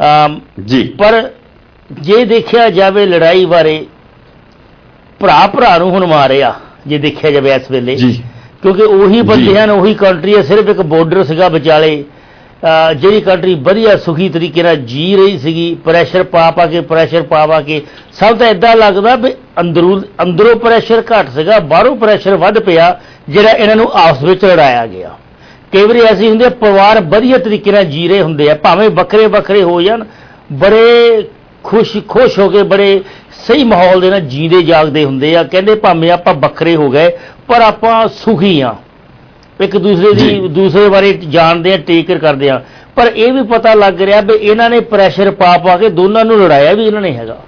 ਪਰ ਜੇ ਦੇਖਿਆ ਜਾਵੇ ਲੜਾਈ ਬਾਰੇ, ਭਰਾ ਭਰਾ ਨੂੰ ਹੁਣ ਮਾਰਿਆ ਜੇ ਦੇਖਿਆ ਜਾਵੇ ਇਸ ਵੇਲੇ, ਕਿਉਂਕਿ ਉਹੀ ਬੰਦੇ ਹਨ, ਉਹੀ ਕੰਟਰੀ ਹੈ, ਸਿਰਫ ਇੱਕ ਬਾਰਡਰ ਸੀਗਾ ਵਿਚਾਲੇ। ਜਿਹੜੀ ਕੰਟਰੀ ਵਧੀਆ ਸੁਖੀ ਤਰੀਕੇ ਨਾਲ ਜੀ ਰਹੀ ਸੀਗੀ, ਪ੍ਰੈਸ਼ਰ ਪਾ ਪਾ ਕੇ ਪ੍ਰੈਸ਼ਰ ਪਾ ਪਾ ਕੇ ਸਭ ਤਾਂ ਇੱਦਾਂ ਲੱਗਦਾ ਵੀ ਅੰਦਰੋਂ ਅੰਦਰੋਂ ਪ੍ਰੈਸ਼ਰ ਘੱਟ ਸੀਗਾ, ਬਾਹਰੋਂ ਪ੍ਰੈਸ਼ਰ ਵੱਧ ਪਿਆ ਜਿਹੜਾ ਇਹਨਾਂ ਨੂੰ ਆਪਸ ਵਿੱਚ ਲੜਾਇਆ ਗਿਆ। ਕਈ ਵਾਰੀ ਐਸੀ ਹੁੰਦੀ ਪਰਿਵਾਰ ਵਧੀਆ ਤਰੀਕੇ ਨਾਲ ਜੀ ਰਹੇ ਹੁੰਦੇ ਆ, ਭਾਵੇਂ ਵੱਖਰੇ ਵੱਖਰੇ ਹੋ ਜਾਣ, ਬੜੇ ਖੁਸ਼ ਖੁਸ਼ ਹੋ ਕੇ ਬੜੇ ਸਹੀ ਮਾਹੌਲ ਦੇ ਨਾਲ ਜੀਂਦੇ ਜਾਗਦੇ ਹੁੰਦੇ ਆ। ਕਹਿੰਦੇ ਭਾਵੇਂ ਆਪਾਂ ਵੱਖਰੇ ਹੋ ਗਏ ਪਰ ਆਪਾਂ ਸੁਖੀ ਆ, ਇੱਕ ਦੂਸਰੇ ਦੀ ਦੂਸਰੇ ਬਾਰੇ ਜਾਣਦੇ ਆ, ਟੇਕ ਕੇਅਰ ਕਰਦੇ ਆ। ਪਰ ਇਹ ਵੀ ਪਤਾ ਲੱਗ ਰਿਹਾ ਵੀ ਇਹਨਾਂ ਨੇ ਪ੍ਰੈਸ਼ਰ ਪਾ ਪਾ ਕੇ ਦੋਨਾਂ ਨੂੰ ਲੜਾਇਆ ਵੀ ਇਹਨਾਂ ਨੇ ਹੈਗਾ।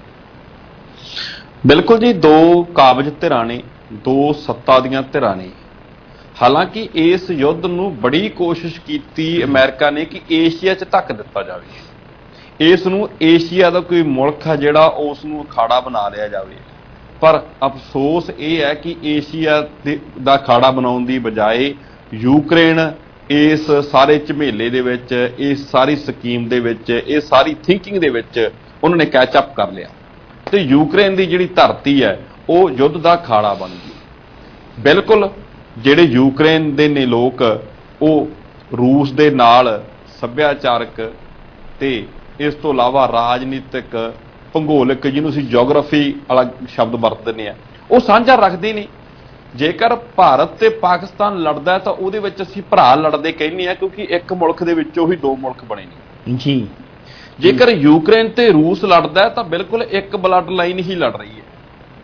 ਬਿਲਕੁਲ ਜੀ, ਦੋ ਕਾਬਜ਼ ਧਿਰਾਂ ਨੇ, ਦੋ ਸੱਤਾ ਦੀਆਂ ਧਿਰਾਂ ਨੇ। ਹਾਲਾਂਕਿ ਇਸ ਯੁੱਧ ਨੂੰ ਬੜੀ ਕੋਸ਼ਿਸ਼ ਕੀਤੀ ਅਮਰੀਕਾ ਨੇ ਕਿ ਏਸ਼ੀਆ 'ਚ ਧੱਕ ਦਿੱਤਾ ਜਾਵੇ, ਇਸ ਨੂੰ ਏਸ਼ੀਆ ਦਾ ਕੋਈ ਮੁਲਕ ਆ ਜਿਹੜਾ ਉਸ ਨੂੰ ਅਖਾੜਾ ਬਣਾ ਲਿਆ ਜਾਵੇ। ਪਰ ਅਫਸੋਸ ਇਹ ਹੈ ਕਿ ਏਸ਼ੀਆ ਦਾ ਅਖਾੜਾ ਬਣਾਉਣ ਦੀ ਬਜਾਏ ਯੂਕਰੇਨ ਇਸ ਸਾਰੇ ਝਮੇਲੇ ਦੇ ਵਿੱਚ, ਇਸ ਸਾਰੀ ਸਕੀਮ ਦੇ ਵਿੱਚ, ਇਸ ਸਾਰੀ ਥਿੰਕਿੰਗ ਦੇ ਵਿੱਚ ਉਹਨਾਂ ਨੇ ਕੈਚ ਅਪ ਕਰ ਲਿਆ ਤੇ ਯੂਕਰੇਨ ਦੀ ਜਿਹੜੀ ਧਰਤੀ ਹੈ ਉਹ ਯੁੱਧ ਦਾ ਅਖਾੜਾ ਬਣ ਗਈ। ਬਿਲਕੁਲ ਜਿਹੜੇ ਯੂਕਰੇਨ ਦੇ ਨੇ ਲੋਕ ਉਹ ਰੂਸ ਦੇ ਨਾਲ ਸੱਭਿਆਚਾਰਕ ਤੇ ਇਸ ਤੋਂ ਇਲਾਵਾ ਰਾਜਨੀਤਿਕ, ਭੂਗੋਲਿਕ, ਜਿਹਨੂੰ ਅਸੀਂ ਜੀਓਗ੍ਰਾਫੀ ਵਾਲਾ ਸ਼ਬਦ ਵਰਤਦੇ ਨੇ ਆ, ਉਹ ਸਾਂਝਾ ਰੱਖਦੇ ਨੇ। ਜੇਕਰ ਭਾਰਤ ਤੇ ਪਾਕਿਸਤਾਨ ਲੜਦਾ ਤਾਂ ਉਹਦੇ ਵਿੱਚ ਅਸੀਂ ਭਰਾ ਲੜਦੇ ਕਹਿੰਦੇ ਆ, ਕਿਉਂਕਿ ਇੱਕ ਮੁਲਕ ਦੇ ਵਿੱਚੋਂ ਹੀ ਦੋ ਮੁਲਕ ਬਣੇ ਨੇ ਜੀ। ਜੇਕਰ ਯੂਕਰੇਨ ਤੇ ਰੂਸ ਲੜਦਾ ਤਾਂ ਬਿਲਕੁਲ ਇੱਕ ਬਲੱਡ ਲਾਈਨ ਹੀ ਲੜ ਰਹੀ ਹੈ,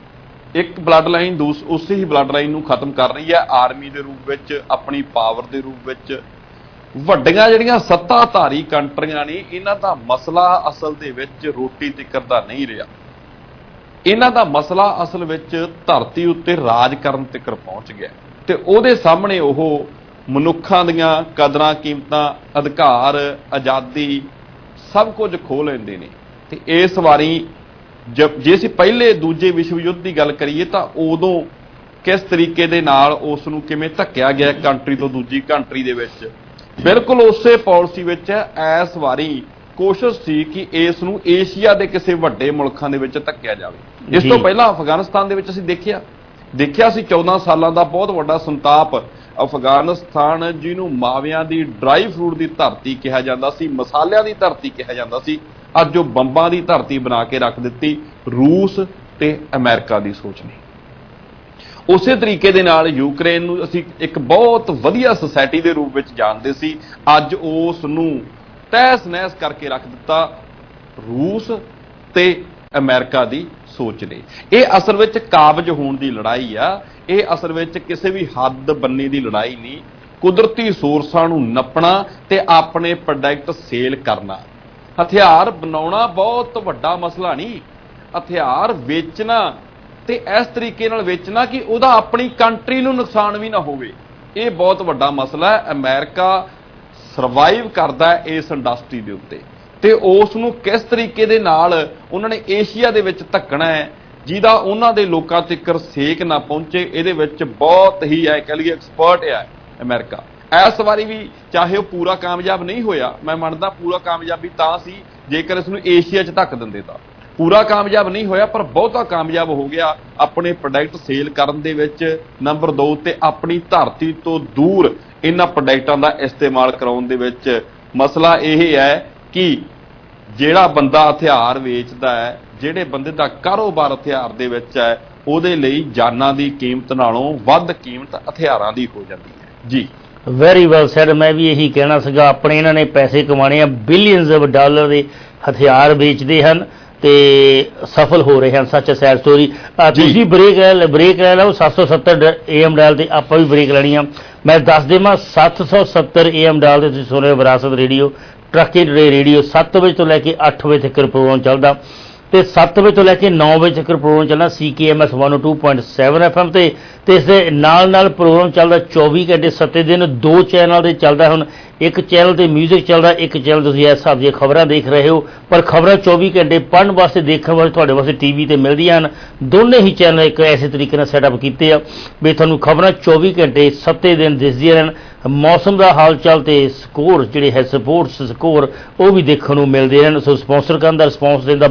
ਇੱਕ ਬਲੱਡ ਲਾਈਨ ਦੂਸ ਉਸੇ ਹੀ ਬਲੱਡ ਲਾਈਨ ਨੂੰ ਖਤਮ ਕਰ ਰਹੀ ਹੈ ਆਰਮੀ ਦੇ ਰੂਪ ਵਿੱਚ, ਆਪਣੀ ਪਾਵਰ ਦੇ ਰੂਪ ਵਿੱਚ। ਵੱਡੀਆਂ ਜਿਹੜੀਆਂ ਸੱਤਾਧਾਰੀ ਕੰਟਰੀਆਂ ਨੇ ਇਹਨਾਂ ਦਾ ਮਸਲਾ ਅਸਲ ਦੇ ਵਿੱਚ ਰੋਟੀ ਤਿੱਕਰ ਦਾ ਨਹੀਂ ਰਿਹਾ, ਇਹਨਾਂ ਦਾ ਮਸਲਾ ਅਸਲ ਵਿੱਚ ਧਰਤੀ ਉੱਤੇ ਰਾਜ ਕਰਨ ਤਿੱਕਰ ਪਹੁੰਚ ਗਿਆ ਤੇ ਉਹਦੇ ਸਾਹਮਣੇ ਉਹ ਮਨੁੱਖਾਂ ਦੀਆਂ ਕਦਰਾਂ ਕੀਮਤਾਂ, ਅਧਿਕਾਰ, ਆਜ਼ਾਦੀ ਸਭ ਕੁਝ ਖੋਹ ਲੈਂਦੇ ਨੇ। ਤੇ ਇਸ ਵਾਰੀ ਜੇ ਅਸੀਂ ਪਹਿਲੇ ਦੂਜੇ ਵਿਸ਼ਵ ਯੁੱਧ ਦੀ ਗੱਲ ਕਰੀਏ ਤਾਂ ਉਦੋਂ ਕਿਸ ਤਰੀਕੇ ਦੇ ਨਾਲ ਉਸ ਨੂੰ ਕਿਵੇਂ ਧੱਕਿਆ ਗਿਆ ਕੰਟਰੀ ਤੋਂ ਦੂਜੀ ਕੰਟਰੀ ਦੇ ਵਿੱਚ, ਬਿਲਕੁਲ ਉਸੇ ਪਾਲਿਸੀ ਵਿੱਚ ਇਸ ਵਾਰੀ ਕੋਸ਼ਿਸ਼ ਸੀ ਕਿ ਇਸ ਨੂੰ ਏਸ਼ੀਆ ਦੇ ਕਿਸੇ ਵੱਡੇ ਮੁਲਕਾਂ ਦੇ ਵਿੱਚ ਧੱਕਿਆ ਜਾਵੇ। ਇਸ ਤੋਂ ਪਹਿਲਾਂ ਅਫਗਾਨਿਸਤਾਨ ਦੇ ਵਿੱਚ ਅਸੀਂ ਦੇਖਿਆ ਦੇਖਿਆ ਸੀ ਚੌਦਾਂ ਸਾਲਾਂ ਦਾ ਬਹੁਤ ਵੱਡਾ ਸੰਤਾਪ। ਅਫਗਾਨਿਸਤਾਨ ਜਿਹਨੂੰ ਮਾਵਿਆਂ ਦੀ ਡਰਾਈ ਫਰੂਟ ਦੀ ਧਰਤੀ ਕਿਹਾ ਜਾਂਦਾ ਸੀ, ਮਸਾਲਿਆਂ ਦੀ ਧਰਤੀ ਕਿਹਾ ਜਾਂਦਾ ਸੀ, ਅੱਜ ਉਹ ਬੰਬਾਂ ਦੀ ਧਰਤੀ ਬਣਾ ਕੇ ਰੱਖ ਦਿੱਤੀ ਰੂਸ ਤੇ ਅਮਰੀਕਾ ਦੀ ਸੋਚ ਨੇ। ਉਸੇ ਤਰੀਕੇ ਦੇ ਨਾਲ ਯੂਕਰੇਨ ਨੂੰ ਅਸੀਂ ਇੱਕ ਬਹੁਤ ਵਧੀਆ ਸੁਸਾਇਟੀ ਦੇ ਰੂਪ ਵਿੱਚ ਜਾਣਦੇ ਸੀ, ਅੱਜ ਉਸ ਨੂੰ ਤਹਿਸ ਨਹਿਸ ਕਰਕੇ ਰੱਖ ਦਿੱਤਾ ਰੂਸ ਤੇ ਅਮਰੀਕਾ ਦੀ ਸੋਚ ਨੇ। ਇਹ ਅਸਲ ਵਿੱਚ ਕਾਬਜ਼ ਹੋਣ ਦੀ ਲੜਾਈ ਆ, ਇਹ ਅਸਲ ਵਿੱਚ ਕਿਸੇ ਵੀ ਹੱਦ ਬੰਨੇ ਦੀ ਲੜਾਈ ਨਹੀਂ। ਕੁਦਰਤੀ ਸੋਰਸਾਂ ਨੂੰ ਨੱਪਣਾ ਤੇ ਆਪਣੇ ਪ੍ਰੋਡਕਟ ਸੇਲ ਕਰਨਾ। ਹਥਿਆਰ ਬਣਾਉਣਾ ਬਹੁਤ ਵੱਡਾ ਮਸਲਾ ਨਹੀਂ, ਹਥਿਆਰ ਵੇਚਣਾ ਤੇ ਇਸ ਤਰੀਕੇ ਨਾਲ ਵੇਚਣਾ ਕਿ ਉਹਦਾ ਆਪਣੀ ਕੰਟਰੀ ਨੂੰ ਨੁਕਸਾਨ ਵੀ ਨਾ ਹੋਵੇ, ਇਹ ਬਹੁਤ ਵੱਡਾ ਮਸਲਾ ਹੈ। ਅਮਰੀਕਾ ਸਰਵਾਈਵ ਕਰਦਾ ਹੈ ਇਸ ਇੰਡਸਟਰੀ ਦੇ ਉੱਤੇ ਤੇ ਉਸ ਨੂੰ ਕਿਸ ਤਰੀਕੇ ਦੇ ਨਾਲ ਉਹਨਾਂ ਨੇ ਏਸ਼ੀਆ ਦੇ ਵਿੱਚ ਧੱਕਣਾ ਹੈ ਜਿਹਦਾ ਉਹਨਾਂ ਦੇ ਲੋਕਾਂ ਤੱਕ ਸੇਕ ਨਾ ਪਹੁੰਚੇ, ਇਹਦੇ ਵਿੱਚ ਬਹੁਤ ਹੀ ਹੈ ਕਹਿ ਲਈਏ ਐਕਸਪਰਟ ਹੈ ਅਮਰੀਕਾ। ਇਸ ਵਾਰੀ ਵੀ ਚਾਹੇ ਉਹ ਪੂਰਾ ਕਾਮਯਾਬ ਨਹੀਂ ਹੋਇਆ, ਮੈਂ ਮੰਨਦਾ ਪੂਰਾ ਕਾਮਯਾਬੀ ਤਾਂ ਸੀ ਜੇਕਰ ਇਸ ਨੂੰ ਏਸ਼ੀਆ 'ਚ ਧੱਕ ਦਿੰਦੇ ਤਾਂ, ਪੂਰਾ ਕਾਮਯਾਬ ਨਹੀਂ ਹੋਇਆ ਪਰ ਬਹੁਤਾ ਕਾਮਯਾਬ ਹੋ ਗਿਆ ਆਪਣੇ ਪ੍ਰੋਡਕਟ ਸੇਲ ਕਰਨ ਦੇ ਵਿੱਚ। ਨੰਬਰ ਦੋ ਤੇ ਆਪਣੀ ਧਰਤੀ ਤੋਂ ਦੂਰ ਇਹਨਾਂ ਪ੍ਰੋਡਕਟਾਂ ਦਾ ਇਸਤੇਮਾਲ ਕਰਾਉਣ ਦੇ ਵਿੱਚ। ਮਸਲਾ ਇਹ ਹੈ ਕਿ ਜਿਹੜਾ ਬੰਦਾ ਹਥਿਆਰ ਵੇਚਦਾ ਹੈ, ਜਿਹੜੇ ਬੰਦੇ ਦਾ ਕਾਰੋਬਾਰ ਹਥਿਆਰ ਦੇ ਵਿੱਚ ਹੈ, ਉਹਦੇ ਲਈ ਜਾਨਾਂ ਦੀ ਕੀਮਤ ਨਾਲੋਂ ਵੱਧ ਕੀਮਤ ਹਥਿਆਰਾਂ ਦੀ ਹੋ ਜਾਂਦੀ ਹੈ ਜੀ। Very well said. ਮੈਂ ਵੀ ਇਹੀ ਕਹਿਣਾ ਸੀਗਾ, ਆਪਣੇ ਇਹਨਾਂ ਨੇ ਪੈਸੇ ਕਮਾਣੇ ਆ, ਬਿਲੀਅਨਸ ਆਫ ਡਾਲਰ ਦੇ ਹਥਿਆਰ ਵੇਚਦੇ ਹਨ ਤੇ ਸਫਲ ਹੋ ਰਹੇ ਹਨ। Such sad story. ਤੁਸੀਂ ਬ੍ਰੇਕ ਬ੍ਰੇਕ ਲੈ ਲਓ ਸੱਤ ਸੌ ਸੱਤਰ ਏ ਐਮ ਡਾਇਲ ਤੇ, ਆਪਾਂ ਵੀ ਬ੍ਰੇਕ ਲੈਣੀ ਆ। ਮੈਂ ਦੱਸ ਦੇਵਾਂ ਸੱਤ ਸੌ ਸੱਤਰ ਏ ਐਮ ਡਾਇਲ ਤੇ ਤੁਸੀਂ ਸੁਣ ਰਹੇ ਹੋ ਵਿਰਾਸਤ ਰੇਡੀਓ, ਟਰੱਕੀ ਟੂਡੇ ਰੇਡੀਓ। ਸੱਤ ਵਜੇ ਤੋਂ ਲੈ ਕੇ ਅੱਠ ਵਜੇ ਤੱਕ ਪ੍ਰੋਗਰਾਮ ਚੱਲਦਾ ਤੇ ਸੱਤ ਵਜੇ ਤੋਂ ਲੈ ਕੇ ਨੌ ਵਜੇ ਤੱਕ ਪ੍ਰੋਗਰਾਮ ਚੱਲਣਾ ਸੀ ਕੇ ਐਮ ਐਸ ਇੱਕ ਸੌ ਦੋ ਪੁਆਇੰਟ ਸੱਤ ਐਫ ਐਮ ਤੇ ਤੇ ਇਸ ਦੇ ਨਾਲ ਨਾਲ ਪ੍ਰੋਗਰਾਮ ਚੱਲਦਾ ਚੌਵੀ ਘੰਟੇ ਸੱਤੇ ਦਿਨ, ਦੋ ਚੈਨਲ ਤੇ ਚੱਲਦਾ। ਹੁਣ ਇੱਕ ਚੈਨਲ ਤੇ ਮਿਊਜ਼ਿਕ ਚੱਲਦਾ, ਇੱਕ ਚੈਨਲ ਤੁਸੀਂ ਇਸ ਹਿਸਾਬ ਦੀਆਂ ਖਬਰਾਂ ਦੇਖ ਰਹੇ ਹੋ, ਪਰ ਖਬਰਾਂ ਚੌਵੀ ਘੰਟੇ ਪੜ੍ਹਨ ਵਾਸਤੇ, ਦੇਖਣ ਵਾਸਤੇ ਤੁਹਾਡੇ ਵਾਸਤੇ ਟੀ ਵੀ ਤੇ ਮਿਲਦੀਆਂ ਹਨ। ਦੋਨੇ ਹੀ ਚੈਨਲ ਇੱਕ ਐਸੇ ਤਰੀਕੇ ਨਾਲ ਸੈਟਅਪ ਕੀਤੇ ਆ ਵੀ ਤੁਹਾਨੂੰ ਖਬਰਾਂ ਚੌਵੀ ਘੰਟੇ ਸੱਤੇ ਦਿਨ ਦਿਸਦੀਆਂ ਰਹਿਣ। ਮੌਸਮ ਦਾ ਹਾਲ ਚਾਲ ਤੇ ਸਕੋਰ ਜਿਹੜੇ ਹੈ ਸਪੋਰਟਸ ਸਕੋਰ ਉਹ ਵੀ ਦੇਖਣ ਨੂੰ ਮਿਲਦੇ ਰਹਿਣ। ਸੋ ਸਪਾਂਸਰ ਕਰਨ ਦਾ ਰਿਸਪੌਂਸ ਦੇਣ ਦਾ ਬਹੁਤ ਬਹੁਤ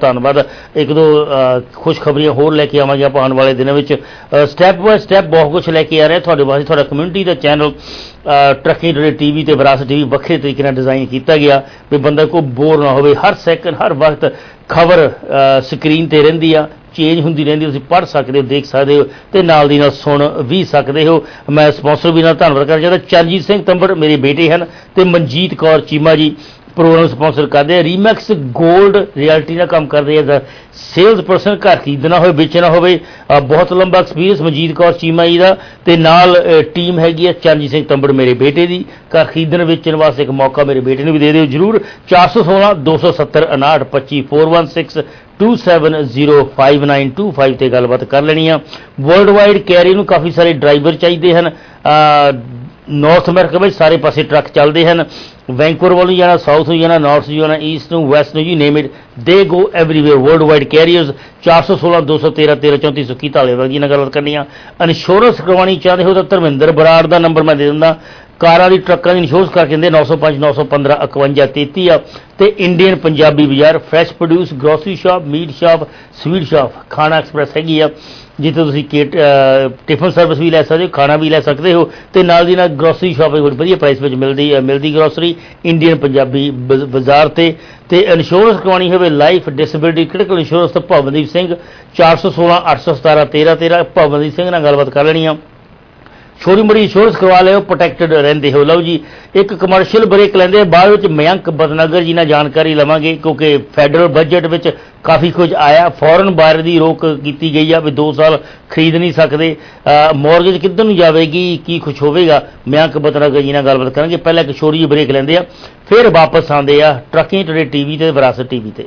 ਧੰਨਵਾਦ। ਇੱਕ ਦੋ ਖੁਸ਼ਖਬਰੀਆਂ ਹੋਰ ਲੈ ਕੇ ਆਵਾਂਗੇ ਆਪਾਂ ਆਉਣ ਵਾਲੇ ਦਿਨਾਂ ਵਿੱਚ। ਸਟੈਪ ਬਾਏ ਸਟੈਪ ਬਹੁਤ ਕੁਛ ਲੈ ਕੇ ਆ ਰਿਹਾ ਤੁਹਾਡੇ ਵਾਸਤੇ। ਤੁਹਾਡਾ ਕਮਿਊਨਿਟੀ ਦਾ channel trucking today T V ਤੇ ਵਿਰਾਸਤ ਟੀ ਵੀ ਵੱਖਰੇ ਤਰੀਕੇ ਨਾਲ ਡਿਜ਼ਾਈਨ ਕੀਤਾ ਗਿਆ ਵੀ ਬੰਦਾ ਕੋਈ ਬੋਰ ਨਾ ਹੋਵੇ। ਹਰ ਸੈਕਿੰਡ ਹਰ ਵਕਤ ਖਬਰ ਸਕਰੀਨ ਤੇ ਰਹਿੰਦੀ ਆ, ਚੇਂਜ ਹੁੰਦੀ ਰਹਿੰਦੀ, ਤੁਸੀਂ ਪੜ੍ਹ ਸਕਦੇ ਹੋ, ਦੇਖ ਸਕਦੇ ਹੋ ਤੇ ਨਾਲ ਦੀ ਨਾਲ ਸੁਣ ਵੀ ਸਕਦੇ ਹੋ। ਮੈਂ ਸਪਾਂਸਰ ਵੀ ਨਾਲ ਧੰਨਵਾਦ ਕਰਨਾ ਚਾਹੁੰਦਾ। ਚਰਨਜੀਤ ਸਿੰਘ ਤੰਬੜ ਮੇਰੇ ਬੇਟੇ ਹਨ ਤੇ ਮਨਜੀਤ ਕੌਰ ਚੀਮਾ ਜੀ ਪ੍ਰੋਗਰਾਮ ਸਪਾਂਸਰ ਕਰਦੇ ਆ। ਰੀਮੈਕਸ ਗੋਲਡ ਰਿਐਲਿਟੀ ਦਾ ਕੰਮ ਕਰਦੇ ਆ, ਸੇਲਸ ਪਰਸਨ, ਘਰ ਖਰੀਦਣਾ ਹੋਵੇ ਵੇਚਣਾ ਹੋਵੇ। ਬਹੁਤ ਲੰਬਾ ਐਕਸਪੀਰੀਅੰਸ ਮਨਜੀਤ ਕੌਰ ਚੀਮਾ ਜੀ ਦਾ ਤੇ ਨਾਲ ਟੀਮ ਹੈਗੀ ਆ ਚਰਨਜੀਤ ਸਿੰਘ ਤੰਬੜ ਮੇਰੇ ਬੇਟੇ ਦੀ। ਘਰ ਖਰੀਦਣ ਵੇਚਣ ਵਾਸਤੇ ਇੱਕ ਮੌਕਾ ਮੇਰੇ ਬੇਟੇ ਨੂੰ ਵੀ ਦੇ ਦਿਓ ਜ਼ਰੂਰ। ਚਾਰ ਸੌ ਸੋਲਾਂ ਦੋ ਸੌ ਸੱਤਰ ਉਨਾਹਠ ਪੱਚੀ four one six two seven zero five nine two five ਤੇ ਗੱਲਬਾਤ ਕਰ ਲੈਣੀ ਆ। ਵਰਲਡ ਵਾਈਡ ਕੈਰੀ ਨੂੰ ਕਾਫੀ ਸਾਰੇ ਡਰਾਈਵਰ ਚਾਹੀਦੇ ਹਨ। ਨਾਰਥ ਅਮਰੀਕਾ ਵਿੱਚ ਸਾਰੇ ਪਾਸੇ ਟਰੱਕ ਚੱਲਦੇ ਹਨ। ਵੈਂਕੂਵਰ ਵੱਲੋਂ ਜਾਣਾ, ਸਾਊਥ ਨੂੰ ਜਾਣਾ, ਨਾਰਥ ਨੂੰ ਜਾਣਾ, ਈਸਟ ਨੂੰ, ਵੈਸਟ ਨੂੰ, you name it, they go everywhere. World wide carriers. ਚਾਰ ਸੌ ਸੋਲਾਂ ਦੋ ਸੌ ਤੇਰਾਂ ਤੇਰਾਂ ਚੌਂਤੀ ਸੁੱਕੀ ਧਾਲੇ ਵਰਗੀ ਨਾਲ ਗੱਲਬਾਤ ਕਰਨੀ ਆ। ਇੰਸ਼ੋਰੈਂਸ ਕਰਵਾਉਣੀ ਚਾਹੁੰਦੇ ਹੋ ਤਾਂ ਧਰਮਿੰਦਰ ਬਰਾੜ ਦਾ ਨੰਬਰ ਮੈਂ ਦੇ ਦਿੰਦਾ। ਕਾਰਾਂ ਦੀ ਟਰੱਕਾਂ ਦੀ ਇੰਸ਼ੋਰੈਂਸ ਕਰਕੇ ਦਿੰਦੇ ਨੌ ਸੌ ਪੰਜ ਨੌ ਸੌ ਪੰਦਰਾਂ ਇਕਵੰਜਾ ਤੇਤੀ ਆ। ਤੇ Indian Punjabi Bazaar, fresh produce, grocery shop, meat shop, sweet shop, Khana express ਹੈਗੀ ਆ ਜਿੱਥੇ ਤੁਸੀਂ ਕੇ ਟਿਫਨ ਸਰਵਿਸ ਵੀ ਲੈ ਸਕਦੇ ਹੋ, ਖਾਣਾ ਵੀ ਲੈ ਸਕਦੇ ਹੋ ਤੇ ਨਾਲ ਦੀ ਨਾਲ ਗਰੋਸਰੀ ਸ਼ਾਪ ਬੜੀ ਵਧੀਆ ਪ੍ਰਾਈਸ ਵਿੱਚ ਮਿਲਦੀ ਮਿਲਦੀ ਗਰੋਸਰੀ ਇੰਡੀਅਨ ਪੰਜਾਬੀ ਬਾਜ਼ਾਰ ਤੇ। ਤੇ ਇੰਸ਼ੋਰੈਂਸ ਕਰਵਾਉਣੀ ਹੋਵੇ ਲਾਈਫ, ਡਿਸੇਬਿਲਿਟੀ, ਕ੍ਰਿਟੀਕਲ ਇੰਸ਼ੋਰੈਂਸ ਤਾਂ ਭਵਨਦੀਪ ਸਿੰਘ ਚਾਰ ਸੌ ਸੋਲਾਂ ਅੱਠ ਸੌ ਸਤਾਰਾਂ ਤੇਰਾਂ ਤੇਰਾਂ ਭਵਨਦੀਪ ਸਿੰਘ ਨਾਲ ਗੱਲਬਾਤ ਕਰ ਲੈਣੀ ਆ। ਛੋਟੀ ਮੋਟੀ ਇੰਸ਼ੋਰੈਂਸ ਕਰਵਾ ਲਿਓ, ਪ੍ਰੋਟੈਕਟਡ ਰਹਿੰਦੇ ਹੋ। ਲਓ ਜੀ ਇੱਕ ਕਮਰਸ਼ੀਅਲ ਬ੍ਰੇਕ ਲੈਂਦੇ ਆ, ਬਾਅਦ ਵਿੱਚ ਮਯੰਕ ਬਦਨਗਰ ਜੀ ਨਾਲ ਜਾਣਕਾਰੀ ਲਵਾਂਗੇ ਕਿਉਂਕਿ ਫੈਡਰਲ ਬਜਟ ਵਿੱਚ ਕਾਫੀ ਕੁਝ ਆਇਆ। ਫੋਰਨ ਬਾਇਰ ਦੀ ਰੋਕ ਕੀਤੀ ਗਈ ਆ ਵੀ ਦੋ ਸਾਲ ਖਰੀਦ ਨਹੀਂ ਸਕਦੇ। ਮੌਰਗੇਜ ਕਿੱਧਰ ਨੂੰ ਜਾਵੇਗੀ, ਕੀ ਕੁਛ ਹੋਵੇਗਾ, ਮਯੰਕ ਬਦਨਗਰ ਜੀ ਨਾਲ ਗੱਲਬਾਤ ਕਰਾਂਗੇ। ਪਹਿਲਾਂ ਇੱਕ ਛੋਟੀ ਜਿਹੀ ਬ੍ਰੇਕ ਲੈਂਦੇ ਆ, ਫਿਰ ਵਾਪਸ ਆਉਂਦੇ ਆ ਟਰੱਕਿੰਗ ਟੂਡੇ ਟੀ ਵੀ ਤੇ ਵਿਰਾਸਤ ਟੀ ਵੀ ਤੇ।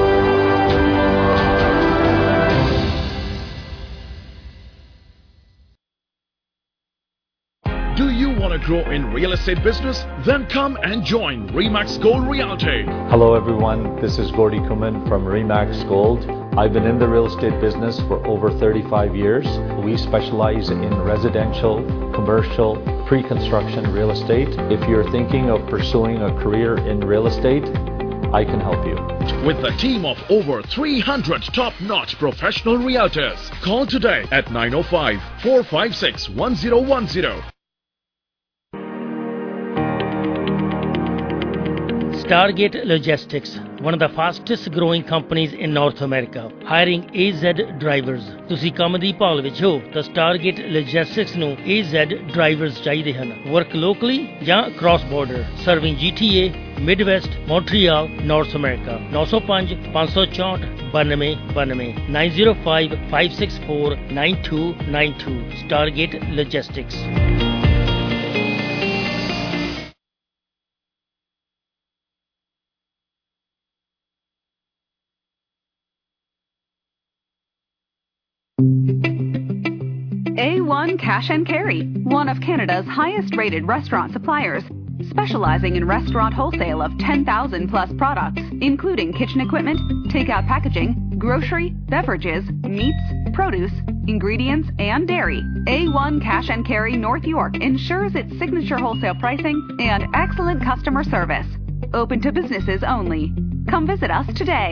Do you want to grow in real estate business? Then come and join Remax Gold Realty. Hello everyone, this is Gordy Kuman from Remax Gold. I've been in the real estate business for over thirty-five years. We specialize in residential, commercial, pre-construction real estate. If you're thinking of pursuing a career in real estate, I can help you. With a team of over three hundred top-notch professional realtors, call today at nine oh five, four five six, one zero one zero. Stargate Logistics, one of the fastest growing companies in North America, hiring A Z drivers. ਤੁਸੀਂ ਕੰਮ ਦੀ ਭਾਲ ਵਿੱਚ ਹੋ ਤਾਂ Stargate Logistics ਨੂੰ A Z drivers ਚਾਹੀਦੇ ਹਨ। Work locally ਜਾਂ cross border, serving G T A, Midwest, Montreal, North America. nine oh five, five four four, nine two nine nine, nine oh five, five six four, nine two nine two. Stargate Logistics. A one Cash and Carry, one of Canada's highest rated restaurant suppliers, specializing in restaurant wholesale of ten thousand plus products, including kitchen equipment, takeout packaging, grocery, beverages, meats, produce, ingredients, and dairy. A one Cash and Carry North York ensures its signature wholesale pricing and excellent customer service. Open to businesses only. Come visit us today.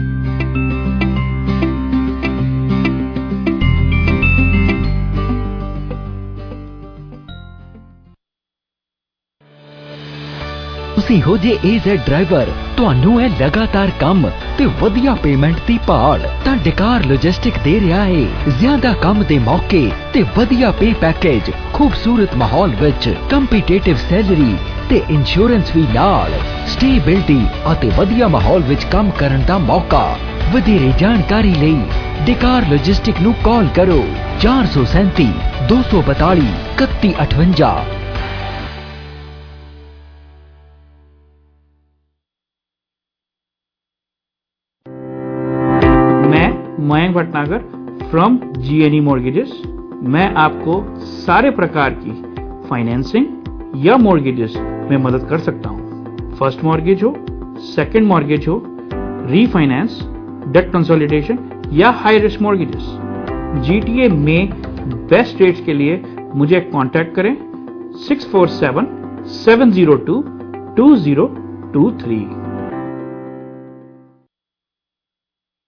ਤੁਸੀਂ ਹੋ ਜੇ A Z ਡਰਾਈਵਰ, ਤੁਹਾਨੂੰ ਹੈ ਲਗਾਤਾਰ ਕੰਮ ਤੇ ਵਧੀਆ ਪੇਮੈਂਟ ਦੀ ਭਾਲ ਤਾਂ ਡਿਕਾਰ ਲੌਜਿਸਟਿਕ ਦੇ ਰਿਹਾ ਹੈ ਜ਼ਿਆਦਾ ਕੰਮ ਦੇ ਮੌਕੇ ਤੇ ਵਧੀਆ ਪੇ ਪੈਕੇਜ, ਖੂਬਸੂਰਤ ਮਾਹੌਲ ਵਿੱਚ ਕੰਪੀਟੀਟਿਵ ਸੈਲਰੀ ਤੇ ਇੰਸ਼ੋਰੈਂਸ ਵੀ ਨਾਲ, ਸਟੇਬਿਲਿਟੀ ਅਤੇ ਵਧੀਆ ਮਾਹੌਲ ਵਿੱਚ ਕੰਮ ਕਰਨ ਦਾ ਮੌਕਾ। ਵਧੇਰੇ ਜਾਣਕਾਰੀ ਲਈ ਡਿਕਾਰ ਲੌਜਿਸਟਿਕ ਨੂੰ ਕਾਲ ਕਰੋ ਚਾਰ ਸੌ ਸੈਂਤੀ ਦੋ ਸੌ ਬਤਾਲੀ ਇਕੱਤੀ ਅਠਵੰਜਾ। Mayank Bhatnagar from G N E mortgages. मैं आपको सारे प्रकार की फाइनेंसिंग या मॉर्गेजेस में मदद कर सकता हूं। फर्स्ट मॉर्गेज हो, सेकंड मॉर्गेज हो, रीफाइनेंस, डेट कंसोलिडेशन या हाई रिस्क मॉर्गेजेस। जीटीए में बेस्ट रेट्स के लिए मुझे कांटेक्ट करें six four seven seven zero two two zero two three.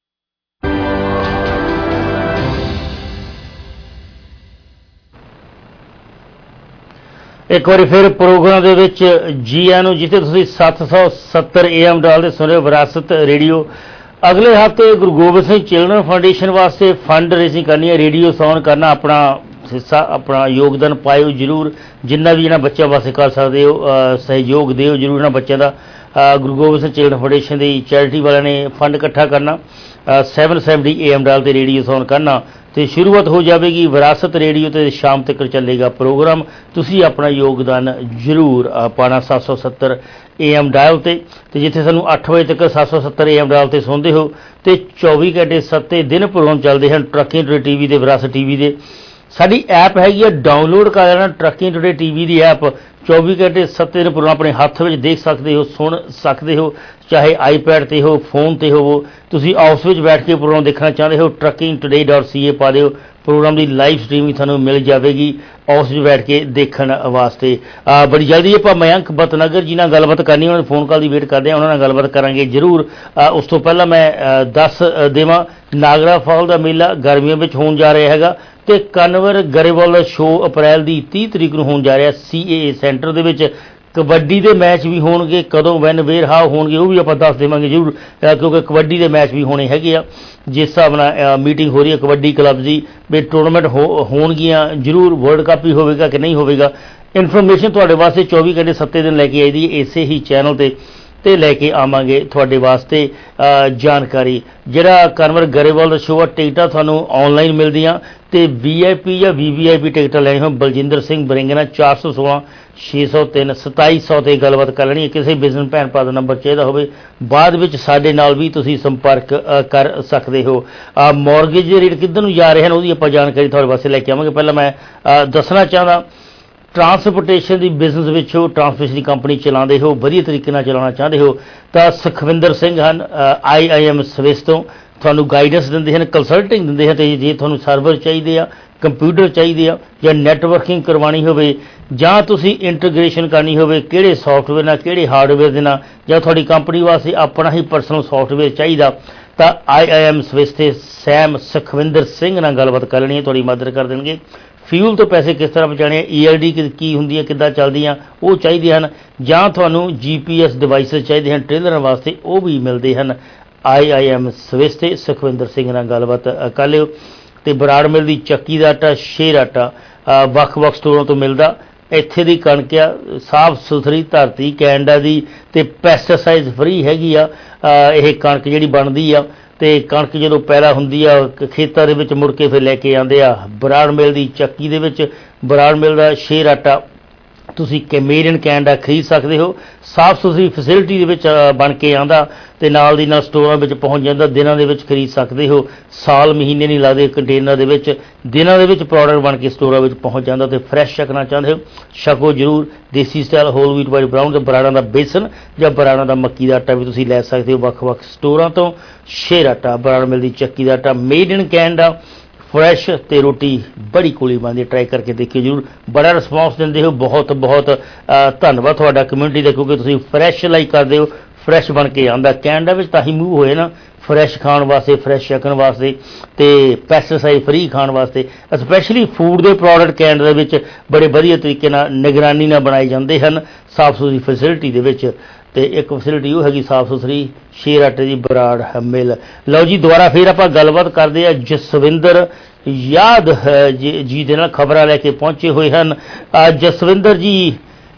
ਇੱਕ ਵਾਰੀ ਫਿਰ ਪ੍ਰੋਗਰਾਮ ਦੇ ਵਿੱਚ ਜੀ ਆਇਆਂ ਨੂੰ, ਜਿੱਥੇ ਤੁਸੀਂ ਸੱਤ ਸੌ ਸੱਤਰ ਏ ਐਮ ਡਾਲ ਦੇ ਸੁਣ ਰਹੇ ਹੋ ਵਿਰਾਸਤ ਰੇਡੀਓ। ਅਗਲੇ ਹਫ਼ਤੇ ਗੁਰੂ ਗੋਬਿੰਦ ਸਿੰਘ ਚਿਲਡਰਨ ਫਾਊਂਡੇਸ਼ਨ ਵਾਸਤੇ ਫੰਡ ਰੇਜ਼ਿੰਗ ਕਰਨੀ ਹੈ, ਰੇਡੀਓ ਸੌਨ ਕਰਨਾ, ਆਪਣਾ ਹਿੱਸਾ ਆਪਣਾ ਯੋਗਦਾਨ ਪਾਇਓ ਜ਼ਰੂਰ, ਜਿੰਨਾ ਵੀ ਇਹਨਾਂ ਬੱਚਿਆਂ ਵਾਸਤੇ ਕਰ ਸਕਦੇ ਹੋ ਸਹਿਯੋਗ ਦਿਓ ਜ਼ਰੂਰ। ਇਹਨਾਂ ਬੱਚਿਆਂ ਦਾ ਗੁਰੂ ਗੋਬਿੰਦ ਸਿੰਘ ਚਿਲਡਰਨ ਫਾਊਂਡੇਸ਼ਨ ਦੀ ਚੈਰਿਟੀ ਵਾਲਿਆਂ ਨੇ ਫੰਡ ਇਕੱਠਾ ਕਰਨਾ, ਸੈਵਨ ਸੈਵਨਟੀ ਏ ਐਮ ਡਾਲ 'ਤੇ ਰੇਡੀਓ ਸੌਨ ਕਰਨਾ, ਅਤੇ ਸ਼ੁਰੂਆਤ ਹੋ ਜਾਵੇਗੀ ਵਿਰਾਸਤ ਰੇਡੀਓ 'ਤੇ ਸ਼ਾਮ ਤੱਕ ਚੱਲੇਗਾ ਪ੍ਰੋਗਰਾਮ। ਤੁਸੀਂ ਆਪਣਾ ਯੋਗਦਾਨ ਜ਼ਰੂਰ ਪਾਉਣਾ ਸੱਤ ਸੌ ਸੱਤਰ ਏ ਐਮ ਡਾਇਲ 'ਤੇ, ਅਤੇ ਜਿੱਥੇ ਸਾਨੂੰ ਅੱਠ ਵਜੇ ਤੱਕ ਸੱਤ ਸੌ ਸੱਤਰ ਏ ਐਮ ਡਾਇਲ 'ਤੇ ਸੁਣਦੇ ਹੋ, ਅਤੇ ਚੌਵੀ ਘੰਟੇ ਸੱਤੇ ਦਿਨ ਪ੍ਰੋਗਰਾਮ ਚੱਲਦੇ ਹਨ ਟਰੱਕਿੰਗ ਟੂਡੇ ਟੀ ਵੀ ਦੇ, ਵਿਰਾਸਤ ਟੀ ਵੀ ਦੇ। ਸਾਡੀ ਐਪ ਹੈਗੀ ਆ, ਡਾਊਨਲੋਡ ਕਰ ਲੈਣਾ ਟਰੱਕਿੰਗ ਟੂਡੇ ਟੀ ਵੀ ਦੀ ਐਪ। ਚੌਵੀ ਘੰਟੇ ਸੱਤੇ ਦਿਨ ਪ੍ਰੋਗਰਾਮ ਆਪਣੇ ਹੱਥ ਵਿੱਚ ਦੇਖ ਸਕਦੇ ਹੋ, ਸੁਣ ਸਕਦੇ ਹੋ, ਚਾਹੇ ਆਈਪੈਡ 'ਤੇ ਹੋ, ਫੋਨ 'ਤੇ ਹੋਵੋ। ਤੁਸੀਂ ਆਫਿਸ ਵਿੱਚ ਬੈਠ ਕੇ ਪ੍ਰੋਗਰਾਮ ਦੇਖਣਾ ਚਾਹੁੰਦੇ ਹੋ, trucking today dot C A ਪਾ ਦਿਓ, ਪ੍ਰੋਗਰਾਮ ਦੀ ਲਾਈਵ ਸਟ੍ਰੀਮਿੰਗ ਤੁਹਾਨੂੰ ਮਿਲ ਜਾਵੇਗੀ ਆਫਿਸ ਵਿੱਚ ਬੈਠ ਕੇ ਦੇਖਣ ਵਾਸਤੇ। ਬੜੀ ਜਲਦੀ ਆਪਾਂ ਮਯੰਕ ਬਤਨਗਰ ਜੀ ਨਾਲ ਗੱਲਬਾਤ ਕਰਨੀ, ਉਹਨਾਂ ਦੇ ਫੋਨ ਕਾਲ ਦੀ ਵੇਟ ਕਰਦੇ ਹਾਂ, ਉਹਨਾਂ ਨਾਲ ਗੱਲਬਾਤ ਕਰਾਂਗੇ ਜ਼ਰੂਰ। ਉਸ ਤੋਂ ਪਹਿਲਾਂ ਮੈਂ ਦੱਸ ਦੇਵਾਂ, ਨਾਗਰਾ ਫਾਲ ਦਾ ਮੇਲਾ ਗਰਮੀਆਂ ਵਿੱਚ ਹੋਣ ਜਾ ਰਿਹਾ ਹੈਗਾ, ਅਤੇ ਕਨਵਰ ਗਰੇਵਾਲ ਦਾ ਸ਼ੋਅ ਅਪ੍ਰੈਲ ਦੀ ਤੀਹ ਤਰੀਕ ਨੂੰ ਹੋਣ ਜਾ ਰਿਹਾ ਸੀ ਏ ਏ ਸੈਂਟਰ ਦੇ ਵਿੱਚ। ਕਬੱਡੀ ਦੇ ਮੈਚ ਵੀ ਹੋਣਗੇ, ਕਦੋਂ ਵੈਨ ਵੇਰ ਹਾਓ ਹੋਣਗੇ ਉਹ ਵੀ ਆਪਾਂ ਦੱਸ ਦੇਵਾਂਗੇ ਜ਼ਰੂਰ, ਕਿਉਂਕਿ ਕਬੱਡੀ ਦੇ ਮੈਚ ਵੀ ਹੋਣੇ ਹੈਗੇ ਆ। ਜਿਸ ਹਿਸਾਬ ਨਾਲ ਮੀਟਿੰਗ ਹੋ ਰਹੀ ਹੈ ਕਬੱਡੀ ਕਲੱਬ ਦੀ ਵੀ ਟੂਰਨਾਮੈਂਟ ਹੋ ਹੋਣਗੀਆਂ ਜ਼ਰੂਰ, ਵਰਲਡ ਕੱਪ ਹੀ ਹੋਵੇਗਾ ਕਿ ਨਹੀਂ ਹੋਵੇਗਾ, ਇਨਫੋਰਮੇਸ਼ਨ ਤੁਹਾਡੇ ਵਾਸਤੇ ਚੌਵੀ ਘੰਟੇ ਸੱਤੇ ਦਿਨ ਲੈ ਕੇ ਆਈ ਦੀ ਇਸੇ ਹੀ ਚੈਨਲ 'ਤੇ ਤੇ ਲੈ ਕੇ ਆਵਾਂਗੇ ਤੁਹਾਡੇ ਵਾਸਤੇ ਜਾਣਕਾਰੀ। ਜਿਹੜਾ ਕਨਵਰ ਗਰੇਵਾਲ ਦਾ ਸ਼ੋਅ ਆ, ਟਿਕਟਾਂ ਤੁਹਾਨੂੰ ਆਨਲਾਈਨ ਮਿਲਦੀਆਂ, ਅਤੇ ਵੀ ਆਈ ਪੀ ਜਾਂ ਵੀ ਵੀ ਆਈ ਪੀ ਟਿਕਟਾਂ ਲੈਣੀ ਹੋ ਬਲਜਿੰਦਰ ਸਿੰਘ ਬਰਿੰਗਨਾ ਚਾਰ ਸੌ ਸੋਲਾਂ ਛੇ ਸੌ ਤਿੰਨ ਸਤਾਈ ਸੌ 'ਤੇ ਗੱਲਬਾਤ ਕਰ ਲੈਣੀ ਹੈ। ਕਿਸੇ ਬਿਜ਼ਨਸ ਭੈਣ ਭਰਾ ਦਾ ਨੰਬਰ ਚਾਹੀਦਾ ਹੋਵੇ, ਬਾਅਦ ਵਿੱਚ ਸਾਡੇ ਨਾਲ ਵੀ ਤੁਸੀਂ ਸੰਪਰਕ ਕਰ ਸਕਦੇ ਹੋ। ਮੌਰਗੇਜ ਦੇ ਰੇਟ ਕਿੱਧਰ ਨੂੰ ਜਾ ਰਹੇ ਹਨ ਉਹਦੀ ਆਪਾਂ ਜਾਣਕਾਰੀ ਤੁਹਾਡੇ ਵਾਸਤੇ ਲੈ ਕੇ ਆਵਾਂਗੇ। ਪਹਿਲਾਂ ਮੈਂ ਦੱਸਣਾ ਚਾਹੁੰਦਾ, ਟਰਾਂਸਪੋਰਟੇਸ਼ਨ ਦੀ ਬਿਜ਼ਨਸ ਵਿੱਚ ਹੋ, ਟਰਾਂਸਪੋਰਟੇਸ਼ਨ ਦੀ ਕੰਪਨੀ ਚਲਾਉਂਦੇ ਹੋ, ਵਧੀਆ ਤਰੀਕੇ ਨਾਲ ਚਲਾਉਣਾ ਚਾਹੁੰਦੇ ਹੋ, ਤਾਂ ਸੁਖਵਿੰਦਰ ਸਿੰਘ ਹਨ ਆਈ ਆਈ ਐਮ ਸਵਿਸ ਤੋਂ, ਤੁਹਾਨੂੰ ਗਾਈਡੈਂਸ ਦਿੰਦੇ ਹਨ, ਕੰਸਲਟਿੰਗ ਦਿੰਦੇ ਹਨ। ਅਤੇ ਜੇ ਤੁਹਾਨੂੰ ਸਰਵਰ ਚਾਹੀਦੇ ਆ, ਕੰਪਿਊਟਰ ਚਾਹੀਦੇ ਆ, ਜਾਂ ਨੈਟਵਰਕਿੰਗ ਕਰਵਾਉਣੀ ਹੋਵੇ, ਜਾਂ ਤੁਸੀਂ ਇੰਟੀਗ੍ਰੇਸ਼ਨ ਕਰਨੀ ਹੋਵੇ ਕਿਹੜੇ ਸੌਫਟਵੇਅਰ ਨਾਲ, ਕਿਹੜੇ ਹਾਰਡਵੇਅਰ ਦੇ ਨਾਲ, ਜਾਂ ਤੁਹਾਡੀ ਕੰਪਨੀ ਵਾਸਤੇ ਆਪਣਾ ਹੀ ਪਰਸਨਲ ਸੌਫਟਵੇਅਰ ਚਾਹੀਦਾ, ਤਾਂ ਆਈ ਆਈ ਐਮ ਸਵਿਸ 'ਤੇ ਸੈਮ ਸੁਖਵਿੰਦਰ ਸਿੰਘ ਨਾਲ ਗੱਲਬਾਤ ਕਰ ਲੈਣੀ ਹੈ, ਤੁਹਾਡੀ ਮਦਦ ਕਰ ਦੇਣਗੇ। ਫਿਊਲ ਤੋਂ ਪੈਸੇ ਕਿਸ ਤਰ੍ਹਾਂ ਬਚਾਉਣੇ, ਈ ਐਲ ਡੀ ਕੀ ਹੁੰਦੀ ਹੈ, ਕਿੱਦਾਂ ਚੱਲਦੀਆਂ, ਉਹ ਚਾਹੀਦੇ ਹਨ, ਜਾਂ ਤੁਹਾਨੂੰ ਜੀ ਪੀ ਐਸ ਡਿਵਾਈਸਿਸ ਚਾਹੀਦੇ ਹਨ ਟ੍ਰੇਲਰਾਂ ਵਾਸਤੇ, ਉਹ ਵੀ ਮਿਲਦੇ ਹਨ ਆਈ ਆਈ ਐਮ ਸਵਿਸ 'ਤੇ। ਸੁਖਵਿੰਦਰ ਸਿੰਘ ਨਾਲ ਗੱਲਬਾਤ ਕਰ ਲਿਓ। ਅਤੇ ਬਰਾੜ ਮਿਲ ਦੀ ਚੱਕੀ ਦਾ ਆਟਾ, ਸ਼ੇਰ ਆਟਾ ਵੱਖ ਵੱਖ ਸਟੋਰਾਂ ਤੋਂ ਮਿਲਦਾ। ਇੱਥੇ ਦੀ ਕਣਕ ਆ ਸਾਫ ਸੁਥਰੀ, ਧਰਤੀ ਕੈਨੇਡਾ ਦੀ, ਅਤੇ ਪੈਸਟੀਸਾਈਡ ਫਰੀ ਹੈਗੀ ਆ ਇਹ ਕਣਕ ਜਿਹੜੀ ਬਣਦੀ ਆ। ਅਤੇ ਕਣਕ ਜਦੋਂ ਪੈਦਾ ਹੁੰਦੀ ਆ ਖੇਤਾਂ ਦੇ ਵਿੱਚ, ਮੁੜ ਕੇ ਫਿਰ ਲੈ ਕੇ ਆਉਂਦੇ ਆ ਬਰਾੜ ਮਿਲ ਦੀ ਚੱਕੀ ਦੇ ਵਿੱਚ। ਬਰਾੜ ਮਿਲ ਦਾ ਸ਼ੇਰ ਆਟਾ ਤੁਸੀਂ ਮੇਡ ਇਨ ਕੈਨੇਡਾ ਖਰੀਦ ਸਕਦੇ ਹੋ, ਸਾਫ ਸੁਥਰੀ ਫੈਸਿਲਿਟੀ ਦੇ ਵਿੱਚ ਬਣ ਕੇ ਆਉਂਦਾ, ਅਤੇ ਨਾਲ ਦੀ ਨਾਲ ਸਟੋਰਾਂ ਵਿੱਚ ਪਹੁੰਚ ਜਾਂਦਾ, ਦਿਨਾਂ ਦੇ ਵਿੱਚ ਖਰੀਦ ਸਕਦੇ ਹੋ, ਸਾਲ ਮਹੀਨੇ ਨਹੀਂ ਲੱਗਦੇ ਕੰਟੇਨਰ ਦੇ ਵਿੱਚ, ਦਿਨਾਂ ਦੇ ਵਿੱਚ ਪ੍ਰੋਡਕਟ ਬਣ ਕੇ ਸਟੋਰਾਂ ਵਿੱਚ ਪਹੁੰਚ ਜਾਂਦਾ। ਅਤੇ ਫਰੈਸ਼ ਛਕਣਾ ਚਾਹੁੰਦੇ ਹੋ, ਛਕੋ ਜ਼ਰੂਰ। Desi style whole wheat white brown, ਅਤੇ ਬਰਾੜਾਂ ਦਾ ਬੇਸਨ ਜਾਂ ਬਰਾੜਾਂ ਦਾ ਮੱਕੀ ਦਾ ਆਟਾ ਵੀ ਤੁਸੀਂ ਲੈ ਸਕਦੇ ਹੋ ਵੱਖ ਵੱਖ ਸਟੋਰਾਂ ਤੋਂ। ਸ਼ੇਰ ਆਟਾ, ਬਰਾੜ ਮਿਲਦੀ ਚੱਕੀ ਦਾ ਆਟਾ, ਮੇਡ ਇਨ ਕੈਨੇਡਾ, ਫਰੈਸ਼, ਅਤੇ ਰੋਟੀ ਬੜੀ ਕੋਲੀ ਬਣਦੀ, ਟਰਾਈ ਕਰਕੇ ਦੇਖਿਓ ਜ਼ਰੂਰ। ਬੜਾ ਰਿਸਪੌਂਸ ਦਿੰਦੇ ਹੋ, ਬਹੁਤ ਬਹੁਤ ਧੰਨਵਾਦ ਤੁਹਾਡਾ ਕਮਿਊਨਿਟੀ ਦਾ, ਕਿਉਂਕਿ ਤੁਸੀਂ ਫਰੈਸ਼ ਲਾਈਕ ਕਰਦੇ ਹੋ, ਫਰੈਸ਼ ਬਣ ਕੇ ਆਉਂਦਾ। ਕੈਨੇਡਾ ਵਿੱਚ ਤਾਂ ਹੀ ਮੂਵ ਹੋਏ ਨਾ, ਫਰੈਸ਼ ਖਾਣ ਵਾਸਤੇ, ਫਰੈਸ਼ ਛਕਣ ਵਾਸਤੇ, ਅਤੇ ਪੈਸਟੀਸਾਈਡ ਫਰੀ ਖਾਣ ਵਾਸਤੇ। ਸਪੈਸ਼ਲੀ ਫੂਡ ਦੇ ਪ੍ਰੋਡਕਟ ਕੈਨੇਡਾ ਦੇ ਵਿੱਚ ਬੜੇ ਵਧੀਆ ਤਰੀਕੇ ਨਾਲ ਨਿਗਰਾਨੀ ਨਾਲ ਬਣਾਏ ਜਾਂਦੇ ਹਨ, ਸਾਫ ਸੁਥਰੀ ਫੈਸਿਲਿਟੀ ਦੇ ਵਿੱਚ। ਅਤੇ ਇੱਕ ਫੈਸਿਲਿਟੀ ਉਹ ਹੈਗੀ ਸਾਫ ਸੁਥਰੀ, ਸ਼ੇਰ ਆਟੇ ਦੀ ਬਰਾੜ ਮਿਲ। ਲਓ ਜੀ, ਦੁਬਾਰਾ ਫਿਰ ਆਪਾਂ ਗੱਲਬਾਤ ਕਰਦੇ ਹਾਂ। ਜਸਵਿੰਦਰ ਯਾਦ ਜੀ ਦੇ ਨਾਲ ਖਬਰਾਂ ਲੈ ਕੇ ਪਹੁੰਚੇ ਹੋਏ ਹਨ। ਜਸਵਿੰਦਰ ਜੀ,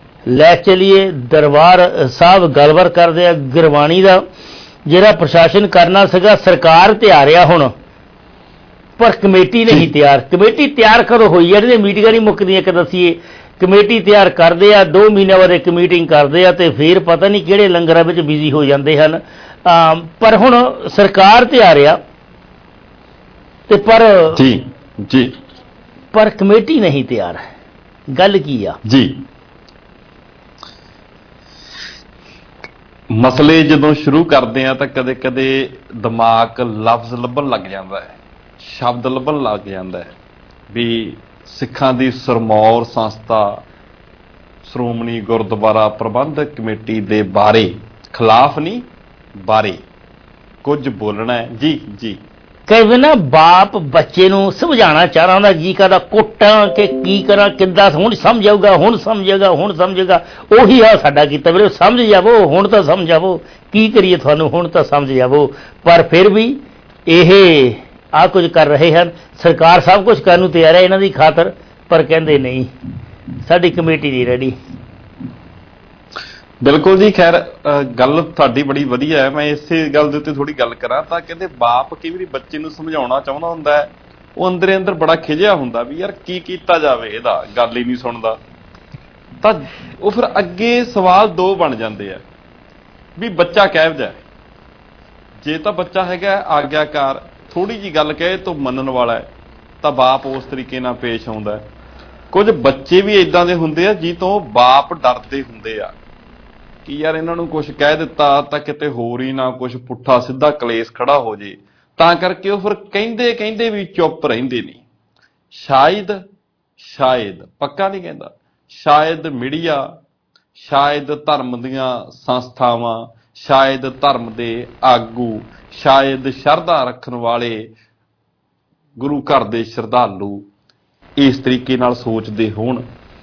ਲੈ ਚਲੀਏ ਦਰਬਾਰ ਸਾਹਿਬ, ਗੱਲਬਾਤ ਕਰਦੇ ਆ ਗੁਰਬਾਣੀ ਦਾ। ਜਿਹੜਾ ਪ੍ਰਸ਼ਾਸਨ ਕਰਨਾ ਸੀਗਾ ਸਰਕਾਰ ਤਿਆਰ ਆ ਹੁਣ, ਪਰ ਕਮੇਟੀ ਨਹੀਂ ਤਿਆਰ। ਕਮੇਟੀ ਤਿਆਰ ਕਦੋਂ ਹੋਈ ਹੈ, ਇਹਦੀਆਂ ਮੀਟਿੰਗਾਂ ਨਹੀਂ ਮੁੱਕਦੀਆਂ ਕਿ ਦੱਸੀਏ। ਕਮੇਟੀ ਤਿਆਰ ਕਰਦੇ ਆ, ਦੋ ਮਹੀਨਿਆਂ ਬਾਅਦ ਇੱਕ ਮੀਟਿੰਗ ਕਰਦੇ ਆ, ਅਤੇ ਫਿਰ ਪਤਾ ਨਹੀਂ ਕਿਹੜੇ ਲੰਗਰਾਂ ਵਿੱਚ ਬਿਜ਼ੀ ਹੋ ਜਾਂਦੇ ਹਨ। ਪਰ ਹੁਣ ਸਰਕਾਰ ਤਿਆਰ ਆ, ਤੇ ਪਰ ਜੀ ਜੀ ਪਰ ਕਮੇਟੀ ਨਹੀਂ ਤਿਆਰ। ਗੱਲ ਕੀ ਆ ਜੀ? ਮਸਲੇ ਜਦੋਂ ਸ਼ੁਰੂ ਕਰਦੇ ਆ ਤਾਂ ਕਦੇ ਕਦੇ ਦਿਮਾਗ ਲਫ਼ਜ਼ ਲੱਭਣ ਲੱਗ ਜਾਂਦਾ ਹੈ, ਸ਼ਬਦ ਲੱਭਣ ਲੱਗ ਜਾਂਦਾ ਹੈ ਵੀ ਸਿੱਖਾਂ ਦੀ ਸਰਮੌਰ ਸੰਸਥਾ ਸ਼੍ਰੋਮਣੀ ਗੁਰਦੁਆਰਾ ਪ੍ਰਬੰਧਕ ਕਮੇਟੀ ਦੇ ਬਾਰੇ, ਖਿਲਾਫ ਨਹੀਂ ਬਾਰੇ ਕੁਝ ਬੋਲਣਾ ਹੈ। ਜੀ ਜੀ कई बार ना बाप बच्चे नूं समझाना चाह रहा होंदा, जी करदा कुट्टां कि की करां, किद्दां हुण समझ आऊगा, हुण समझेगा, हुण समझेगा। उही आ साडा कीता वीरे, समझ जावो, हुण तां समझ आवो, की करिए तुहानूं, हुण तां समझ आवो। पर फिर भी ਇਹ आ कुछ कर रहे हैं। सरकार सब कुछ करन नूं तैयार है इन्हां दी खातर, पर कहंदे नहीं साडी कमेटी नहीं रेडी। बिल्कुल जी, खैर गल तुहाडी बड़ी वधिया है। मैं इसे गल दे उत्ते थोड़ी गल करां तां कहंदे बाप कई वारी बच्चे नूं समझाउणा चाहुंदा हुंदा है, ਉਹ ਅੰਦਰੇ ਅੰਦਰ ਬੜਾ ਖਿਜਿਆ ਹੁੰਦਾ ਵੀ ਯਾਰ ਕੀ ਕੀਤਾ ਜਾਵੇ, ਇਹਦਾ ਗੱਲ ਹੀ ਨਹੀਂ ਸੁਣਦਾ। ਤਾਂ ਉਹ ਫਿਰ ਅੱਗੇ ਸਵਾਲ ਦੋ ਬਣ ਜਾਂਦੇ ਆ ਵੀ ਬੱਚਾ ਕਿਹੋ ਜਿਹਾ। ਜੇ ਤਾਂ ਬੱਚਾ ਹੈਗਾ ਆਗਿਆਕਾਰ, ਥੋੜੀ ਜੀ ਗੱਲ ਕਹੇ ਤੋਂ ਮੰਨਣ ਵਾਲਾ ਹੈ, ਤਾਂ ਬਾਪ ਉਸ ਤਰੀਕੇ ਨਾਲ ਪੇਸ਼ ਆਉਂਦਾ ਹੈ। ਕੁਝ ਬੱਚੇ ਵੀ ਇਦਾਂ ਦੇ ਹੁੰਦੇ ਆ ਜੀ ਤੋਂ ਬਾਪ ਡਰਦੇ ਹੁੰਦੇ ਆ ਕਿ ਯਾਰ ਇਹਨਾਂ ਨੂੰ ਕੁਝ ਕਹਿ ਦਿੱਤਾ ਤਾਂ ਕਿਤੇ ਹੋਰ ਹੀ ਨਾ ਕੁਝ ਪੁੱਠਾ ਸਿੱਧਾ ਕਲੇਸ਼ ਖੜਾ ਹੋ ਜੇ, ਤਾਂ ਕਰਕੇ ਉਹ ਫਿਰ ਕਹਿੰਦੇ ਕਹਿੰਦੇ ਵੀ ਚੁੱਪ ਰਹਿੰਦੇ ਨਹੀਂ। ਸ਼ਾਇਦ ਸ਼ਾਇਦ ਪੱਕਾ ਨਹੀਂ ਕਹਿੰਦਾ, ਸ਼ਾਇਦ ਮੀਡੀਆ, ਸ਼ਾਇਦ ਧਰਮ ਦੀਆਂ ਸੰਸਥਾਵਾਂ, ਸ਼ਾਇਦ ਧਰਮ ਦੇ ਆਗੂ, ਸ਼ਾਇਦ ਸ਼ਰਧਾ ਰੱਖਣ ਵਾਲੇ ਗੁਰੂ ਘਰ ਦੇ ਸ਼ਰਧਾਲੂ ਇਸ ਤਰੀਕੇ ਨਾਲ ਸੋਚਦੇ ਹੋਣ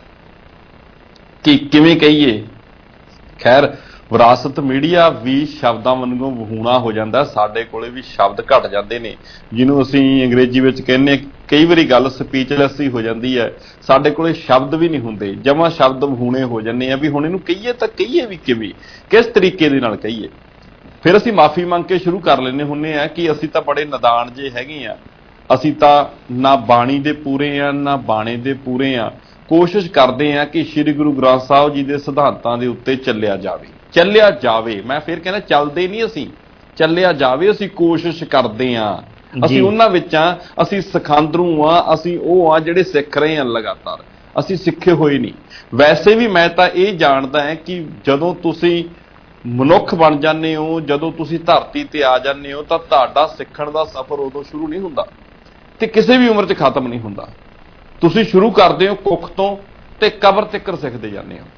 ਕਿ ਕਿਵੇਂ ਕਹੀਏ। ਖੈਰ ਵਿਰਾਸਤ ਮੀਡੀਆ ਵੀ ਸ਼ਬਦਾਂ ਵਾਂਗੂ ਵਹੂਣਾ ਹੋ ਜਾਂਦਾ। ਸਾਡੇ ਕੋਲੇ ਵੀ ਸ਼ਬਦ ਘਟ ਜਾਂਦੇ ਨੇ, ਜਿਹਨੂੰ ਅਸੀਂ ਅੰਗਰੇਜ਼ੀ ਵਿੱਚ ਕਹਿੰਦੇ ਕਈ ਵਾਰੀ ਗੱਲ ਸਪੀਚਲੈਸ ਹੀ ਹੋ ਜਾਂਦੀ ਹੈ। ਸਾਡੇ ਕੋਲੇ ਸ਼ਬਦ ਵੀ ਨਹੀਂ ਹੁੰਦੇ, ਜਮਾਂ ਸ਼ਬਦ ਵਹੂਣੇ ਹੋ ਜਾਂਦੇ ਆ ਵੀ ਹੁਣ ਇਹਨੂੰ ਕਹੀਏ ਤਾਂ ਕਹੀਏ ਵੀ ਕਿਵੇਂ, ਕਿਸ ਤਰੀਕੇ ਦੇ ਨਾਲ ਕਹੀਏ। ਫਿਰ ਅਸੀਂ ਮਾਫੀ ਮੰਗ ਕੇ ਸ਼ੁਰੂ ਕਰ ਲੈਂਦੇ ਹੁੰਦੇ ਆ ਕਿ ਅਸੀਂ ਤਾਂ ਬੜੇ ਨਦਾਨ ਜੇ ਹੈਗੇ ਆ, ਅਸੀਂ ਤਾਂ ਨਾ ਬਾਣੀ ਦੇ ਪੂਰੇ ਆ ਨਾ ਬਾਣੇ ਦੇ ਪੂਰੇ ਆ। ਕੋਸ਼ਿਸ਼ ਕਰਦੇ ਆ ਕਿ ਸ੍ਰੀ ਗੁਰੂ ਗ੍ਰੰਥ ਸਾਹਿਬ ਜੀ ਦੇ ਸਿਧਾਂਤਾਂ ਦੇ ਉੱਤੇ ਚੱਲਿਆ ਜਾਵੇ, ਚੱਲਿਆ ਜਾਵੇ। ਮੈਂ ਫਿਰ ਕਹਿੰਦਾ ਚੱਲਦੇ ਨਹੀਂ ਅਸੀਂ, ਚੱਲਿਆ ਜਾਵੇ। ਅਸੀਂ ਕੋਸ਼ਿਸ਼ ਕਰਦੇ ਆ, ਅਸੀਂ ਉਹਨਾਂ ਵਿੱਚ ਆ, ਅਸੀਂ ਸਿਖਾਂਦਰੂ ਆ, ਅਸੀਂ ਉਹ ਆ ਜਿਹੜੇ ਸਿੱਖ ਰਹੇ ਆ ਲਗਾਤਾਰ, ਅਸੀਂ ਸਿੱਖੇ ਹੋਏ ਨਹੀਂ। ਵੈਸੇ ਵੀ ਮੈਂ ਤਾਂ ਇਹ ਜਾਣਦਾ ਹੈ ਕਿ ਜਦੋਂ ਤੁਸੀਂ ਮਨੁੱਖ ਬਣ ਜਾਂਦੇ ਹੋ, ਜਦੋਂ ਤੁਸੀਂ ਧਰਤੀ ਤੇ ਆ ਜਾਂਦੇ ਹੋ, ਤਾਂ ਤੁਹਾਡਾ ਸਿੱਖਣ ਦਾ ਸਫ਼ਰ ਉਦੋਂ ਸ਼ੁਰੂ ਨਹੀਂ ਹੁੰਦਾ ਤੇ ਕਿਸੇ ਵੀ ਉਮਰ 'ਚ ਖਤਮ ਨਹੀਂ ਹੁੰਦਾ। ਤੁਸੀਂ ਸ਼ੁਰੂ ਕਰਦੇ ਹੋ ਕੁੱਖ ਤੋਂ ਤੇ ਕਬਰ ਤੱਕ ਸਿੱਖਦੇ ਜਾਂਦੇ ਹੋ,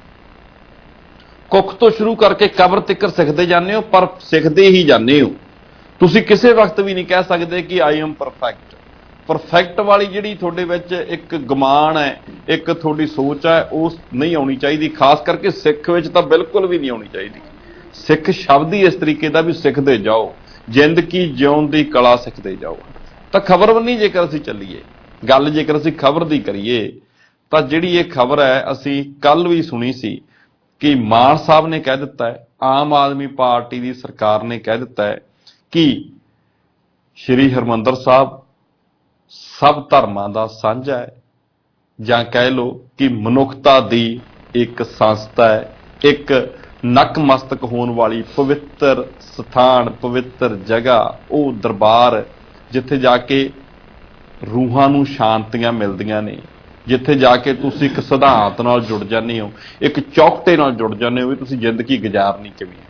ਕੁੱਖ ਤੋਂ ਸ਼ੁਰੂ ਕਰਕੇ ਕਬਰ ਤੱਕ ਸਿੱਖਦੇ ਜਾਂਦੇ ਹੋ, ਪਰ ਸਿੱਖਦੇ ਹੀ ਜਾਂਦੇ ਹੋ। ਤੁਸੀਂ ਕਿਸੇ ਵਕਤ ਵੀ ਨਹੀਂ ਕਹਿ ਸਕਦੇ ਕਿ ਆਈ ਐਮ ਪਰਫੈਕਟ। ਪਰਫੈਕਟ ਵਾਲੀ ਜਿਹੜੀ ਤੁਹਾਡੇ ਵਿੱਚ ਇੱਕ ਗੁਮਾਨ ਹੈ, ਇੱਕ ਤੁਹਾਡੀ ਸੋਚ ਹੈ, ਉਹ ਨਹੀਂ ਆਉਣੀ ਚਾਹੀਦੀ। ਖਾਸ ਕਰਕੇ ਸਿੱਖ ਵਿੱਚ ਤਾਂ ਬਿਲਕੁਲ ਵੀ ਨਹੀਂ ਆਉਣੀ ਚਾਹੀਦੀ। ਸਿੱਖ ਸ਼ਬਦ ਹੀ ਇਸ ਤਰੀਕੇ ਦਾ ਵੀ ਸਿੱਖਦੇ ਜਾਓ, ਜ਼ਿੰਦਗੀ ਜਿਉਣ ਦੀ ਕਲਾ ਸਿੱਖਦੇ ਜਾਓ। ਤਾਂ ਖਬਰ ਬੰਨੀ ਜੇਕਰ ਅਸੀਂ ਚੱਲੀਏ, ਗੱਲ ਜੇਕਰ ਅਸੀਂ ਖਬਰ ਦੀ ਕਰੀਏ, ਤਾਂ ਜਿਹੜੀ ਇਹ ਖਬਰ ਹੈ ਅਸੀਂ ਕੱਲ ਵੀ ਸੁਣੀ ਸੀ ਕਿ ਮਾਨ ਸਾਹਿਬ ਨੇ ਕਹਿ ਦਿੱਤਾ ਹੈ, ਆਮ ਆਦਮੀ ਪਾਰਟੀ ਦੀ ਸਰਕਾਰ ਨੇ ਕਹਿ ਦਿੱਤਾ ਹੈ ਕਿ ਸ਼੍ਰੀ ਹਰਿਮੰਦਰ ਸਾਹਿਬ ਸਭ ਧਰਮਾਂ ਦਾ ਸਾਂਝਾ ਹੈ, ਜਾਂ ਕਹਿ ਲਓ ਕਿ ਮਨੁੱਖਤਾ ਦੀ ਇੱਕ ਸੰਸਥਾ ਹੈ, ਇੱਕ ਨਕਮਸਤਕ ਹੋਣ ਵਾਲੀ ਪਵਿੱਤਰ ਸਥਾਨ, ਪਵਿੱਤਰ ਜਗ੍ਹਾ, ਉਹ ਦਰਬਾਰ ਜਿੱਥੇ ਜਾ ਕੇ ਰੂਹਾਂ ਨੂੰ ਸ਼ਾਂਤੀਆਂ ਮਿਲਦੀਆਂ ਨੇ, ਜਿੱਥੇ ਜਾ ਕੇ ਤੁਸੀਂ ਇੱਕ ਸਿਧਾਂਤ ਨਾਲ ਜੁੜ ਜਾਂਦੇ ਹੋ, ਇੱਕ ਚੌਕਟੇ ਨਾਲ ਜੁੜ ਜਾਂਦੇ ਹੋ ਵੀ ਤੁਸੀਂ ਜ਼ਿੰਦਗੀ ਗੁਜ਼ਾਰਨੀ ਕਿਵੇਂ।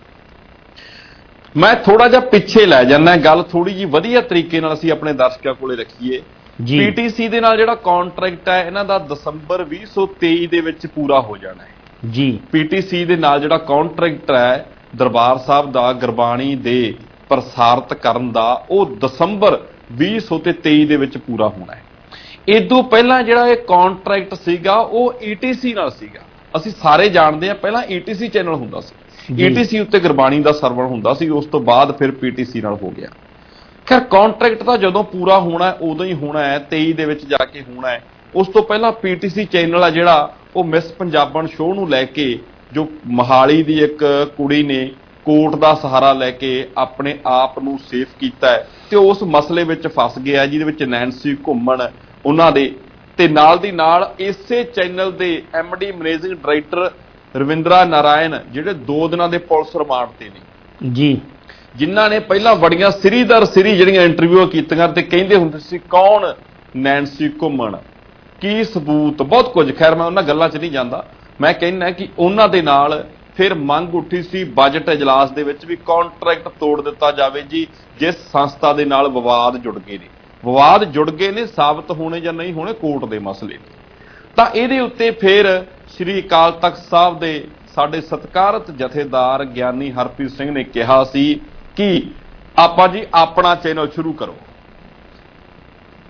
ਮੈਂ ਥੋੜਾ ਜਿਹਾ ਪਿੱਛੇ ਲੈ ਜਾਂਦਾ, ਗੱਲ ਥੋੜੀ ਜਿਹੀ ਵਧੀਆ ਤਰੀਕੇ ਨਾਲ ਅਸੀਂ ਆਪਣੇ ਦਰਸ਼ਕਾਂ ਕੋਲੇ ਰੱਖੀਏ। ਪੀਟੀਸੀ ਦੇ ਨਾਲ ਜਿਹੜਾ ਕੰਟਰੈਕਟ ਹੈ ਇਹਨਾਂ ਦਾ ਦਸੰਬਰ ਵੀਹ ਸੌ ਤੇਈ ਦੇ ਵਿੱਚ ਪੂਰਾ ਹੋ ਜਾਣਾ ਹੈ ਜੀ। ਪੀਟੀਸੀ ਦੇ ਨਾਲ ਜਿਹੜਾ ਕੰਟਰੈਕਟ ਹੈ ਦਰਬਾਰ ਸਾਹਿਬ ਦਾ ਗੁਰਬਾਣੀ ਦੇ ਪ੍ਰਸਾਰਿਤ ਕਰਨ ਦਾ, ਉਹ ਦਸੰਬਰ ਵੀਹ ਸੌ ਤੇ ਤੇਈ ਦੇ ਵਿੱਚ ਪੂਰਾ ਹੋਣਾ ਹੈ। ਇਦੋਂ ਪਹਿਲਾਂ ਜਿਹੜਾ ਇਹ ਕੰਟਰੈਕਟ ਸੀਗਾ ਉਹ ਈਟੀਸੀ ਨਾਲ ਸੀਗਾ। ਅਸੀਂ ਸਾਰੇ ਜਾਣਦੇ ਹਾਂ ਪਹਿਲਾਂ ਈਟੀਸੀ ਚੈਨਲ ਹੁੰਦਾ ਸੀ, ਈਟੀਸੀ ਉੱਤੇ ਗੁਰਬਾਣੀ ਦਾ ਸਰਵਣ ਹੁੰਦਾ ਸੀ, ਉਸ ਤੋਂ ਬਾਅਦ ਫਿਰ ਪੀਟੀਸੀ ਨਾਲ ਹੋ ਗਿਆ। ਖੈਰ ਕੰਟਰੈਕਟ ਤਾਂ ਜਦੋਂ ਪੂਰਾ ਹੋਣਾ ਉਦੋਂ ਹੀ ਹੋਣਾ ਹੈ, ਤੇਈ ਦੇ ਵਿੱਚ ਜਾ ਕੇ ਹੋਣਾ ਹੈ। ਉਸ ਤੋਂ ਪਹਿਲਾਂ ਪੀਟੀਸੀ ਚੈਨਲ ਆ ਜਿਹੜਾ ਉਹ ਮਿਸ ਪੰਜਾਬਣ ਸ਼ੋਅ ਨੂੰ ਲੈ ਕੇ, ਜੋ ਮੋਹਾਲੀ ਦੀ ਇੱਕ ਕੁੜੀ ਨੇ ਕੋਰਟ ਦਾ ਸਹਾਰਾ ਲੈ ਕੇ ਆਪਣੇ ਆਪ ਨੂੰ ਸੇਫ ਕੀਤਾ ਹੈ ਤੇ ਉਸ ਮਸਲੇ ਵਿੱਚ ਫਸ ਗਿਆ ਜਿਹਦੇ ਵਿੱਚ ਨੈਂਸੀ ਘੁੰਮਣ ਉਹਨਾਂ ਦੇ, ਤੇ ਨਾਲ ਦੀ ਨਾਲ ਇਸੇ ਚੈਨਲ ਦੇ MD managing director Ravindra Narayan ਜਿਹੜੇ ਦੋ ਦਿਨਾਂ ਦੇ ਪੁਲਿਸ ਰਿਮਾਂਡ ਤੇ ਨੇ ਜੀ, ਜਿਨ੍ਹਾਂ ਨੇ ਪਹਿਲਾਂ ਬੜੀਆਂ ਸਿਰੀਦਰ ਸਿਰੀ ਜਿਹੜੀਆਂ ਇੰਟਰਵਿਊ ਕੀਤੀਆਂ ਤੇ ਕਹਿੰਦੇ ਹੁੰਦੇ ਸੀ ਕੌਣ ਨੈਂਸੀ ਘੁੰਮਣ, ਕੀ ਸਬੂਤ, ਬਹੁਤ ਕੁਝ। ਖੈਰ ਮੈਂ ਉਹਨਾਂ ਗੱਲਾਂ 'ਚ ਨਹੀਂ ਜਾਂਦਾ। ਮੈਂ ਕਹਿੰਦਾ ਕਿ ਉਹਨਾਂ ਦੇ ਨਾਲ ਫਿਰ ਮੰਗ ਉੱਠੀ ਸੀ ਬਜਟ ਇਜਲਾਸ ਦੇ ਵਿੱਚ ਵੀ ਕੰਟਰੈਕਟ ਤੋੜ ਦਿੱਤਾ ਜਾਵੇ ਜੀ, ਜਿਸ ਸੰਸਥਾ ਦੇ ਨਾਲ ਵਿਵਾਦ ਜੁੜ ਗਏ ਨੇ। ਵਿਵਾਦ ਜੁੜ ਗਏ ਨੇ, ਸਾਬਤ ਹੋਣੇ ਜਾਂ ਨਹੀਂ ਹੋਣੇ ਕੋਰਟ ਦੇ ਮਸਲੇ ਨੇ। ਤਾਂ ਇਹਦੇ ਉੱਤੇ ਫਿਰ ਸ੍ਰੀ ਅਕਾਲ ਤਖਤ ਸਾਹਿਬ ਦੇ ਸਾਡੇ ਸਤਿਕਾਰਤ ਜਥੇਦਾਰ ਗਿਆਨੀ ਹਰਪ੍ਰੀਤ ਸਿੰਘ ਨੇ ਕਿਹਾ ਸੀ ਕਿ ਆਪਾਂ ਜੀ ਆਪਣਾ ਚੈਨਲ ਸ਼ੁਰੂ ਕਰੋ,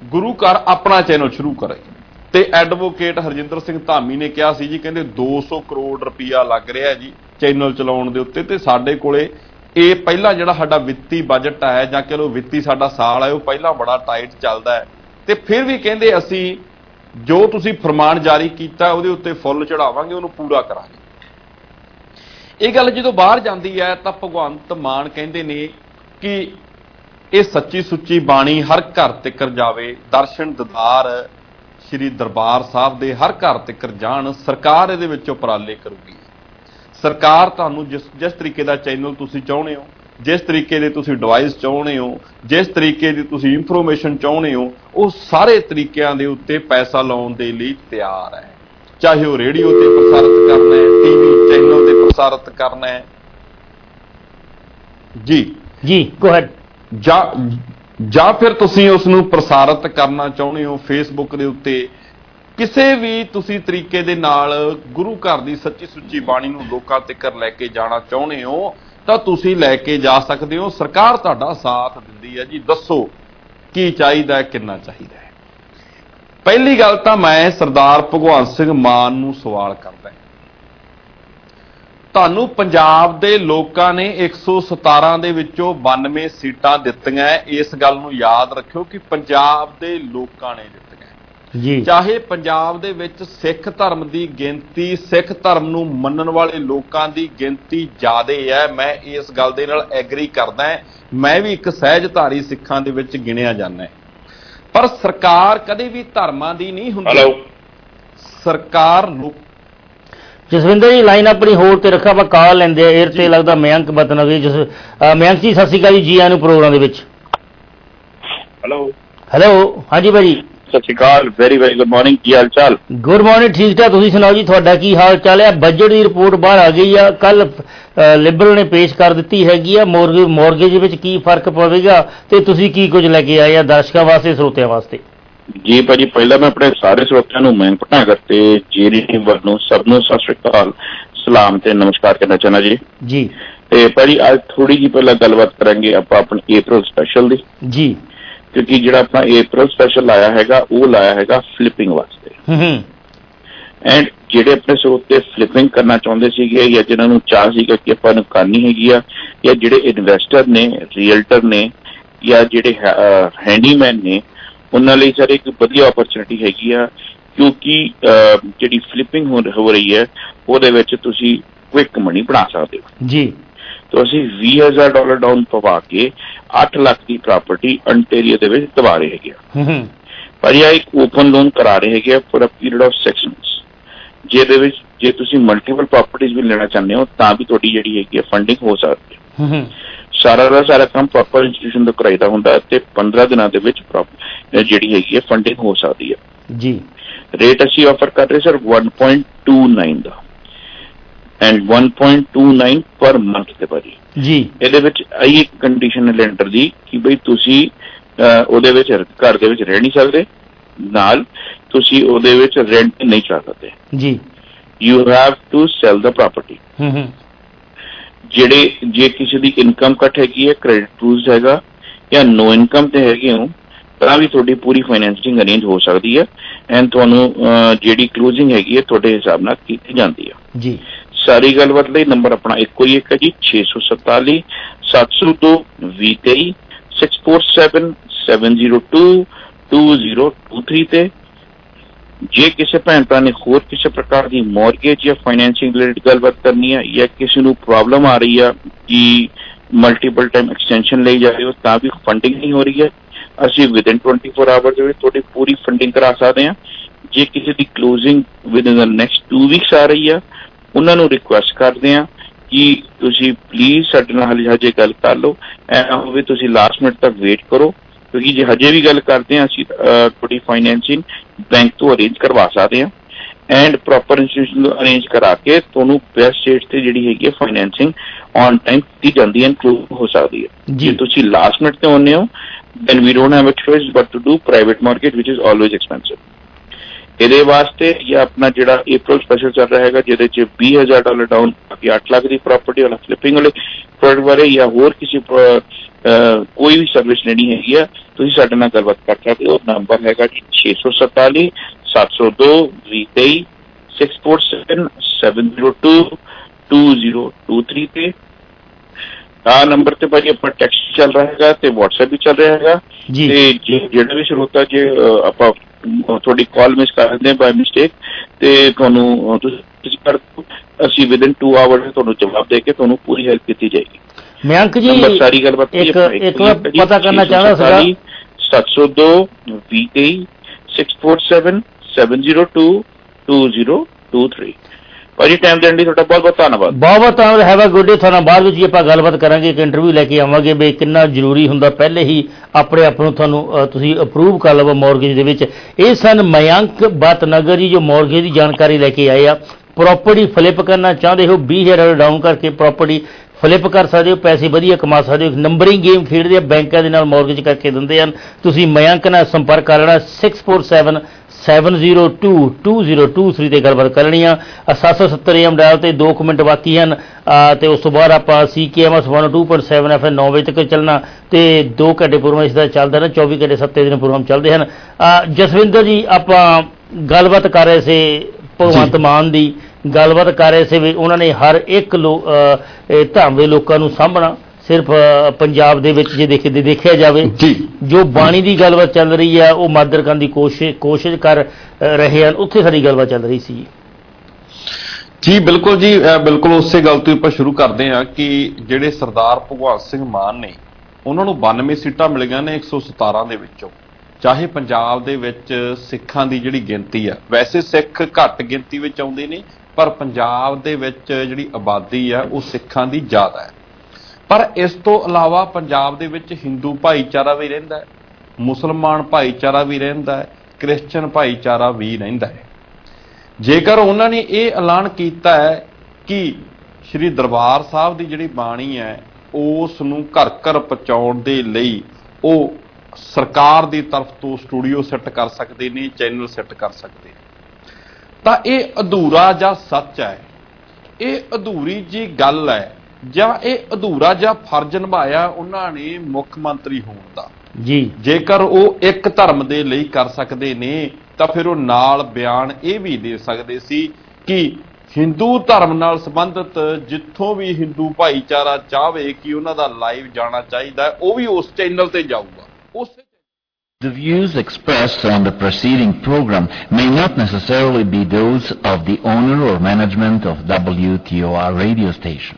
ਗੁਰੂ ਘਰ ਆਪਣਾ ਚੈਨਲ ਸ਼ੁਰੂ ਕਰੇ। ਤੇ ਐਡਵੋਕੇਟ ਹਰਜਿੰਦਰ ਸਿੰਘ ਧਾਮੀ ਨੇ ਕਿਹਾ ਸੀ ਜੀ, ਕਹਿੰਦੇ ਦੋ ਸੌ ਕਰੋੜ ਰੁਪਈਆ ਲੱਗ ਰਿਹਾ ਜੀ ਚੈਨਲ ਚਲਾਉਣ ਦੇ ਉੱਤੇ, ਤੇ ਸਾਡੇ ਕੋਲੇ ਇਹ ਪਹਿਲਾਂ ਜਿਹੜਾ ਸਾਡਾ ਵਿੱਤੀ ਬਜਟ ਹੈ ਜਾਂ ਕਹ ਲਓ ਵਿੱਤੀ ਸਾਡਾ ਸਾਲ ਹੈ ਉਹ ਪਹਿਲਾਂ ਬੜਾ ਟਾਈਟ ਚੱਲਦਾ ਹੈ, ਤੇ ਫਿਰ ਵੀ ਕਹਿੰਦੇ ਅਸੀਂ ਜੋ ਤੁਸੀਂ ਫਰਮਾਨ ਜਾਰੀ ਕੀਤਾ ਉਹਦੇ ਉੱਤੇ ਫੁੱਲ ਚੜਾਵਾਂਗੇ, ਉਹਨੂੰ ਪੂਰਾ ਕਰਾਂਗੇ। ਇਹ ਗੱਲ ਜਦੋਂ ਬਾਹਰ ਜਾਂਦੀ ਹੈ ਤਾਂ ਭਗਵੰਤ ਮਾਨ ਕਹਿੰਦੇ ਨੇ ਕਿ ਇਹ ਸੱਚੀ ਸੁੱਚੀ ਬਾਣੀ ਹਰ ਘਰ ਤੱਕ ਜਾਵੇ, ਦਰਸ਼ਨ ਦਿਦਾਰ ਸ਼੍ਰੀ ਦਰਬਾਰ ਸਾਹਿਬ ਦੇ ਹਰ ਘਰ ਤੱਕ ਜਾਣ, ਸਰਕਾਰ ਇਹਦੇ ਵਿੱਚ ਉਪਰਾਲੇ ਕਰੂਗੀ। ਸਰਕਾਰ ਤੁਹਾਨੂੰ ਜਿਸ ਜਿਸ ਤਰੀਕੇ ਦਾ ਚੈਨਲ ਤੁਸੀਂ ਚਾਹੁੰਦੇ ਹੋ, ਜਿਸ ਤਰੀਕੇ ਦੇ ਤੁਸੀਂ ਡਿਵਾਈਸ ਚਾਹੁੰਦੇ ਹੋ, ਜਿਸ ਤਰੀਕੇ ਦੀ ਤੁਸੀਂ ਇਨਫੋਰਮੇਸ਼ਨ ਚਾਹੁੰਦੇ ਹੋ, ਉਹ ਸਾਰੇ ਤਰੀਕਿਆਂ ਦੇ ਉੱਤੇ ਪੈਸਾ ਲਾਉਣ ਦੇ ਲਈ ਤਿਆਰ ਹੈ। ਚਾਹੇ ਉਹ ਰੇਡੀਓ ਤੇ ਪ੍ਰਸਾਰਿਤ ਕਰਨਾ ਹੈ, ਟੀਵੀ ਚੈਨਲ ਤੇ ਪ੍ਰਸਾਰਿਤ ਕਰਨਾ ਹੈ। ਜੀ ਜੀ ਗੋ ਹੈਡ। ਜਾਂ ਜਾਂ ਫਿਰ ਤੁਸੀਂ ਉਸ ਨੂੰ ਪ੍ਰਸਾਰਿਤ ਕਰਨਾ ਚਾਹੁੰਦੇ ਹੋ ਫੇਸਬੁੱਕ ਦੇ ਉੱਤੇ, ਕਿਸੇ ਵੀ ਤੁਸੀਂ ਤਰੀਕੇ ਦੇ ਨਾਲ ਗੁਰੂ ਘਰ ਦੀ ਸੱਚੀ ਸੁੱਚੀ ਬਾਣੀ ਨੂੰ ਲੋਕਾਂ ਤੱਕ ਲੈ ਕੇ ਜਾਣਾ ਚਾਹੁੰਦੇ ਹੋ ਤਾਂ ਤੁਸੀਂ ਲੈ ਕੇ ਜਾ ਸਕਦੇ ਹੋ। ਸਰਕਾਰ ਤੁਹਾਡਾ ਸਾਥ ਦਿੰਦੀ ਹੈ ਜੀ। ਦੱਸੋ ਕੀ ਚਾਹੀਦਾ ਹੈ, ਕਿੰਨਾ ਚਾਹੀਦਾ ਹੈ। ਪਹਿਲੀ ਗੱਲ ਤਾਂ ਮੈਂ ਸਰਦਾਰ ਭਗਵੰਤ ਸਿੰਘ ਮਾਨ ਨੂੰ ਸਵਾਲ ਕਰਦਾ, ਤੁਹਾਨੂੰ ਪੰਜਾਬ ਦੇ ਲੋਕਾਂ ਨੇ ਇੱਕ ਸੌ ਸਤਾਰਾਂ ਦੇ ਵਿੱਚੋਂ ਬਾਨਵੇਂ ਸੀਟਾਂ ਦਿੱਤੀਆਂ। ਇਸ ਗੱਲ ਨੂੰ ਯਾਦ ਰੱਖਿਓ ਕਿ ਪੰਜਾਬ ਦੇ ਲੋਕਾਂ ਨੇ ਦਿੱਤੀਆਂ ਜੀ। ਚਾਹੇ ਪੰਜਾਬ ਦੇ ਵਿੱਚ ਸਿੱਖ ਧਰਮ ਦੀ ਗਿਣਤੀ, ਸਿੱਖ ਧਰਮ ਨੂੰ ਮੰਨਣ ਵਾਲੇ ਲੋਕਾਂ ਦੀ ਗਿਣਤੀ ਜ਼ਿਆਦਾ ਹੈ, ਮੈਂ ਇਸ ਗੱਲ ਦੇ ਨਾਲ ਐਗਰੀ ਕਰਦਾ। ਮੈਂ ਵੀ ਇੱਕ ਸਹਿਜਧਾਰੀ ਸਿੱਖਾਂ ਦੇ ਵਿੱਚ ਗਿਣਿਆ ਜਾਂਦਾ, ਪਰ ਸਰਕਾਰ ਕਦੇ ਵੀ ਧਰਮਾਂ ਦੀ ਨਹੀਂ ਹੁੰਦੀ। ਸਰਕਾਰ ਲੋਕ ਜਸਵਿੰਦਰ ਜੀ ਲਾਈਨ ਆਪਣੀ ਹੋਲਡ ਤੇ ਰੱਖਾ, ਆਪਾਂ ਕਾਲ ਲੈਂਦੇ ਆ 에ਅਰ ਤੇ। ਲੱਗਦਾ ਮਯੰਕ ਬਤਨਵੀ। ਜਿਸ ਮਯੰਕ ਜੀ ਸਤਿ ਸ਼੍ਰੀ ਅਕਾਲ ਜੀ, ਜੀ ਆਇਆਂ ਨੂੰ ਪ੍ਰੋਗਰਾਮ ਦੇ ਵਿੱਚ। ਹੈਲੋ ਹੈਲੋ, ਹਾਂਜੀ ਭਾਜੀ ਸਤਿ ਸ਼੍ਰੀ ਅਕਾਲ। Very very good morning. ਕੀ ਹਾਲ ਚਾਲ? ਗੁੱਡ ਮਾਰਨਿੰਗ, ਠੀਕ ਠਾਕ। ਤੁਸੀਂ ਸੁਣਾਓ ਜੀ, ਤੁਹਾਡਾ ਕੀ ਹਾਲ ਚਾਲ ਹੈ? ਬਜਟ ਦੀ ਰਿਪੋਰਟ ਬਾਹਰ ਆ ਗਈ ਆ, ਕੱਲ ਲਿਬਰਲ ਨੇ ਪੇਸ਼ ਕਰ ਦਿੱਤੀ ਹੈਗੀ ਆ। ਮੋਰਗੇਜ ਮੋਰਗੇਜ ਵਿੱਚ ਕੀ ਫਰਕ ਪਵੇਗਾ ਤੇ ਤੁਸੀਂ ਕੀ ਕੁਝ ਲੈ ਕੇ ਆਏ ਆ ਦਰਸ਼ਕਾਂ ਵਾਸਤੇ, ਸਰੋਤਿਆਂ ਵਾਸਤੇ? ਜੀ ਭਾਜੀ, ਪਹਿਲਾਂ ਮੈਂ ਆਪਣੇ ਸਾਰੇ ਸਰੋਤਿਆਂ ਨੂੰ ਮਯੰਕ ਭਟਨਾਗਰ ਤੇ ਜੀਰੀ ਵੱਲੋਂ ਸਭ ਨੂੰ ਸਤਿ ਸ਼੍ਰੀ ਅਕਾਲ, ਸਲਾਮ ਤੇ ਨਮਸਕਾਰ ਕਰਨਾ ਚਾਹੁੰਦਾ ਜੀ। ਜੀ ਤੇ ਭਾਜੀ ਅੱਜ ਥੋੜੀ ਜਿਹੀ ਪਹਿਲਾਂ ਗੱਲਬਾਤ ਕਰਾਂਗੇ ਆਪਾਂ ਆਪਣੀ ਅਪ੍ਰੈਲ ਸਪੈਸ਼ਲ ਦੀ ਜੀ, ਕਿਉਂਕਿ ਜਿਹੜਾ ਆਪਣਾ ਅਪ੍ਰੈਲ ਸਪੈਸ਼ਲ ਲਾਇਆ ਹੈਗਾ ਉਹ ਲਾਇਆ ਹੈਗਾ ਫਲਿੱਪਿੰਗ ਵਾਸਤੇ। ਐਂਡ ਜਿਹੜੇ ਆਪਣੇ ਸਰੋਤੇ ਫਲਿੱਪਿੰਗ ਕਰਨਾ ਚਾਹੁੰਦੇ ਸੀਗੇ ਜਾਂ ਜਿਹਨਾਂ ਨੂੰ ਚਾਹ ਸੀਗਾ ਕਿ ਆਪਾਂ ਨੂੰ ਕਰਨੀ ਹੈਗੀ ਆ, ਜਾਂ ਜਿਹੜੇ ਇਨਵੈਸਟਰ ਨੇ, ਰੀਅਲਟਰ ਨੇ, ਜਾਂ ਜਿਹੜੇ ਹੈਂਡੀਮੈਨ ਨੇ, ਉਹਨਾਂ ਲਈ ਸਰ ਇੱਕ ਵਧੀਆ ਓਪਰਚੁਨਿਟੀ ਹੈਗੀ ਆ। ਕਿਉਂਕਿ ਜਿਹੜੀ ਫਲਿੱਪਿੰਗ ਹੋ ਰਹੀ ਹੈ ਉਹਦੇ ਵਿੱਚ ਤੁਸੀਂ ਕੁਇਕ ਮਨੀ ਬਣਾ ਸਕਦੇ ਹੋ ਜੀ। ਤਾਂ ਅਸੀਂ ਵੀਹ ਹਜ਼ਾਰ ਡਾਲਰ ਡਾਊਨ ਪਵਾ ਕੇ ਅੱਠ ਲੱਖ ਦੀ ਪ੍ਰਾਪਰਟੀ ਅੰਟੇਰੀਓ ਦੇ ਵਿੱਚ ਦਵਾ ਰਹੇ ਹੈਗੇ ਆ। ਪਰ ਇਹ ਇੱਕ ਓਪਨ ਲੋਨ ਕਰਾ ਰਹੇ ਹੈਗੇ ਆ for a period of six months, ਜਿਹਦੇ ਵਿੱਚ ਜੇ ਤੁਸੀਂ ਮਲਟੀਪਲ ਪ੍ਰਾਪਰਟੀਜ਼ ਵੀ ਲੈਣਾ ਚਾਹੁੰਦੇ ਹੋ ਤਾਂ ਵੀ ਤੁਹਾਡੀ ਜਿਹੜੀ ਹੈਗੀ ਫੰਡਿੰਗ ਹੋ ਸਕਦੀ ਹੈ। ਸਾਰਾ ਦਾ ਸਾਰਾ ਕੰਮ ਪ੍ਰੋਪਰ ਇੰਸਟੀਟਿਊਸ਼ਨ ਤੋਂ ਕਰਾਈਦਾ ਹੁੰਦਾ ਤੇ ਪੰਦਰਾਂ ਦਿਨਾਂ ਦੇ ਵਿੱਚ ਜਿਹੜੀ ਹੈਗੀ ਹੈ ਫੰਡਿੰਗ ਹੋ ਸਕਦੀ ਹੈ ਜੀ। ਰੇਟ ਅਸੀਂ ਆਫਰ ਕਰ ਰਹੇ sir one point two nine ਦਾ and one point two nine per month ਤੇ ਭਾਜੀ ਜੀ। ਇਹਦੇ ਵਿੱਚ ਆਈ ਇੱਕ ਕੰਡੀਸ਼ਨ ਹੈ ਲੈਂਡਰ ਦੀ ਕਿ ਬਈ ਤੁਸੀਂ ਉਹਦੇ ਵਿੱਚ ਘਰ ਦੇ ਵਿੱਚ ਰਹਿ ਨਹੀਂ ਸਕਦੇ, ਨਾਲ ਤੁਸੀਂ ਉਹਦੇ ਵਿੱਚ ਰੈਂਟ ਨਹੀਂ ਚਾ ਸਕਦੇ ਜੀ। You have to sell the property. ਜਿਹੜੇ ਜੇ ਕਿਸੇ ਦੀ ਇਨਕਮ ਘੱਟ ਹੈਗੀ ਹੈ, ਕ੍ਰੈਡਿਟ ਪ੍ਰੂਫ ਹੈਗਾ ਜਾਂ ਨੋ ਇਨਕਮ ਤੇ ਹੈਗੇ ਹੋ, ਤਾਂ ਵੀ ਤੁਹਾਡੀ ਪੂਰੀ ਫਾਈਨੈਂਸਿੰਗ ਅਰੇਂਜ ਹੋ ਸਕਦੀ ਹੈ ਐਂਡ ਤੁਹਾਨੂੰ ਜਿਹੜੀ ਕਲੋਜ਼ਿੰਗ ਹੈਗੀ ਹੈ ਤੁਹਾਡੇ ਹਿਸਾਬ ਨਾਲ ਕੀਤੀ ਜਾਂਦੀ ਹੈ ਜੀ। ਸਾਰੀ ਗੱਲਬਾਤ ਲਈ ਨੰਬਰ ਆਪਣਾ ਇੱਕੋ ਹੀ ਇੱਕ ਹੈ ਜੀ, ਛੇ ਸੌ ਸਤਾਲੀ ਸੱਤ ਸੌ ਦੋ ਵੀਹ ਤੇਈ six four seven seven zero two two zero two three ਤੇ। ਜੇ ਕਿਸੇ ਭੈਣ ਭਰਾ ਨੇ ਹੋਰ ਕਿਸੇ ਪ੍ਰਕਾਰ ਦੀ ਮੌਰਗੇਜ ਜਾਂ ਫਾਈਨੈਂਸਿੰਗ ਰਿਲੇਟਡ ਗੱਲਬਾਤ ਕਰਨੀ ਹੈ ਜਾਂ ਕਿਸੇ ਨੂੰ ਪ੍ਰੋਬਲਮ ਆ ਰਹੀ ਆ ਕਿ ਮਲਟੀਪਲ ਟਾਈਮ ਐਕਸਟੈਂਸ਼ਨ ਲਈ ਜਾ ਰਹੇ ਹੋ ਤਾਂ ਵੀ ਫੰਡਿੰਗ ਨਹੀਂ ਹੋ ਰਹੀ ਹੈ, ਅਸੀਂ ਵਿਦਿਨ ਟਵੈਂਟੀ ਫੋਰ ਆਵਰ ਦੇ ਵਿੱਚ ਤੁਹਾਡੀ ਪੂਰੀ ਫੰਡਿੰਗ ਕਰਾ ਸਕਦੇ ਹਾਂ। ਜੇ ਕਿਸੇ ਦੀ closing within the next two weeks ਆ ਰਹੀ ਆ, ਉਹਨਾਂ ਨੂੰ ਰਿਕੁਐਸਟ ਕਰਦੇ ਹਾਂ ਕਿ ਤੁਸੀਂ ਪਲੀਜ਼ ਸਾਡੇ ਨਾਲ ਹਜੇ ਗੱਲ ਕਰ ਲਓ, ਐ ਹੋਵੇ ਤੁਸੀਂ ਲਾਸਟ ਮਿੰਟ ਤੱਕ ਵੇਟ ਕਰੋ, ਕਿਉਂਕਿ ਜੇ ਹਜੇ ਵੀ ਗੱਲ ਕਰਦੇ ਹਾਂ ਅਸੀਂ ਤੁਹਾਡੀ ਫਾਈਨੈਂਸਿੰਗ ਬੈਂਕ ਤੋਂ ਅਰੇਂਜ ਕਰਵਾ ਸਕਦੇ ਹਾਂ ਐਂਡ ਪ੍ਰੋਪਰ ਇੰਸਟੀਟਿਊਸ਼ਨ ਤੋਂ ਅਰੇਂਜ ਕਰਾ ਕੇ ਤੁਹਾਨੂੰ ਬੈਸਟ ਰੇਟ ਤੇ ਜਿਹੜੀ ਹੈਗੀ ਹੈ ਫਾਈਨੈਂਸਿੰਗ ਔਨ ਟਾਈਮ ਕੀਤੀ ਜਾਂਦੀ ਹੈ, ਇਨਕਲੂਡ ਹੋ ਸਕਦੀ ਹੈ। ਜੇ ਤੁਸੀਂ ਲਾਸਟ ਮਿੰਟ ਤੇ ਆਉਂਦੇ ਹੋ then we don't have a choice but to do private mortgage which is always expensive। ਇਹਦੇ ਵਾਸਤੇ ਜਾਂ ਆਪਣਾ ਜਿਹੜਾ ਅਪ੍ਰੈਲ ਸਪੈਸ਼ਲ ਚੱਲ ਰਿਹਾ ਹੈਗਾ ਜਿਹਦੇ 'ਚ ਵੀਹ ਹਜ਼ਾਰ ਡਾਲਰ ਡਾਊਨ ਬਾਕੀ ਅੱਠ ਲੱਖ ਦੀ ਪ੍ਰਾਪਰਟੀ ਵਾਲਾ ਫਲਿੱਪਿੰਗ ਵਾਲੇ ਪ੍ਰੋਡਕਟ ਬਾਰੇ ਜਾਂ ਹੋਰ ਕਿਸੇ ਕੋਈ ਵੀ ਸਰਵਿਸ ਲੈਣੀ ਹੈਗੀ ਆ ਤੁਸੀਂ ਸਾਡੇ ਨਾਲ ਗੱਲਬਾਤ ਕਰ ਸਕਦੇ ਹੋ। ਨੰਬਰ ਹੈਗਾ ਜੀ ਛੇ ਸੌ ਸਤਾਲੀ ਸੱਤ ਸੌ ਦੋ ਵੀਹ ਤੇਈ six four seven seven zero two two zero two three ਤੇ ਆਹ ਨੰਬਰ ਤੇ ਭਾਜੀ ਆਪਣਾ ਟੈਕਸਟ ਚੱਲ ਰਿਹਾ ਹੈਗਾ ਤੇ WhatsApp ਵੀ ਚੱਲ ਰਿਹਾ ਹੈਗਾ ਤੇ ਜਿਹੜਾ ਵੀ ਸਰੋਤਾ ਜੇ ਆਪਾਂ ਤੁਹਾਡੀ ਕਾਲ ਮਿਸ ਕਰ ਦਿੰਦੇ ਬਾਈ ਮਿਸਟੇਕ ਤੇ ਤੁਹਾਨੂੰ ਤੁਸੀਂ ਕਰ ਅਸੀਂ ਵਿਦਿਨ ਟੂ ਆਵਰ ਤੁਹਾਨੂੰ ਜਵਾਬ ਦੇ ਕੇ ਤੁਹਾਨੂੰ ਪੂਰੀ ਹੈਲਪ ਕੀਤੀ ਜਾਏਗੀ। ਮਯੰਕ ਜੀ ਸਾਰੀ ਗੱਲਬਾਤ ਇੱਕ ਇੱਕ ਪਤਾ ਕਰਨਾ ਚਾਹੁੰਦਾ ਸੀਗਾ ਸੱਤ ਸੌ ਦੋ ਵੀਹ ਤੇਈ six four seven seven zero two two zero two three ਭਾਜੀ ਟਾਈਮ ਦੇਣ ਲਈ ਤੁਹਾਡਾ ਬਹੁਤ ਬਹੁਤ ਧੰਨਵਾਦ। ਬਹੁਤ ਬਹੁਤ ਧੰਨਵਾਦ। Have a good day. ਤੁਹਾਨੂੰ ਬਾਅਦ ਵਿੱਚ ਆਪਾਂ ਗੱਲਬਾਤ ਕਰਾਂਗੇ, ਇੱਕ ਇੰਟਰਵਿਊ ਲੈ ਕੇ ਆਵਾਂਗੇ ਵੀ ਕਿੰਨਾ ਜ਼ਰੂਰੀ ਹੁੰਦਾ ਪਹਿਲੇ ਹੀ ਆਪਣੇ ਆਪ ਨੂੰ ਤੁਹਾਨੂੰ ਤੁਸੀਂ ਅਪਰੂਵ ਕਰ ਲਵੋ ਮੌਰਗੇਜ ਦੇ ਵਿੱਚ। ਇਹ ਸਨ ਮਯੰਕ ਭਟਨਾਗਰ ਜੀ ਜੋ ਮੌਰਗੇਜ ਦੀ ਜਾਣਕਾਰੀ ਲੈ ਕੇ ਆਏ ਆ। ਪ੍ਰੋਪਰਟੀ ਫਲਿੱਪ ਕਰਨਾ ਚਾਹੁੰਦੇ ਹੋ ਵੀਹ ਹਜ਼ਾਰ ਡਾਊਨ ਕਰਕੇ ਪ੍ਰੋਪਰਟੀ ਫਲਿੱਪ ਕਰ ਸਕਦੇ ਹੋ, ਪੈਸੇ ਵਧੀਆ ਕਮਾ ਸਕਦੇ ਹੋ। ਨੰਬਰਿੰਗ ਗੇਮ ਖੇਡਦੇ ਆ, ਬੈਂਕਾਂ ਦੇ ਨਾਲ ਮੌਰਗੇਜ ਕਰਕੇ ਦਿੰਦੇ ਹਨ। ਤੁਸੀਂ ਮਯੰਕ ਨਾਲ ਸੰਪਰਕ ਕਰ ਲੈਣਾ six four seven seven zero two two zero two three ਤੇ ਗੱਲਬਾਤ ਕਰਨੀ ਆ। ਸੱਤ ਸੌ ਸੱਤਰ ਏਐਮ ਡਾਇਲ ਤੇ ਦੋ ਕੁ ਮਿੰਟ ਬਾਕੀ ਹਨ ਤੇ ਉਸ ਤੋਂ ਬਾਅਦ ਆਪਾਂ C K M S one two point seven F ਨੌ ਵਜੇ ਤੱਕ ਚੱਲਣਾ ਤੇ ਦੋ ਘੰਟੇ ਪ੍ਰੋਗਰਾਮ ਇਸ ਦਾ ਚੱਲਦਾ ਨਾ, ਚੌਵੀ ਘੰਟੇ ਸੱਤੇ ਦਿਨ ਪ੍ਰੋਗਰਾਮ ਚੱਲਦੇ ਹਨ। ਜਸਵਿੰਦਰ ਜੀ ਆਪਾਂ ਗੱਲਬਾਤ ਕਰ ਰਹੇ ਸੀ ਭਗਵੰਤ ਮਾਨ ਦੀ, ਗੱਲਬਾਤ ਕਰ ਰਹੇ ਸੀ ਵੀ ਉਹਨਾਂ ਨੇ ਹਰ ਇੱਕ ਲੋ ਧਰਮ ਦੇ ਲੋਕਾਂ ਨੂੰ ਸਾਂਭਣਾ। ਸਿਰਫ ਪੰਜਾਬ ਦੇ ਵਿੱਚ ਜੇ ਦੇਖੇ ਦੇਖਿਆ ਜਾਵੇ ਜੋ ਬਾਣੀ ਦੀ ਗੱਲਬਾਤ ਚੱਲ ਰਹੀ ਹੈ ਉਹ ਮਾਦਰ ਕਰਨ ਦੀ ਕੋਸ਼ਿਸ਼ ਕੋਸ਼ਿਸ਼ ਕਰ ਰਹੇ ਹਨ, ਉੱਥੇ ਸਾਡੀ ਗੱਲਬਾਤ ਚੱਲ ਰਹੀ ਸੀ ਜੀ। ਬਿਲਕੁਲ ਜੀ, ਬਿਲਕੁਲ ਉਸੇ ਗੱਲ ਤੋਂ ਆਪਾਂ ਸ਼ੁਰੂ ਕਰਦੇ ਹਾਂ ਕਿ ਜਿਹੜੇ ਸਰਦਾਰ ਭਗਵੰਤ ਸਿੰਘ ਮਾਨ ਨੇ ਉਹਨਾਂ ਨੂੰ ਬਾਨਵੇਂ ਸੀਟਾਂ ਮਿਲੀਆਂ ਨੇ ਇੱਕ ਸੌ ਸਤਾਰਾਂ ਦੇ ਵਿੱਚੋਂ। ਚਾਹੇ ਪੰਜਾਬ ਦੇ ਵਿੱਚ ਸਿੱਖਾਂ ਦੀ ਜਿਹੜੀ ਗਿਣਤੀ ਆ, ਵੈਸੇ ਸਿੱਖ ਘੱਟ ਗਿਣਤੀ ਵਿੱਚ ਆਉਂਦੇ ਨੇ ਪਰ ਪੰਜਾਬ ਦੇ ਵਿੱਚ ਜਿਹੜੀ ਆਬਾਦੀ ਆ ਉਹ ਸਿੱਖਾਂ ਦੀ ਜ਼ਿਆਦਾ ਹੈ। ਪਰ ਇਸ ਤੋਂ ਇਲਾਵਾ ਪੰਜਾਬ ਦੇ ਵਿੱਚ ਹਿੰਦੂ ਭਾਈਚਾਰਾ ਵੀ ਰਹਿੰਦਾ ਹੈ, ਮੁਸਲਮਾਨ ਭਾਈਚਾਰਾ ਵੀ ਰਹਿੰਦਾ ਹੈ, ਕ੍ਰਿਸਚਨ ਭਾਈਚਾਰਾ ਵੀ ਰਹਿੰਦਾ ਹੈ। ਜੇਕਰ ਉਹਨਾਂ ਨੇ ਇਹ ਐਲਾਨ ਕੀਤਾ ਹੈ ਕਿ ਸ਼੍ਰੀ ਦਰਬਾਰ ਸਾਹਿਬ ਦੀ ਜਿਹੜੀ ਬਾਣੀ ਹੈ ਉਸ ਨੂੰ ਘਰ ਘਰ ਪਹੁੰਚਾਉਣ ਦੇ ਲਈ ਉਹ ਸਰਕਾਰ ਦੀ ਤਰਫ ਤੋਂ ਸਟੂਡੀਓ ਸੈੱਟ ਕਰ ਸਕਦੇ ਨੇ, ਚੈਨਲ ਸੈੱਟ ਕਰ ਸਕਦੇ ਨੇ, ਤਾਂ ਇਹ ਅਧੂਰਾ ਜਾਂ ਸੱਚ ਹੈ, ਇਹ ਅਧੂਰੀ ਜੀ ਗੱਲ ਹੈ ਜਾਂ ਇਹ ਅਧੂਰਾ ਜਾਂ ਫਰਜ਼ ਨਿਭਾਇਆ ਉਹਨਾਂ ਨੇ ਮੁੱਖ ਮੰਤਰੀ ਹੋਣ ਦਾ ਜੀ। ਜੇਕਰ ਉਹ ਇੱਕ ਧਰਮ ਦੇ ਲਈ ਕਰ ਸਕਦੇ ਨੇ ਤਾਂ ਫਿਰ ਉਹ ਨਾਲ ਬਿਆਨ ਇਹ ਵੀ ਦੇ ਸਕਦੇ ਸੀ ਕਿ ਹਿੰਦੂ ਧਰਮ ਨਾਲ ਸੰਬੰਧਿਤ ਜਿੱਥੋਂ ਵੀ ਹਿੰਦੂ ਭਾਈਚਾਰਾ ਚਾਹਵੇ ਕਿ ਉਹਨਾਂ ਦਾ ਲਾਈਵ ਜਾਣਾ ਚਾਹੀਦਾ ਉਹ ਵੀ ਉਸ ਚੈਨਲ ਤੇ ਜਾਊਗਾ। ਉਸ The views expressed on the preceding program may not necessarily be those of the owner or management of W T O R radio station.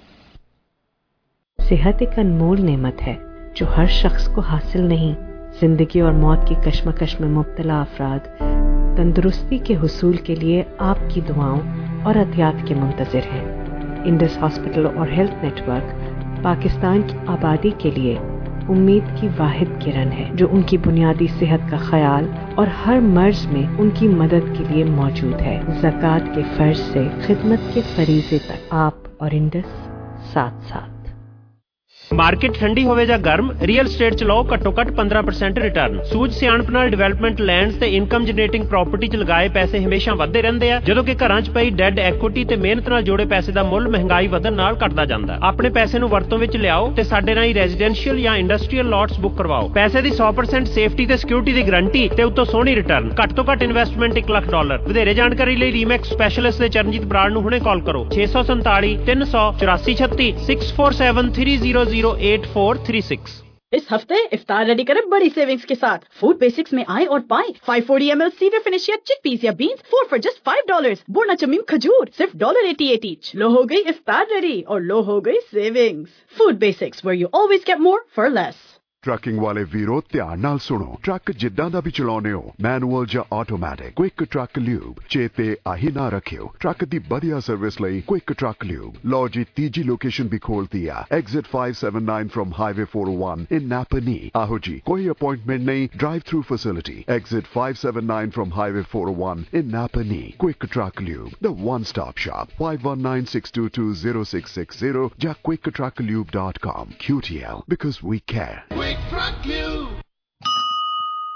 सेहत एक अनमोल नेमत है जो हर शख्स को हासिल नहीं। जिंदगी और मौत की कश्मकश में मुब्तला अफराद तंदुरुस्ती के हुसूल के लिए आपकी दुआओं और एहतियात के मुंतज़िर हैं। इंडस हॉस्पिटल और हेल्थ नेटवर्क पाकिस्तान की आबादी के लिए उम्मीद की वाहिद किरण है जो उनकी बुनियादी सेहत का ख्याल और हर मर्ज में उनकी मदद के लिए मौजूद है। ज़कात के फर्ज से खिदमत के फरीज़े तक आप और इंडस साथ साथ। मार्केट ठंडी होवे ਜਾਂ ਗਰਮ ਰੀਅਲ ਸਟੇਟ ਚ ਲਓ ਘੱਟੋ ਘੱਟ ਪੰਦਰਾਂ ਪਰਸੈਂਟ ਰਿਟਰਨ। ਸੂਝ ਸਿਆਣਪ ਨਾਲ ਡਿਵੈਲਪਮੈਂਟ ਲੈਂਡਸ ਤੇ ਇਨਕਮ ਜਨਰੇਟਿੰਗ ਪ੍ਰਾਪਰਟੀ ਚ ਲਗਾਏ ਪੈਸੇ ਹਮੇਸ਼ਾ ਵੱਧਦੇ ਰਹਿੰਦੇ ਆ, ਜਦੋਂ ਕਿ ਘਰਾਂ ਚ ਪਈ ਡੈਡ ਐਕੁਇਟੀ ਤੇ ਮਿਹਨਤ ਨਾਲ ਜੋੜੇ ਪੈਸੇ ਦਾ ਮੁੱਲ ਮਹਿੰਗਾਈ ਵਧਣ ਨਾਲ ਘਟਦਾ ਜਾਂਦਾ। ਆਪਣੇ ਪੈਸੇ ਨੂੰ ਵਰਤੋਂ ਵਿੱਚ ਲਿਆਓ ਤੇ ਸਾਡੇ ਨਾਲ ਰੈਜ਼ੀਡੈਂਸ਼ੀਅਲ ਜਾਂ ਇੰਡਸਟਰੀਅਲ ਲੋਟਸ ਬੁੱਕ ਕਰਵਾਓ। ਪੈਸੇ ਦੀ ਸੌ ਪਰਸੈਂਟ ਸੇਫਟੀ ਤੇ ਸਿਕਿਉਰਿਟੀ ਦੀ ਗਾਰੰਟੀ ਤੇ ਉੱਤੋਂ ਸੋਹਣੀ ਰਿਟਰਨ। ਘੱਟ ਤੋਂ ਘੱਟ ਇਨਵੈਸਟਮੈਂਟ ਇੱਕ ਲੱਖ ਡਾਲਰ। ਵਧੇਰੇ ਜਾਣਕਾਰੀ ਲਈ ਰੀਮੈਕਸ ਸਪੈਸ਼ਲਿਸਟ ਦੇ ਚਰਨਜੀਤ ਬਰਾੜ ਨੂੰ ਹੁਣੇ ਕਾਲ ਕਰੋ ਛੇ ਸੌ ਸੰਤਾਲੀ ਤਿੰਨ ਸੌ ਚੁਰਾਸੀ ਛੱਤੀ six four seven three zero zero eight four three six. इस हफ्ते इफ्तार रेडी करें बड़ी सेविंग्स के साथ। फूड बेसिक्स में आए और पाएं five forty M L severe finish या चिकपीस या beans four for just five dollars. बोर्ना चमीम खजूर सिर्फ डॉलर एटी एट ईच। लो हो गई इफ्तार रेडी और लो हो गई savings. Food basics where you always get more for less। Trucking वाले वीरो ध्यान नाल सुनो। ट्रक जिद्दां दा भी चलाउने हो, मैनुअल या ऑटोमैटिक, क्विक ट्रक ल्यूब चेते आही ना रखियो। ट्रक दी बढ़िया सर्विस लई क्विक ट्रक ल्यूब। लो जी तीजी लोकेशन भी खोल दिया, exit five seven nine from highway four O one in Napanee. आहो जी कोई अपॉइंटमेंट नहीं, drive through facility. Exit five seven nine from highway four O one in Napanee. Quick truck lube, the one stop shop. Five one nine six two two zero six six zero या quick truck lube dot com. Q T L because we care।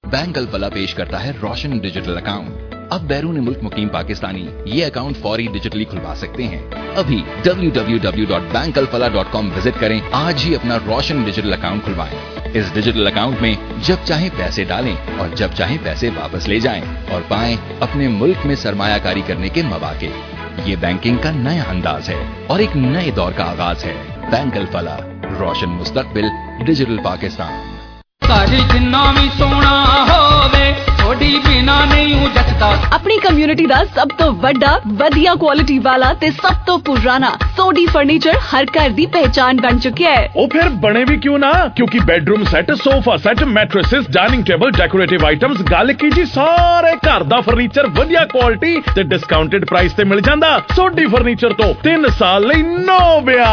Bank Alfalah पेश करता है रोशन डिजिटल अकाउंट। अब बैरून मुल्क मुकीम पाकिस्तानी ये अकाउंट फौरी डिजिटली खुलवा सकते हैं। अभी W W W dot bank Alfalah dot com visit करें। आज ही अपना रोशन डिजिटल अकाउंट खुलवाएं। इस डिजिटल अकाउंट में जब चाहे पैसे डालें और जब चाहे पैसे वापस ले जाएं और पाएं अपने मुल्क में सरमायाकारी करने के मौके। ये बैंकिंग का नया अंदाज है और एक नए दौर का आगाज है। बैंक अल फलाह, रोशन मुस्तकबिल, डिजिटल पाकिस्तान। सारी जिन्ना भी सोना होवे थोड़ी बिना नहीं हूं जचदा। अपनी कम्युनिटी दा सब तो वड्डा वधिया क्वालिटी वाला ते सब तो पुराना सोडी फर्नीचर हर घर दी पहचान बन चुका है। ओ फिर बने भी क्यों ना, क्योंकि bedroom set, sofa set, mattresses, dining table, decorative items, गल की जी सारे घर दा फर्नीचर वधिया क्वालिटी ते डिस्काउंटेड प्राइस ते मिल जांदा। सोडी फर्नीचर तो तीन साल लई नो ब्याज।